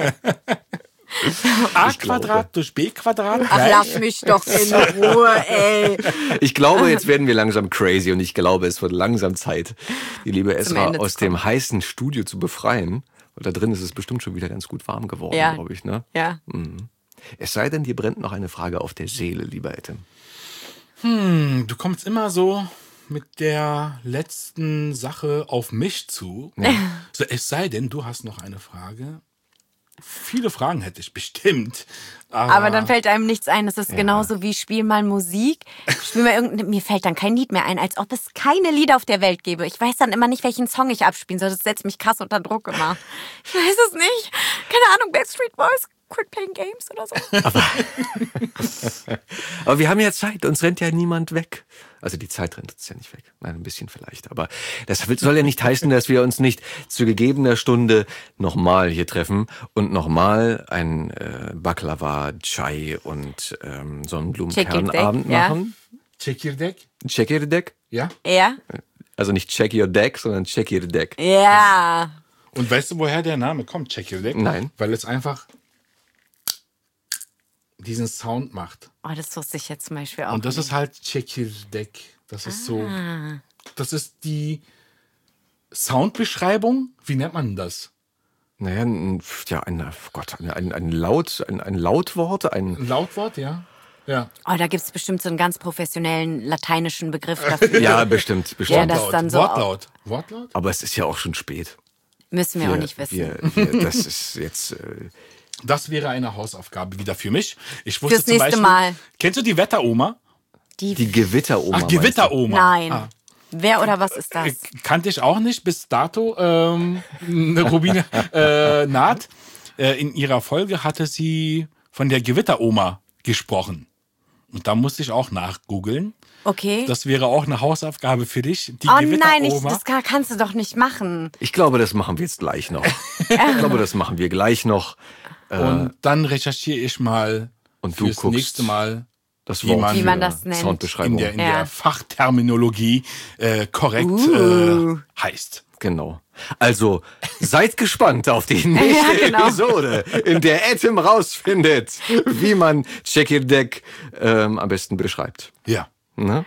A Quadrat durch B Quadrat. Ach, lass mich doch in Ruhe, ey. Ich glaube, jetzt werden wir langsam crazy und ich glaube, es wird langsam Zeit, die liebe Esra Ende zu aus dem heißen Studio zu befreien. Und da drin ist es bestimmt schon wieder ganz gut warm geworden, Ja. glaube ich. Ne? Ja. Es sei denn, dir brennt noch eine Frage auf der Seele, lieber Adam. Hm, du kommst immer so mit der letzten Sache auf mich zu. So, es sei denn, du hast noch eine Frage. Viele Fragen hätte ich bestimmt. Aber, Aber dann fällt einem nichts ein. Das ist genauso wie spiel mal Musik. Spiel mal irgendein, mir fällt dann kein Lied mehr ein, als ob es keine Lieder auf der Welt gäbe. Ich weiß dann immer nicht, welchen Song ich abspielen soll. Das setzt mich krass unter Druck immer. Ich weiß es nicht. Keine Ahnung, Backstreet Boys, Quit Playing Games oder so. Aber wir haben ja Zeit, uns rennt ja niemand weg. Also die Zeit rennt uns ja nicht weg. Nein, ein bisschen vielleicht. Aber das soll ja nicht heißen, dass wir uns nicht zu gegebener Stunde nochmal hier treffen und nochmal ein äh, Baklava, Chai und ähm, Sonnenblumenkernabend ja. machen. Check your deck. Check your deck. Ja. Ja? Also nicht check your deck, sondern check your deck. Ja. Und weißt du, woher der Name kommt? Check your deck? Nein. Weil es einfach diesen Sound macht. Oh, das wusste ich jetzt zum Beispiel auch. Und das ist halt Check your deck. Das ist so. Das ist die Soundbeschreibung. Wie nennt man das? Naja, ein, ja, ein, oh Gott, ein, ein, ein Laut, ein, ein Lautwort, ein. Ein Lautwort, ja. Ja. Oh, da gibt es bestimmt so einen ganz professionellen lateinischen Begriff dafür. Ja, bestimmt, bestimmt. Ja, das dann so Wortlaut. Wortlaut? Aber es ist ja auch schon spät. Müssen wir, auch nicht wissen. Wir, wir, das ist jetzt. Äh, Das wäre eine Hausaufgabe wieder für mich. Ich wusste Fürs zum nächste Beispiel, Mal. Kennst du die Wetteroma? Die, die Gewitteroma. Ach, Gewitteroma. Nein. Ah. Wer oder was ist das? Äh, Kannte ich auch nicht bis dato. Ähm, eine Rubine äh, Naht. Äh, in ihrer Folge hatte sie von der Gewitteroma gesprochen. Und da musste ich auch nachgoogeln. Okay. Das wäre auch eine Hausaufgabe für dich. Die Oh Gewitteroma. nein, ich, das kann, kannst du doch nicht machen. Ich glaube, das machen wir jetzt gleich noch. Ich glaube, das machen wir gleich noch. Und dann recherchiere ich mal Und du fürs guckst nächste Mal, das wie Wort man, Wie man für das nennt. Soundbeschreibung. in der, in Ja. der Fachterminologie äh, korrekt Uh. äh, heißt. Genau. Also seid gespannt auf die nächste Ja, genau. Episode, in der Adam rausfindet, wie man Check Your Deck ähm, am besten beschreibt. Ja. Ne?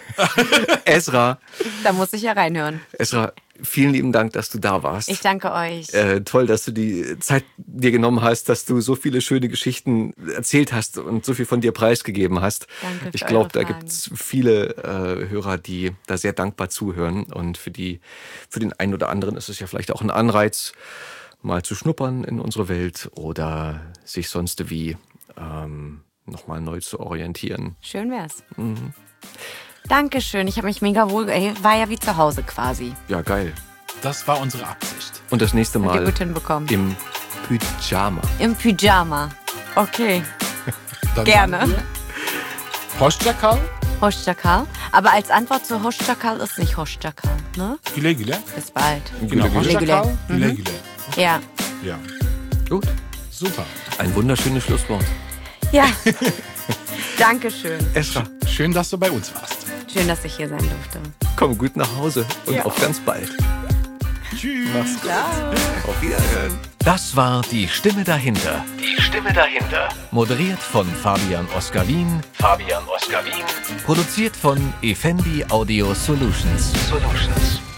Esra, Da muss ich ja reinhören. Esra, vielen lieben Dank, dass du da warst. Ich danke euch. Äh, toll, dass du die Zeit dir genommen hast, dass du so viele schöne Geschichten erzählt hast und so viel von dir preisgegeben hast. Danke für ich glaube, eure da Fragen. gibt es viele äh, Hörer, die da sehr dankbar zuhören. Und für die, für den einen oder anderen ist es ja vielleicht auch ein Anreiz, mal zu schnuppern in unsere Welt oder sich sonst wie ähm, nochmal neu zu orientieren. Schön wär's. Dankeschön. Ich habe mich mega wohl. Ey, war ja wie zu Hause quasi. Ja, geil. Das war unsere Absicht. Und das nächste Habt ihr Mal gut hinbekommen. im Pyjama. Im Pyjama. Okay. Dann Gerne. sagen wir Hoşçakal. Hoşçakal. Aber als Antwort zu Hoşçakal ist nicht Hoşçakal, ne? Güle güle. Bis bald. Genau, Güle, güle. Hoşçakal. Güle. Güle güle. Ja. Ja, Gut. super. Ein wunderschönes Schlusswort. Ja. Dankeschön. Esra, Schön, dass du bei uns warst. Schön, dass ich hier sein durfte. komm gut nach Hause und Ja. auf ganz bald. Tschüss. Mach's gut. Auf Wiederhören. Das war Die Stimme dahinter. Die Stimme dahinter. Moderiert von Fabian Oskar Wien. Fabian Oskar Wien. Produziert von Effendi Audio Solutions. Solutions.